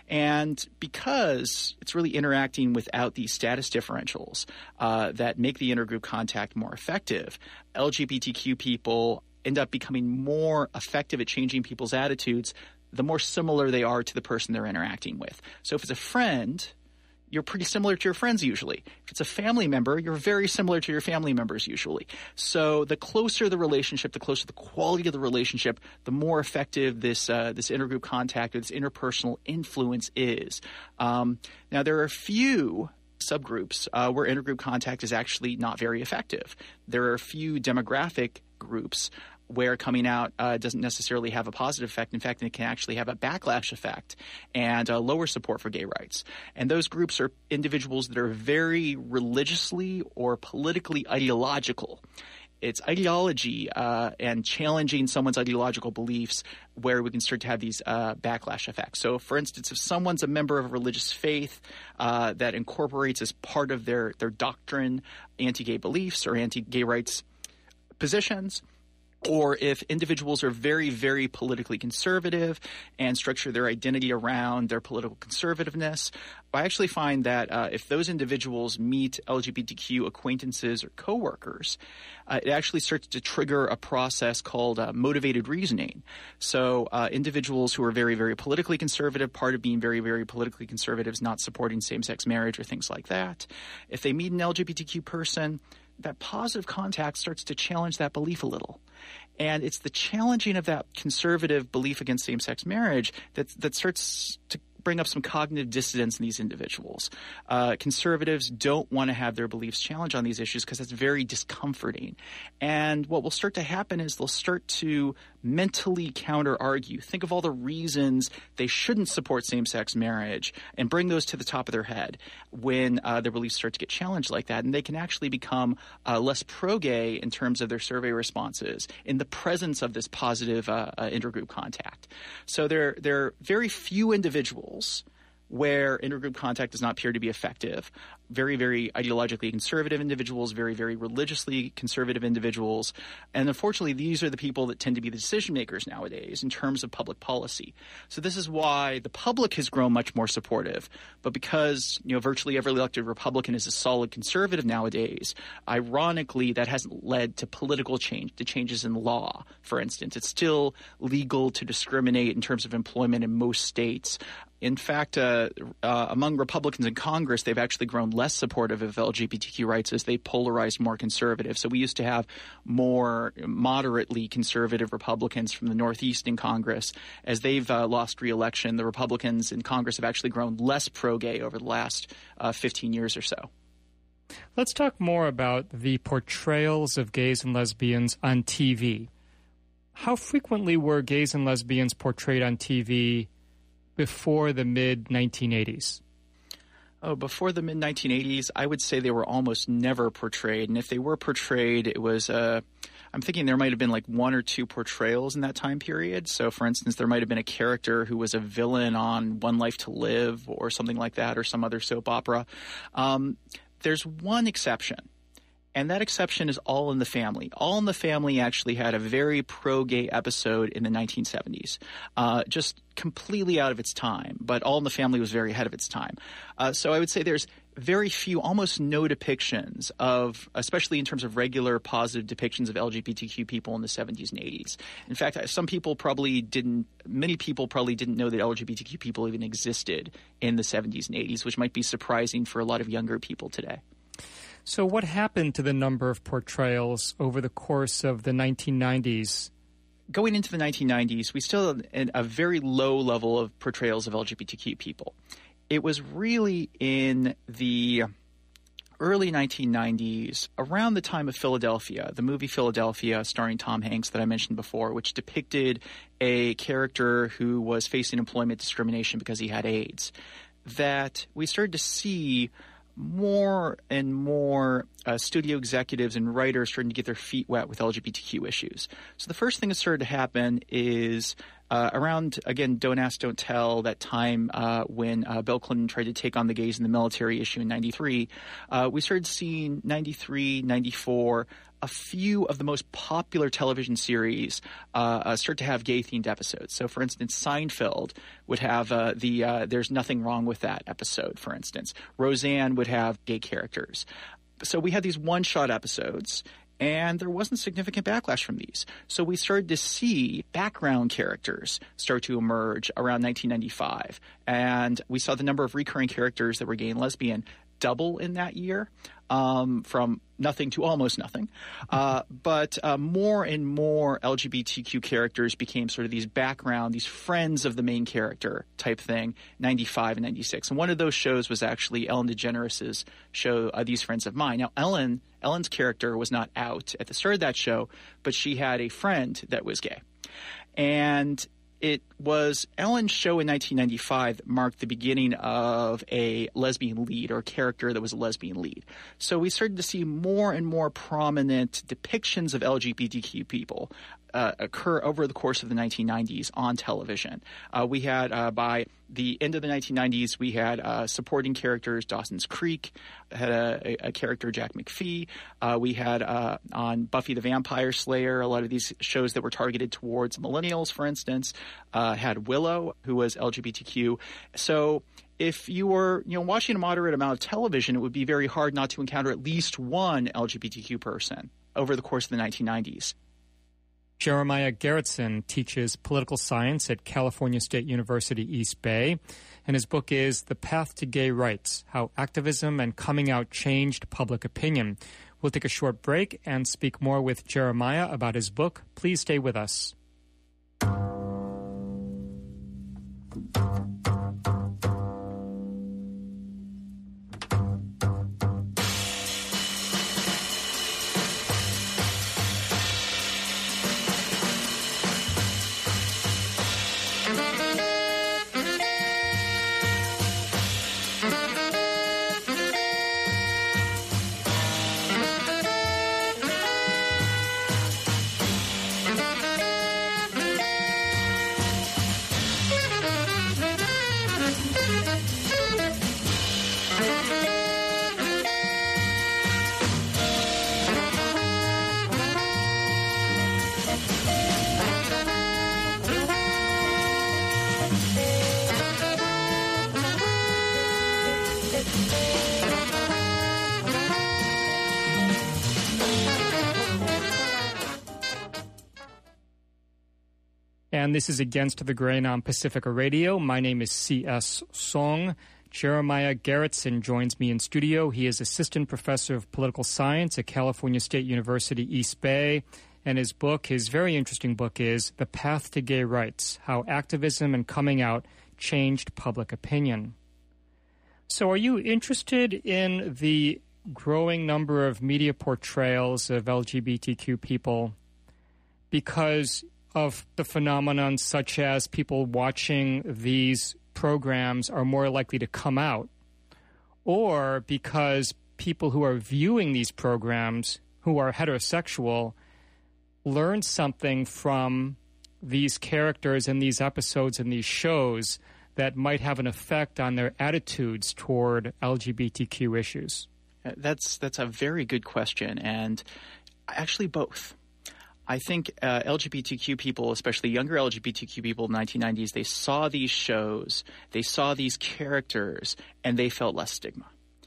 And because it's really interacting without these status differentials that make the intergroup contact more effective, LGBTQ people end up becoming more effective at changing people's attitudes the more similar they are to the person they're interacting with. So if it's a friend, you're pretty similar to your friends usually. If it's a family member, you're very similar to your family members usually. So the closer the relationship, the closer the quality of the relationship, the more effective this intergroup contact or this interpersonal influence is. Now, there are a few subgroups where intergroup contact is actually not very effective. There are a few demographic groups where coming out doesn't necessarily have a positive effect. In fact, it can actually have a backlash effect and lower support for gay rights. And those groups are individuals that are very religiously or politically ideological. It's ideology and challenging someone's ideological beliefs where we can start to have these backlash effects. So, for instance, if someone's a member of a religious faith that incorporates as part of their doctrine anti-gay beliefs or anti-gay rights positions, or if individuals are very, very politically conservative and structure their identity around their political conservativeness, I actually find that if those individuals meet LGBTQ acquaintances or coworkers, it actually starts to trigger a process called motivated reasoning. So individuals who are very, very politically conservative, part of being very, very politically conservative is not supporting same-sex marriage or things like that. If they meet an LGBTQ person, that positive contact starts to challenge that belief a little. And it's the challenging of that conservative belief against same-sex marriage that starts to bring up some cognitive dissonance in these individuals. Conservatives don't want to have their beliefs challenged on these issues because that's very discomforting. And what will start to happen is they'll start to mentally counter-argue. Think of all the reasons they shouldn't support same-sex marriage and bring those to the top of their head when their beliefs start to get challenged like that. And they can actually become less pro-gay in terms of their survey responses in the presence of this positive intergroup contact. So there are very few individuals where intergroup contact does not appear to be effective. Very, very ideologically conservative individuals, very, very religiously conservative individuals. And unfortunately, these are the people that tend to be the decision makers nowadays in terms of public policy. So this is why the public has grown much more supportive. But because, virtually every elected Republican is a solid conservative nowadays, ironically, that hasn't led to political change, to changes in law, for instance. It's still legal to discriminate in terms of employment in most states. In fact, among Republicans in Congress, they've actually grown less supportive of LGBTQ rights as they polarized more conservative. So we used to have more moderately conservative Republicans from the Northeast in Congress. As they've lost re-election, the Republicans in Congress have actually grown less pro-gay over the last 15 years or so. Let's talk more about the portrayals of gays and lesbians on TV. How frequently were gays and lesbians portrayed on TV before the mid-1980s? Oh, before the mid-1980s, I would say they were almost never portrayed. And if they were portrayed, it was I'm thinking there might have been like one or two portrayals in that time period. So, for instance, there might have been a character who was a villain on One Life to Live or something like that, or some other soap opera. There's one exception. And that exception is All in the Family. All in the Family actually had a very pro-gay episode in the 1970s, just completely out of its time. But All in the Family was very ahead of its time. So I would say there's very few, almost no depictions of, especially in terms of regular positive depictions of LGBTQ people in the 70s and 80s. In fact, many people probably didn't know that LGBTQ people even existed in the 70s and 80s, which might be surprising for a lot of younger people today. So what happened to the number of portrayals over the course of the 1990s? Going into the 1990s, we still had a very low level of portrayals of LGBTQ people. It was really in the early 1990s, around the time of Philadelphia, the movie Philadelphia starring Tom Hanks that I mentioned before, which depicted a character who was facing employment discrimination because he had AIDS, that we started to see more and more studio executives and writers starting to get their feet wet with LGBTQ issues. So the first thing that started to happen is around, again, Don't Ask, Don't Tell, that time when Bill Clinton tried to take on the gays in the military issue in 93, we started seeing 93, 94, a few of the most popular television series start to have gay-themed episodes. So, for instance, Seinfeld would have There's Nothing Wrong with That episode, for instance. Roseanne would have gay characters. So we had these one-shot episodes, and there wasn't significant backlash from these. So we started to see background characters start to emerge around 1995. And we saw the number of recurring characters that were gay and lesbian double in that year, from nothing to almost nothing. But more and more LGBTQ characters became sort of these background, these friends of the main character type thing, 95 and 96. And one of those shows was actually Ellen DeGeneres' show, These Friends of Mine. Now, Ellen's character was not out at the start of that show, but she had a friend that was gay. And it was Ellen's show in 1995 that marked the beginning of a lesbian lead, or a character that was a lesbian lead. So we started to see more and more prominent depictions of LGBTQ people occur over the course of the 1990s on television. We had, by the end of the 1990s, we had supporting characters. Dawson's Creek had a character, Jack McPhee. We had on Buffy the Vampire Slayer, a lot of these shows that were targeted towards millennials, for instance, had Willow, who was LGBTQ. So if you were watching a moderate amount of television, it would be very hard not to encounter at least one LGBTQ person over the course of the 1990s. Jeremiah Gerritsen teaches political science at California State University, East Bay, and his book is The Path to Gay Rights, How Activism and Coming Out Changed Public Opinion. We'll take a short break and speak more with Jeremiah about his book. Please stay with us. And this is Against the Grain on Pacifica Radio. My name is C.S. Song. Jeremiah Gerritsen joins me in studio. He is Assistant Professor of Political Science at California State University, East Bay. And his book, his very interesting book, is The Path to Gay Rights, How Activism and Coming Out Changed Public Opinion. So are you interested in the growing number of media portrayals of LGBTQ people because of the phenomenon such as people watching these programs are more likely to come out, or because people who are viewing these programs who are heterosexual learn something from these characters in these episodes and these shows that might have an effect on their attitudes toward LGBTQ issues? That's a very good question, and actually both. I think LGBTQ people, especially younger LGBTQ people in the 1990s, they saw these shows, they saw these characters, and they felt less stigma.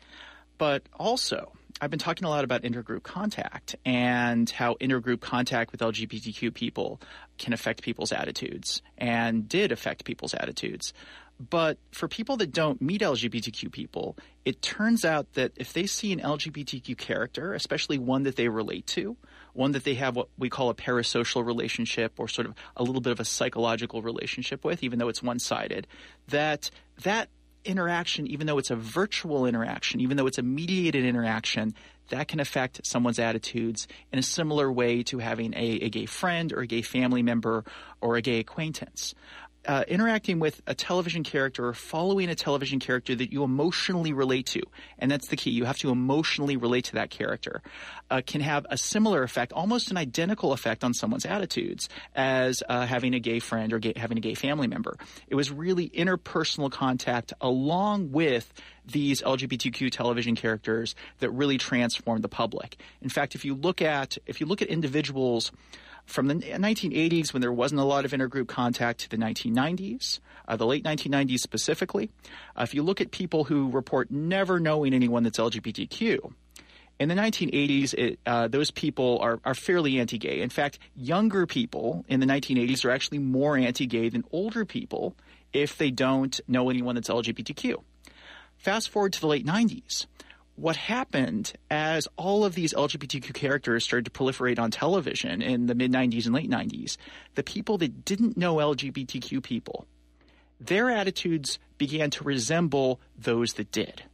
But also, I've been talking a lot about intergroup contact and how intergroup contact with LGBTQ people can affect people's attitudes and did affect people's attitudes. But for people that don't meet LGBTQ people, it turns out that if they see an LGBTQ character, especially one that they relate to, one that they have what we call a parasocial relationship or sort of a little bit of a psychological relationship with, even though it's one-sided, that interaction, even though it's a virtual interaction, even though it's a mediated interaction, that can affect someone's attitudes in a similar way to having a gay friend or a gay family member or a gay acquaintance. Interacting with a television character or following a television character that you emotionally relate to, and that's the key, you have to emotionally relate to that character, can have a similar effect, almost an identical effect on someone's attitudes as having a gay friend or having a gay family member. It was really interpersonal contact along with these LGBTQ television characters that really transformed the public. In fact, if you look at individuals from the 1980s, when there wasn't a lot of intergroup contact, to the 1990s, the late 1990s specifically, if you look at people who report never knowing anyone that's LGBTQ, in the 1980s, those people are fairly anti-gay. In fact, younger people in the 1980s are actually more anti-gay than older people if they don't know anyone that's LGBTQ. Fast forward to the late 90s. What happened as all of these LGBTQ characters started to proliferate on television in the mid-90s and late 90s, the people that didn't know LGBTQ people, their attitudes began to resemble those that did.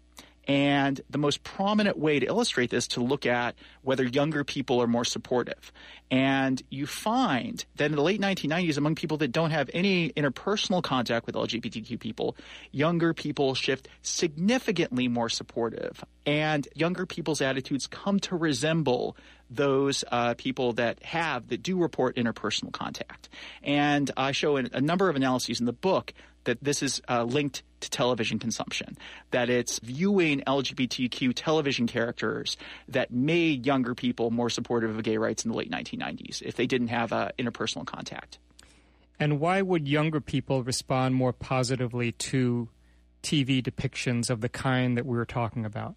And the most prominent way to illustrate this to look at whether younger people are more supportive. And you find that in the late 1990s, among people that don't have any interpersonal contact with LGBTQ people, younger people shift significantly more supportive. And younger people's attitudes come to resemble those people that do report interpersonal contact. And I show a number of analyses in the book that this is linked to television consumption, that it's viewing LGBTQ television characters that made younger people more supportive of gay rights in the late 1990s if they didn't have interpersonal contact. And why would younger people respond more positively to TV depictions of the kind that we were talking about?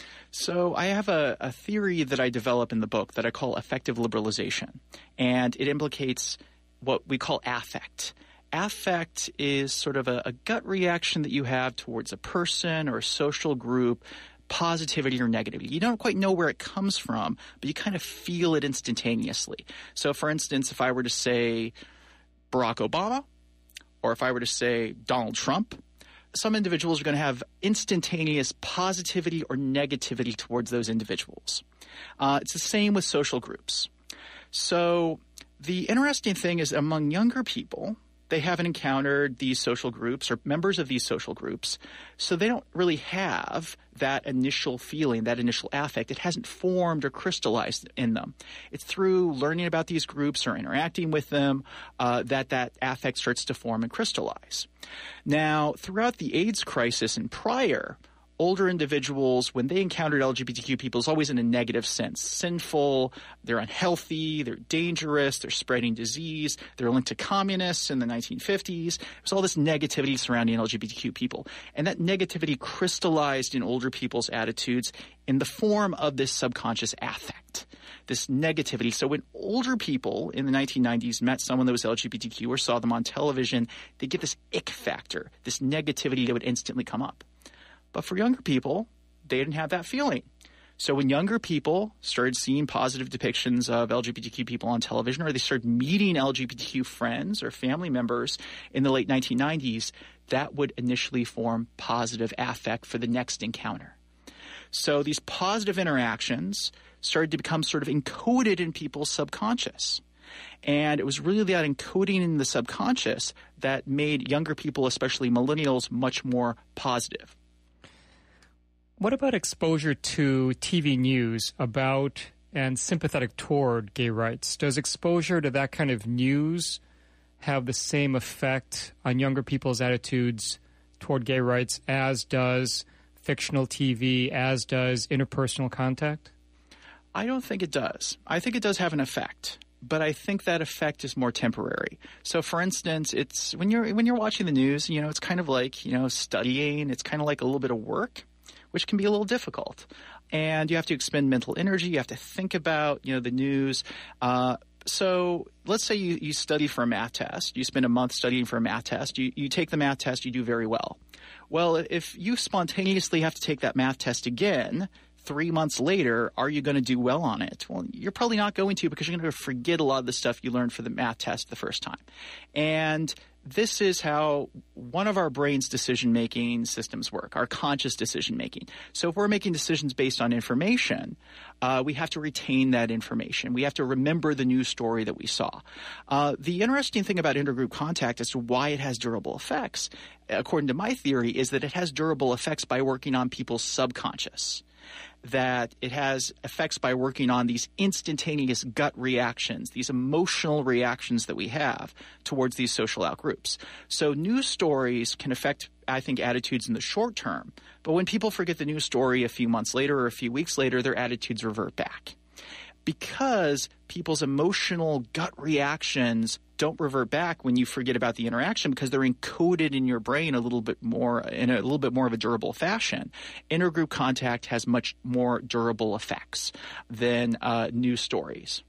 So I have a theory that I develop in the book that I call affective liberalization, and it implicates what we call affect. Affect is sort of a gut reaction that you have towards a person or a social group, positivity or negativity. You don't quite know where it comes from, but you kind of feel it instantaneously. So, for instance, if I were to say Barack Obama, or if I were to say Donald Trump, some individuals are going to have instantaneous positivity or negativity towards those individuals. It's the same with social groups. So the interesting thing is among younger people, they haven't encountered these social groups or members of these social groups, so they don't really have that initial feeling, that initial affect. It hasn't formed or crystallized in them. It's through learning about these groups or interacting with them that affect starts to form and crystallize. Now, throughout the AIDS crisis and prior, older individuals, when they encountered LGBTQ people, it's always in a negative sense. Sinful, they're unhealthy, they're dangerous, they're spreading disease, they're linked to communists in the 1950s. There's all this negativity surrounding LGBTQ people. And that negativity crystallized in older people's attitudes in the form of this subconscious affect, this negativity. So when older people in the 1990s met someone that was LGBTQ or saw them on television, they get this ick factor, this negativity that would instantly come up. But for younger people, they didn't have that feeling. So when younger people started seeing positive depictions of LGBTQ people on television, or they started meeting LGBTQ friends or family members in the late 1990s, that would initially form positive affect for the next encounter. So these positive interactions started to become sort of encoded in people's subconscious. And it was really that encoding in the subconscious that made younger people, especially millennials, much more positive. What about exposure to TV news about and sympathetic toward gay rights? Does exposure to that kind of news have the same effect on younger people's attitudes toward gay rights as does fictional TV, as does interpersonal contact? I don't think it does. I think it does have an effect, but I think that effect is more temporary. So, for instance, it's when you're watching the news, it's kind of like studying. It's kind of like a little bit of work, which can be a little difficult. And you have to expend mental energy. You have to think about, the news. So let's say you study for a math test. You spend a month studying for a math test. You take the math test. You do very well. Well, if you spontaneously have to take that math test again 3 months later, are you going to do well on it? Well, you're probably not going to, because you're going to forget a lot of the stuff you learned for the math test the first time. And this is how one of our brain's decision-making systems work, our conscious decision-making. So if we're making decisions based on information, we have to retain that information. We have to remember the news story that we saw. The interesting thing about intergroup contact as to why it has durable effects, according to my theory, is that it has durable effects by working on people's subconscious. That it has effects by working on these instantaneous gut reactions, these emotional reactions that we have towards these social outgroups. So news stories can affect, I think, attitudes in the short term. But when people forget the news story a few months later or a few weeks later, their attitudes revert back. Because people's emotional gut reactions don't revert back when you forget about the interaction, because they're encoded in your brain a little bit more of a durable fashion. Intergroup contact has much more durable effects than news stories.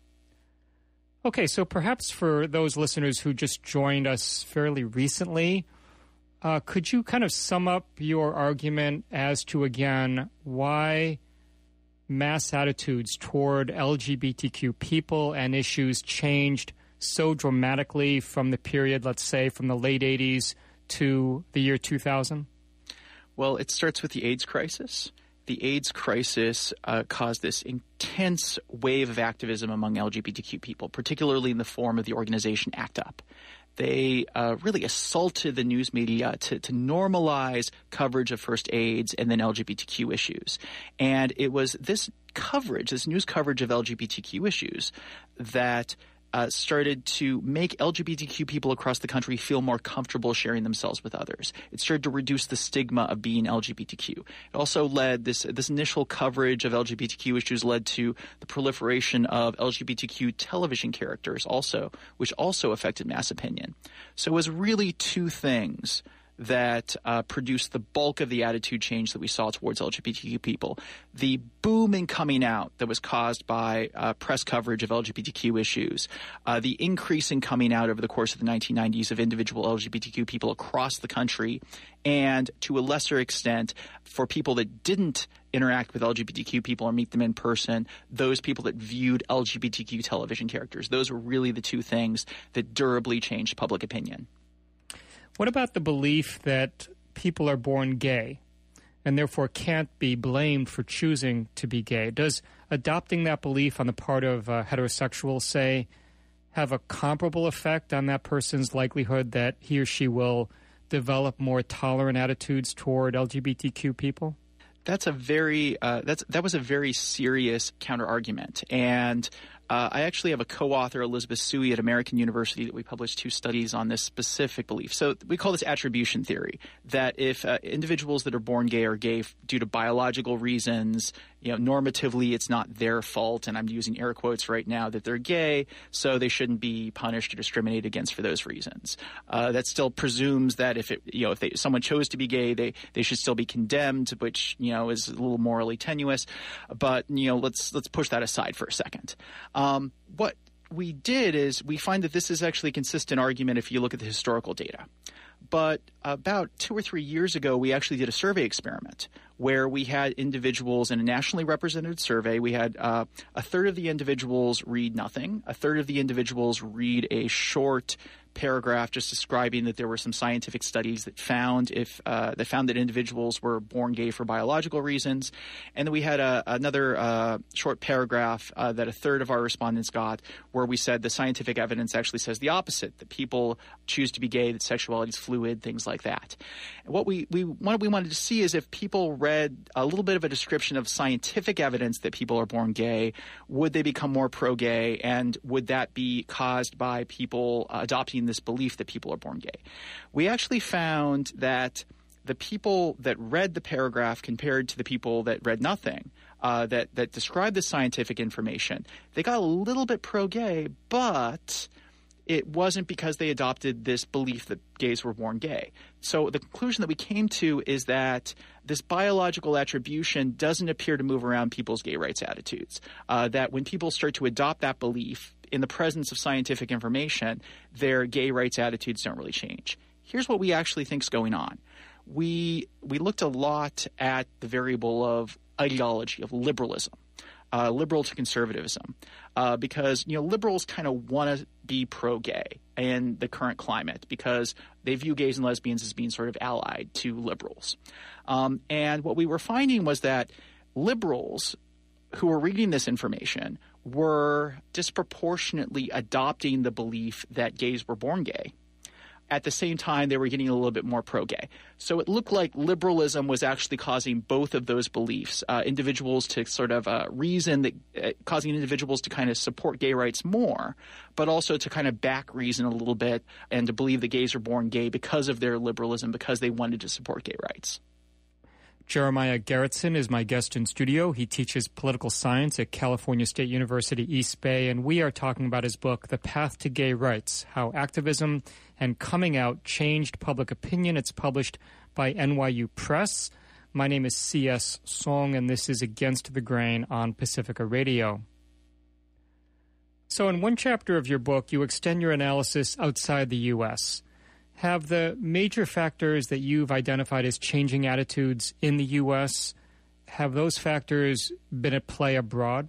Okay, so perhaps for those listeners who just joined us fairly recently, could you kind of sum up your argument as to, again, why mass attitudes toward LGBTQ people and issues changed so dramatically from the period, let's say, from the late 80s to the year 2000? Well, it starts with the AIDS crisis. The AIDS crisis caused this intense wave of activism among LGBTQ people, particularly in the form of the organization ACT UP. They really assaulted the news media to normalize coverage of first AIDS and then LGBTQ issues. And it was this coverage, this news coverage of LGBTQ issues that started to make LGBTQ people across the country feel more comfortable sharing themselves with others. It started to reduce the stigma of being LGBTQ. It also led, this initial coverage of LGBTQ issues led to the proliferation of LGBTQ television characters also, which also affected mass opinion. So it was really two things that produced the bulk of the attitude change that we saw towards LGBTQ people. The boom in coming out that was caused by press coverage of LGBTQ issues, the increase in coming out over the course of the 1990s of individual LGBTQ people across the country, and to a lesser extent, for people that didn't interact with LGBTQ people or meet them in person, those people that viewed LGBTQ television characters. Those were really the two things that durably changed public opinion. What about the belief that people are born gay and therefore can't be blamed for choosing to be gay? Does adopting that belief on the part of heterosexuals, say, have a comparable effect on that person's likelihood that he or she will develop more tolerant attitudes toward LGBTQ people? That was a very serious counter-argument. And I actually have a co-author, Elizabeth Suey, at American University, that we published 2 studies on this specific belief. So we call this attribution theory, that if individuals that are born gay are gay due to biological reasons, normatively it's not their fault, and I'm using air quotes right now, that they're gay, so they shouldn't be punished or discriminated against for those reasons. That still presumes that if someone chose to be gay, they should still be condemned, which is a little morally tenuous. But let's push that aside for a second. What we did is we find that this is actually a consistent argument if you look at the historical data. But about 2 or 3 years ago, we actually did a survey experiment where we had individuals in a nationally represented survey. We had a third of the individuals read nothing. A third of the individuals read a short paragraph just describing that there were some scientific studies that found that individuals were born gay for biological reasons. And then we had another short paragraph that a third of our respondents got, where we said the scientific evidence actually says the opposite, that people choose to be gay, that sexuality is fluid, things like that. And what we wanted to see is if people read a little bit of a description of scientific evidence that people are born gay, would they become more pro-gay, and would that be caused by people adopting this belief that people are born gay? We actually found that the people that read the paragraph compared to the people that read nothing, that described the scientific information, they got a little bit pro-gay, but it wasn't because they adopted this belief that gays were born gay. So the conclusion that we came to is that this biological attribution doesn't appear to move around people's gay rights attitudes, that when people start to adopt that belief in the presence of scientific information, their gay rights attitudes don't really change. Here's what we actually think is going on. We looked a lot at the variable of ideology, of liberalism. Liberal to conservatism, because liberals kind of want to be pro-gay in the current climate because they view gays and lesbians as being sort of allied to liberals. And what we were finding was that liberals who were reading this information were disproportionately adopting the belief that gays were born gay. At the same time, they were getting a little bit more pro-gay. So it looked like liberalism was actually causing both of those beliefs, individuals to sort of reason that causing individuals to kind of support gay rights more, but also to kind of back reason a little bit and to believe that gays are born gay because of their liberalism, because they wanted to support gay rights. Jeremiah Gerritsen is my guest in studio. He teaches political science at California State University, East Bay, and we are talking about his book, The Path to Gay Rights, How Activism and Coming Out Changed Public Opinion. It's published by NYU Press. My name is C.S. Song, and this is Against the Grain on Pacifica Radio. So in one chapter of your book, you extend your analysis outside the U.S. Have the major factors that you've identified as changing attitudes in the U.S., have those factors been at play abroad?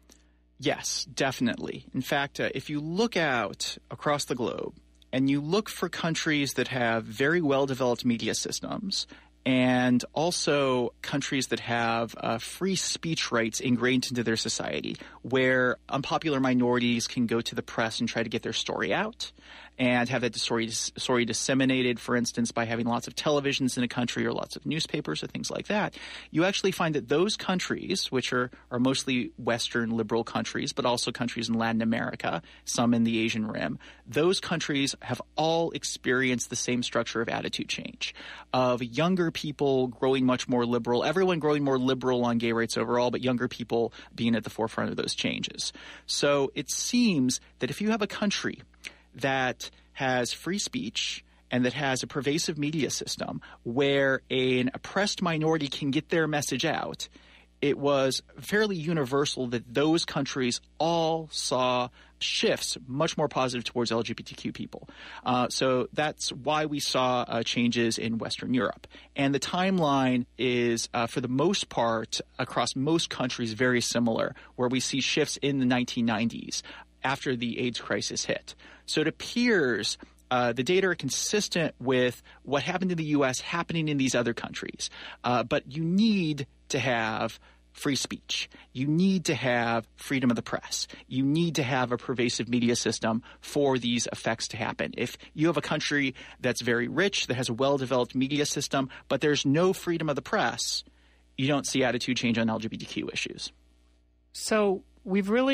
Yes, definitely. In fact, if you look out across the globe and you look for countries that have very well-developed media systems and also countries that have free speech rights ingrained into their society, where unpopular minorities can go to the press and try to get their story out and have that story disseminated, for instance, by having lots of televisions in a country or lots of newspapers or things like that, you actually find that those countries, which are mostly Western liberal countries, but also countries in Latin America, some in the Asian Rim, those countries have all experienced the same structure of attitude change, of younger people growing much more liberal, everyone growing more liberal on gay rights overall, but younger people being at the forefront of those changes. So it seems that if you have a country that has free speech and that has a pervasive media system where an oppressed minority can get their message out, it was fairly universal that those countries all saw shifts much more positive towards LGBTQ people. So that's why we saw changes in Western Europe. And the timeline is, for the most part, across most countries, very similar, where we see shifts in the 1990s after the AIDS crisis hit. So it appears the data are consistent with what happened in the U.S. happening in these other countries. But you need to have free speech. You need to have freedom of the press. You need to have a pervasive media system for these effects to happen. If you have a country that's very rich, that has a well-developed media system, but there's no freedom of the press, you don't see attitude change on LGBTQ issues. So we've really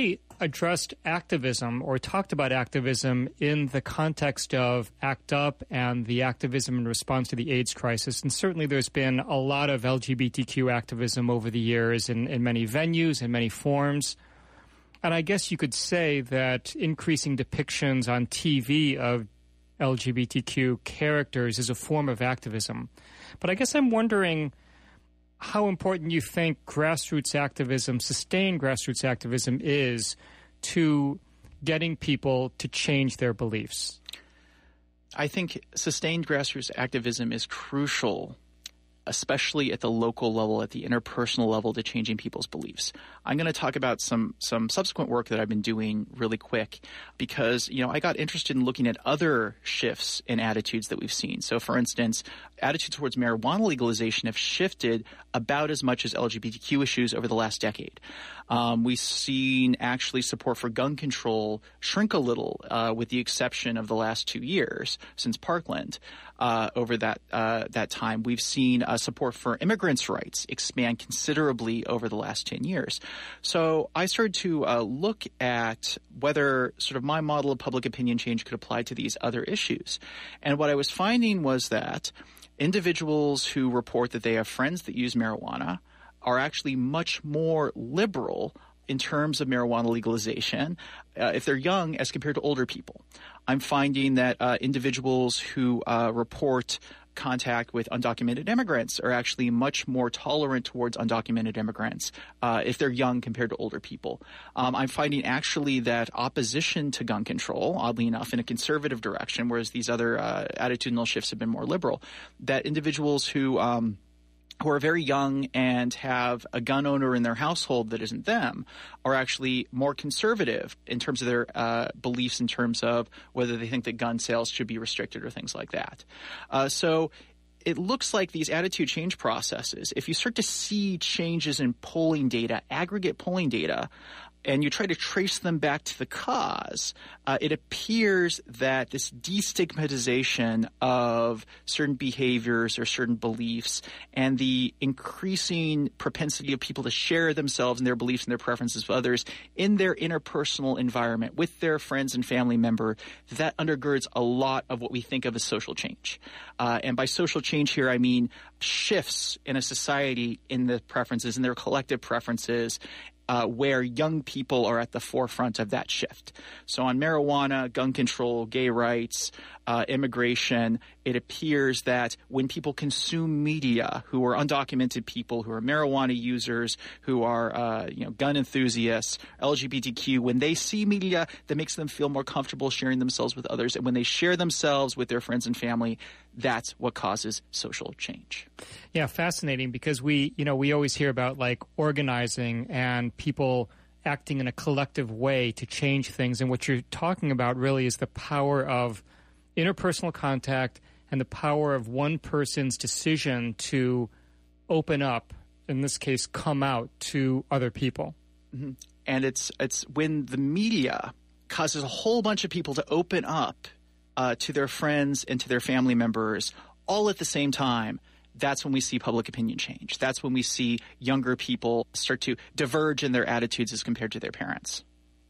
addressed activism or talked about activism in the context of ACT UP and the activism in response to the AIDS crisis. And certainly there's been a lot of LGBTQ activism over the years in many venues, in many forms. And I guess you could say that increasing depictions on TV of LGBTQ characters is a form of activism. But I guess I'm wondering how important you think grassroots activism, sustained grassroots activism, is to getting people to change their beliefs. I think sustained grassroots activism is crucial, especially at the local level, at the interpersonal level, to changing people's beliefs. I'm going to talk about some subsequent work that I've been doing really quick because, I got interested in looking at other shifts in attitudes that we've seen. So, for instance, attitudes towards marijuana legalization have shifted about as much as LGBTQ issues over the last decade. We've seen actually support for gun control shrink a little, with the exception of the last 2 years since Parkland. Over that time, we've seen support for immigrants' rights expand considerably over the last 10 years. So I started to look at whether sort of my model of public opinion change could apply to these other issues. And what I was finding was that individuals who report that they have friends that use marijuana are actually much more liberal in terms of marijuana legalization if they're young as compared to older people. I'm finding that individuals who report contact with undocumented immigrants are actually much more tolerant towards undocumented immigrants if they're young compared to older people. I'm finding actually that opposition to gun control, oddly enough, in a conservative direction, whereas these other attitudinal shifts have been more liberal, that individuals who are very young and have a gun owner in their household that isn't them are actually more conservative in terms of their beliefs in terms of whether they think that gun sales should be restricted or things like that. So it looks like these attitude change processes, if you start to see changes in polling data, aggregate polling data, and you try to trace them back to the cause, it appears that this destigmatization of certain behaviors or certain beliefs and the increasing propensity of people to share themselves and their beliefs and their preferences with others in their interpersonal environment with their friends and family member, that undergirds a lot of what we think of as social change. And by social change here, I mean shifts in a society in the preferences, in their collective preferences, where young people are at the forefront of that shift. So on marijuana, gun control, gay rights, immigration, it appears that when people consume media who are undocumented people, who are marijuana users, who are gun enthusiasts, LGBTQ, when they see media that makes them feel more comfortable sharing themselves with others, and when they share themselves with their friends and family, that's what causes social change. Yeah, fascinating, because we always hear about like organizing and people acting in a collective way to change things. And what you're talking about really is the power of interpersonal contact and the power of one person's decision to open up, in this case, come out to other people. Mm-hmm. And it's when the media causes a whole bunch of people to open up to their friends and to their family members all at the same time, that's when we see public opinion change. That's when we see younger people start to diverge in their attitudes as compared to their parents.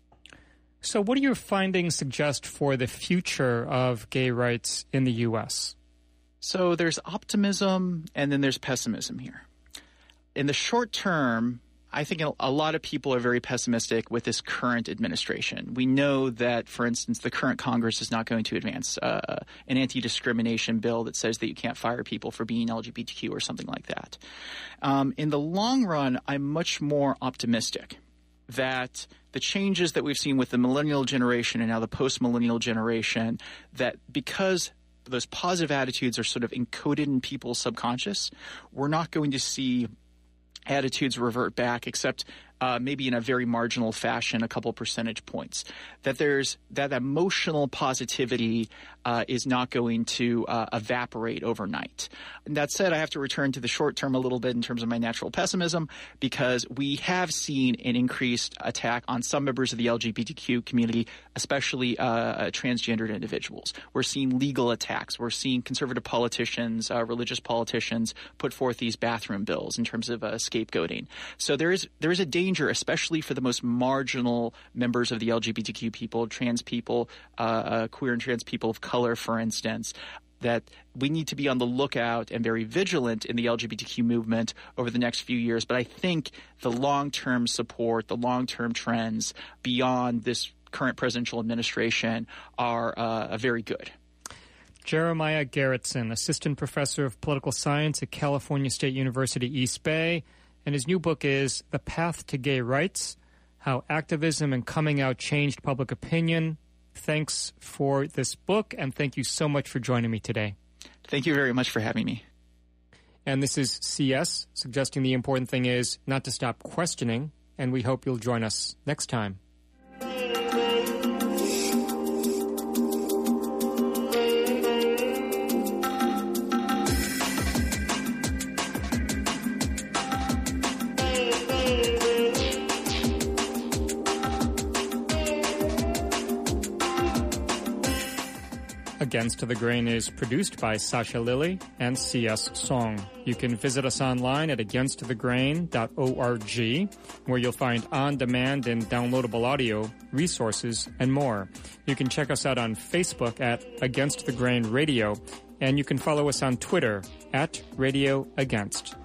So what do your findings suggest for the future of gay rights in the U.S.? So there's optimism and then there's pessimism here. In the short term, I think a lot of people are very pessimistic with this current administration. We know that, for instance, the current Congress is not going to advance an anti-discrimination bill that says that you can't fire people for being LGBTQ or something like that. In the long run, I'm much more optimistic that the changes that we've seen with the millennial generation and now the post-millennial generation, that because those positive attitudes are sort of encoded in people's subconscious, we're not going to see attitudes revert back, except maybe in a very marginal fashion, a couple percentage points. That there's that emotional positivity is not going to evaporate overnight. And that said, I have to return to the short term a little bit in terms of my natural pessimism, because we have seen an increased attack on some members of the LGBTQ community, especially transgendered individuals. We're seeing legal attacks. We're seeing conservative politicians, religious politicians put forth these bathroom bills in terms of scapegoating. So there is a danger danger, especially for the most marginal members of the LGBTQ people, trans people, queer and trans people of color, for instance, that we need to be on the lookout and very vigilant in the LGBTQ movement over the next few years. But I think the long-term support, the long-term trends beyond this current presidential administration are very good. Jeremiah Gerritsen, Assistant Professor of Political Science at California State University, East Bay. And his new book is The Path to Gay Rights, How Activism and Coming Out Changed Public Opinion. Thanks for this book, and thank you so much for joining me today. Thank you very much for having me. And this is CS, suggesting the important thing is not to stop questioning, and we hope you'll join us next time. Against the Grain is produced by Sasha Lilly and C.S. Song. You can visit us online at againstthegrain.org, where you'll find on-demand and downloadable audio, resources, and more. You can check us out on Facebook at Against the Grain Radio, and you can follow us on Twitter at Radio Against.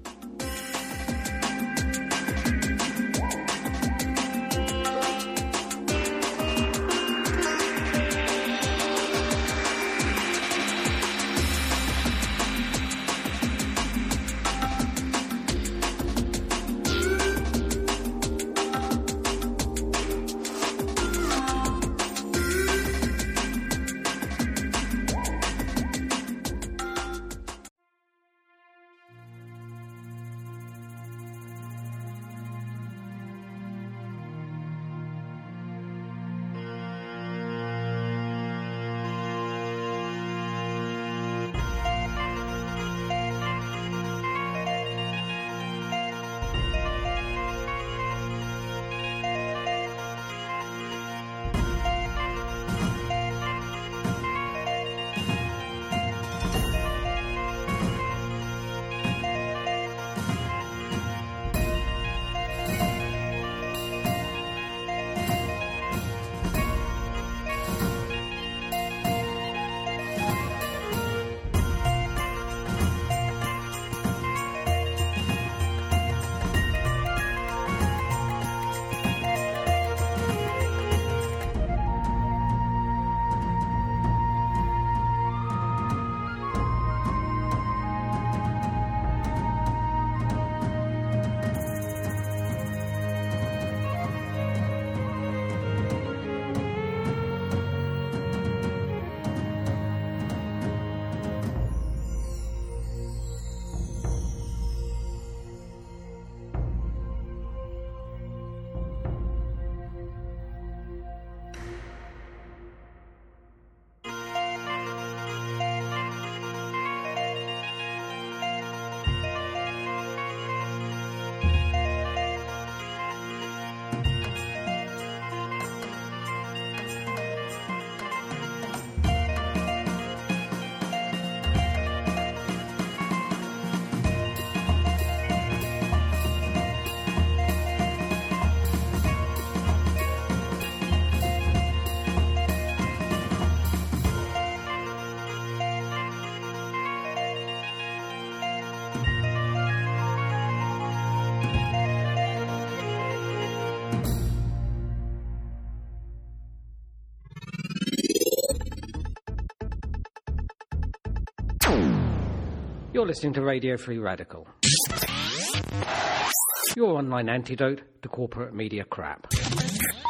You're listening to Radio Free Radical, your online antidote to corporate media crap.